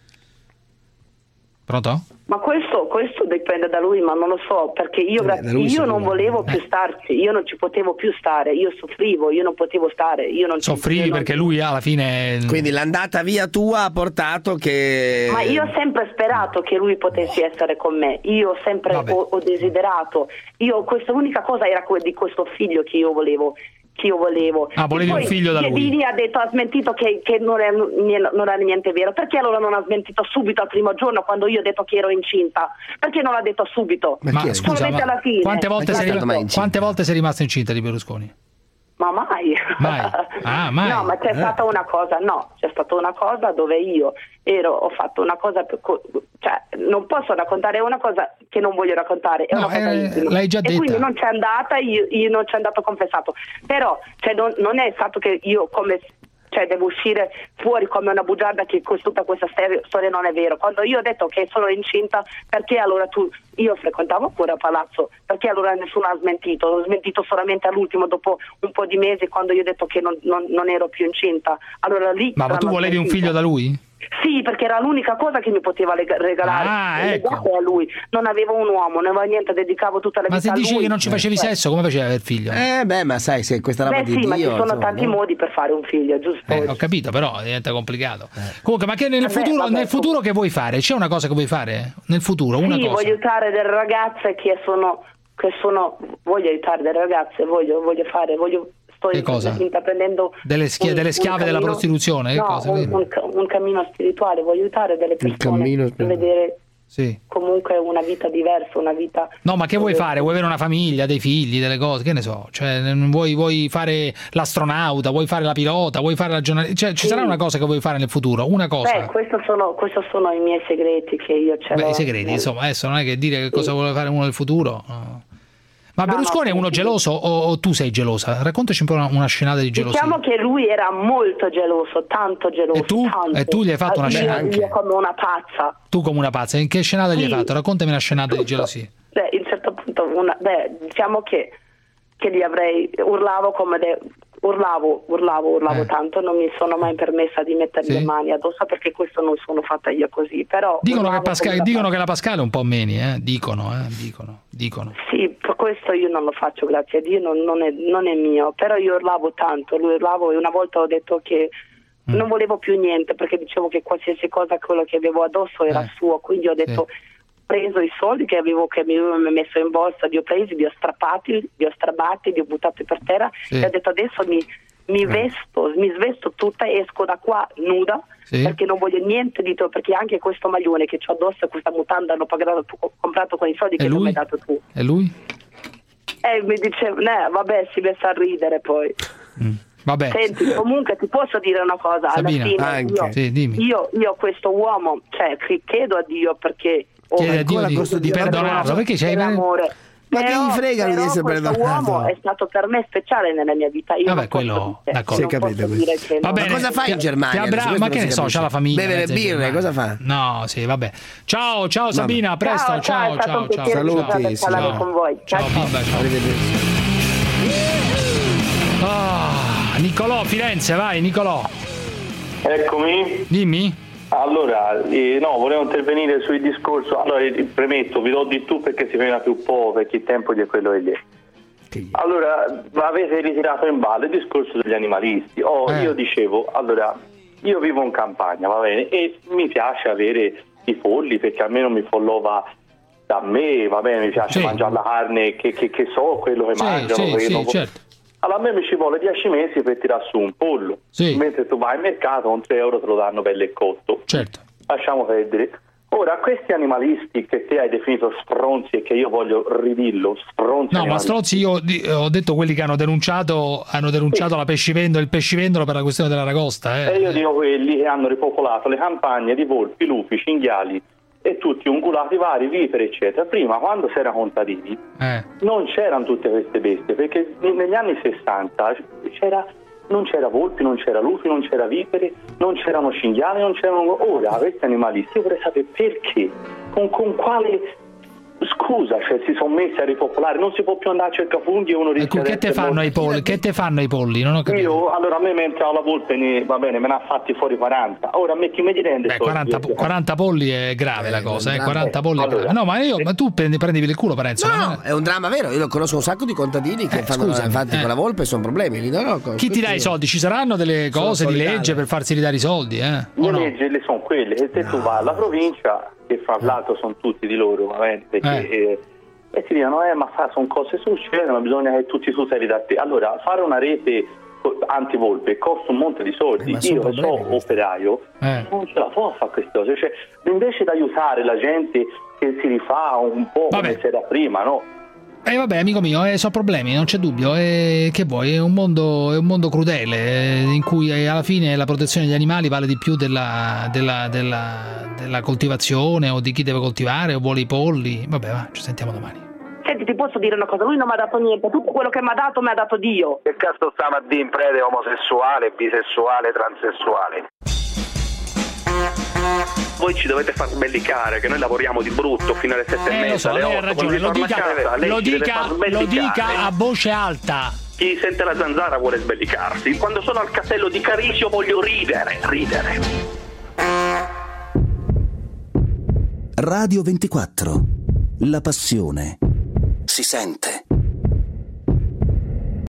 Pronto? Ma questo, questo dipende da lui, ma non lo so, perché io, eh, io non volevo più starci, io non ci potevo più stare, io soffrivo, io non potevo stare. Io non Soffrivi ci, perché non... lui alla fine... Quindi l'andata via tua ha portato che... Ma io ho sempre sperato che lui potesse essere con me, io ho sempre ho, ho desiderato, io questa unica cosa era di questo figlio che io volevo. Che io volevo. Ah, volevi un figlio da lui. Chiedini ha detto, ha smentito che, che non, è, non è niente vero. Perché allora non ha smentito subito al primo giorno quando io ho detto che ero incinta? Perché non l'ha detto subito? Ma, ma scusa, ma alla fine. Quante volte, sei rim- quante volte sei rimasta incinta di Berlusconi? Ma mai. Mai? Ah, mai. No, ma c'è eh. stata una cosa, no, c'è stata una cosa dove io ero, ho fatto una cosa, più, cioè non posso raccontare una cosa che non voglio raccontare, è no, una cosa eh, intima. L'hai già e detta. Quindi non c'è andata, io, io non c'è andato confessato, però cioè, non, non è stato che io come... cioè devo uscire fuori come una bugiarda che tutta questa storia non è vero. Quando io ho detto che sono incinta, perché allora tu, io frequentavo pure a Palazzo, perché allora nessuno ha smentito? Ho smentito solamente all'ultimo, dopo un po' di mesi, quando io ho detto che non, non, non ero più incinta. Allora lì ma, ma tu volevi smentito. Un figlio da lui? Sì, perché era l'unica cosa che mi poteva regalare ah, ecco. a lui. Non avevo un uomo, non avevo niente, dedicavo tutta la ma vita a lui. Ma se dici che non ci facevi eh. sesso, come facevi a avere figlio? Eh beh, ma sai, se questa roba beh, di sì, Dio... ma ci sono insomma, tanti no? modi per fare un figlio, giusto? Eh, ho capito, però diventa complicato. Eh. Comunque, ma che nel, vabbè, futuro, vabbè, nel futuro che vuoi fare? C'è una cosa che vuoi fare? Nel futuro, una sì, cosa? voglio aiutare delle ragazze che sono... Che sono voglio aiutare delle ragazze, voglio, voglio fare... voglio sto intraprendendo delle, schia- delle schiave della prostituzione, che no, cosa, un, un, un cammino spirituale, voglio aiutare delle persone a vedere sì. comunque una vita diversa, una vita... No, ma che vuoi fare? Vuoi avere una famiglia, dei figli, delle cose, che ne so, cioè vuoi, vuoi fare l'astronauta, vuoi fare la pilota, vuoi fare la giornalista, cioè ci sì. sarà una cosa che vuoi fare nel futuro, una cosa. Beh, questo sono, questo sono i miei segreti che io ce l'ho. Beh, i segreti, insomma, adesso non è che dire che cosa sì. vuole fare uno nel futuro, no. Ma no, Berlusconi no, è uno geloso o, o tu sei gelosa? Raccontaci un po' una, una scenata di gelosia. Diciamo che lui era molto geloso, tanto geloso. E tu? Tanto. E tu gli hai fatto una io, scenata? Io come una pazza. Tu come una pazza? In che scenata sì. gli hai fatto? Raccontami una scenata Tutto. di gelosia. Beh, in un certo punto, una, beh, diciamo che, che gli avrei, urlavo come de, urlavo, urlavo, urlavo Eh. tanto, non mi sono mai permessa di mettere Sì. le mani addosso perché questo non sono fatta io così, però Dicono che, urlavo Pascal- come la dicono che la Pascale è un po' meni, eh? Dicono, eh? Dicono, dicono. Sì, per questo io non lo faccio, grazie a Dio, non, non è, non è mio, però io urlavo tanto, lui urlavo e una volta ho detto che Mm. non volevo più niente perché dicevo che qualsiasi cosa, quello che avevo addosso era Eh. suo, quindi ho detto, ho preso i soldi che avevo, che mi avevo messo in borsa, li ho presi, li ho strappati, li ho strabati, li ho buttati per terra Sì. e ho detto adesso mi, mi vesto, mi svesto tutta e esco da qua nuda. Sì. Perché non voglio niente di te, perché anche questo maglione che ho addosso, questa mutanda l'ho pagato, ho comprato con i soldi E che non mi lui? hai dato tu. E lui? E mi diceva, eh, vabbè, si messa a ridere poi. Vabbè. Senti, comunque ti posso dire una cosa, Sabina, alla fine anche. io, Sì, dimmi. io, io questo uomo, cioè cri- chiedo a Dio perché ho Chiede a Dio ancora di- questo di Dio perdonarlo, perdono, perché c'hai- l'amore. Ma che gli frega lui di però essere questo perdonato? uomo è stato per me speciale nella mia vita. Io Vabbè, non posso quello, dire- d'accordo. non Si è capito posso questo. dire che Va no. bene. Ma cosa fa in Ti- Germania? ti abbra- Adesso ma questo che non ne si so, capisce. c'ha la famiglia. Beve le mezza in birre, Germania. cosa fa? No, sì, vabbè. Ciao, ciao Sabina, presto, Ciao, ciao, ciao, è stato ciao, un ciao. piacere Saluti, parlare ciao. con voi. Ciao, Ciao. bimba, ciao. Ah, Nicolò, Firenze, vai, Nicolò. Eccomi. Dimmi. Allora, eh, no, volevo intervenire sul discorso. Allora, eh, premetto, vi do di tu perché si vena più po', perché il tempo di quello è lì. Allora, avete ritirato in ballo il discorso degli animalisti. Oh, Eh. io dicevo, allora, io vivo in campagna, va bene, e mi piace avere i polli perché almeno mi follova da me, va bene, mi piace Sì. mangiare la carne che, che, che so, quello che Sì, mangiano. sì, perché sì, non- certo. Allora a me mi ci vuole dieci mesi per tirare su un pollo, Sì. mentre tu vai al mercato con tre euro te lo danno bello e cotto. Certo. Lasciamo perdere. Ora, questi animalisti che te hai definito stronzi e che io voglio ridillo, stronzi No, ma animalisti. Strozzi, io di- ho detto quelli che hanno denunciato hanno denunciato la pescivendolo, il pescivendolo per la questione dell'aragosta. E Eh. io dico quelli che hanno ripopolato le campagne di volpi, lupi, cinghiali e tutti ungulati vari, vipere, eccetera. Prima, quando si era contadini, Eh. non c'erano tutte queste bestie, perché negli anni sessanta c'era, non c'era volpi, non c'era lupi, non c'era vipere, non c'erano cinghiali, non c'erano... Ora, questi animalisti, io vorrei sapere perché, con, con quale... Scusa, cioè si sono messi a ripopolare, non si può più andare a cercare funghi e uno rischia Ecco, che di te essere fanno i morto. polli? Che te fanno i polli? Non ho capito. Io, allora a me mi è entrato la volpe, ne, va bene, me ne ha fatti fuori quaranta. Ora a me chi mi rende Beh, quaranta, quaranta polli è grave la cosa, eh. quaranta polli è grave. No, ma io, ma tu prendi, prendivi il culo, Parenzo. No, ma- no, è un dramma vero. Io conosco un sacco di contadini che Eh, fanno scusami, infatti eh. con la volpe sono problemi. Lì, no, no, Chi ti dà i soldi? Ci saranno delle Sono cose di solidale. legge per farsi ridare i soldi, eh? Le O no? leggi le sono quelle, e se tu vai alla provincia, che fra l'altro sono tutti di loro, va bene, perché, eh, e ti dicono, eh ma fa, sono cose succedono, bisogna che tutti tu sei da te. Allora, fare una rete co- antivolpe costa un monte di soldi. Eh, ma sono Io che problemi sono operaio, Eh. non ce la può fare queste cose. Cioè, invece di aiutare la gente che si rifà un po' Vabbè. come c'era prima, no? Eh vabbè, amico mio, eh, sono problemi, non c'è dubbio. Eh, che vuoi? È un mondo, è un mondo crudele, eh, in cui eh, alla fine la protezione degli animali vale di più della, della, della, della coltivazione o di chi deve coltivare o vuole i polli. Vabbè, va, ci sentiamo domani. Senti, ti posso dire una cosa, lui non mi ha dato niente, tutto quello che mi ha dato mi ha dato Dio. Che cazzo stiamo a dire in prede omosessuale, bisessuale, transessuale? Voi ci dovete far sbellicare, che noi lavoriamo di brutto fino alle sette e Eh, lo mezza, so, alle lei ha otto, ragione, quando lo ritorna a dica, casa, lei lo ci deve dica, far lo sbellicare. dica a voce alta. Chi sente la zanzara vuole sbellicarsi. Quando sono al castello di Carisio voglio ridere, ridere. Radio ventiquattro. La passione si sente.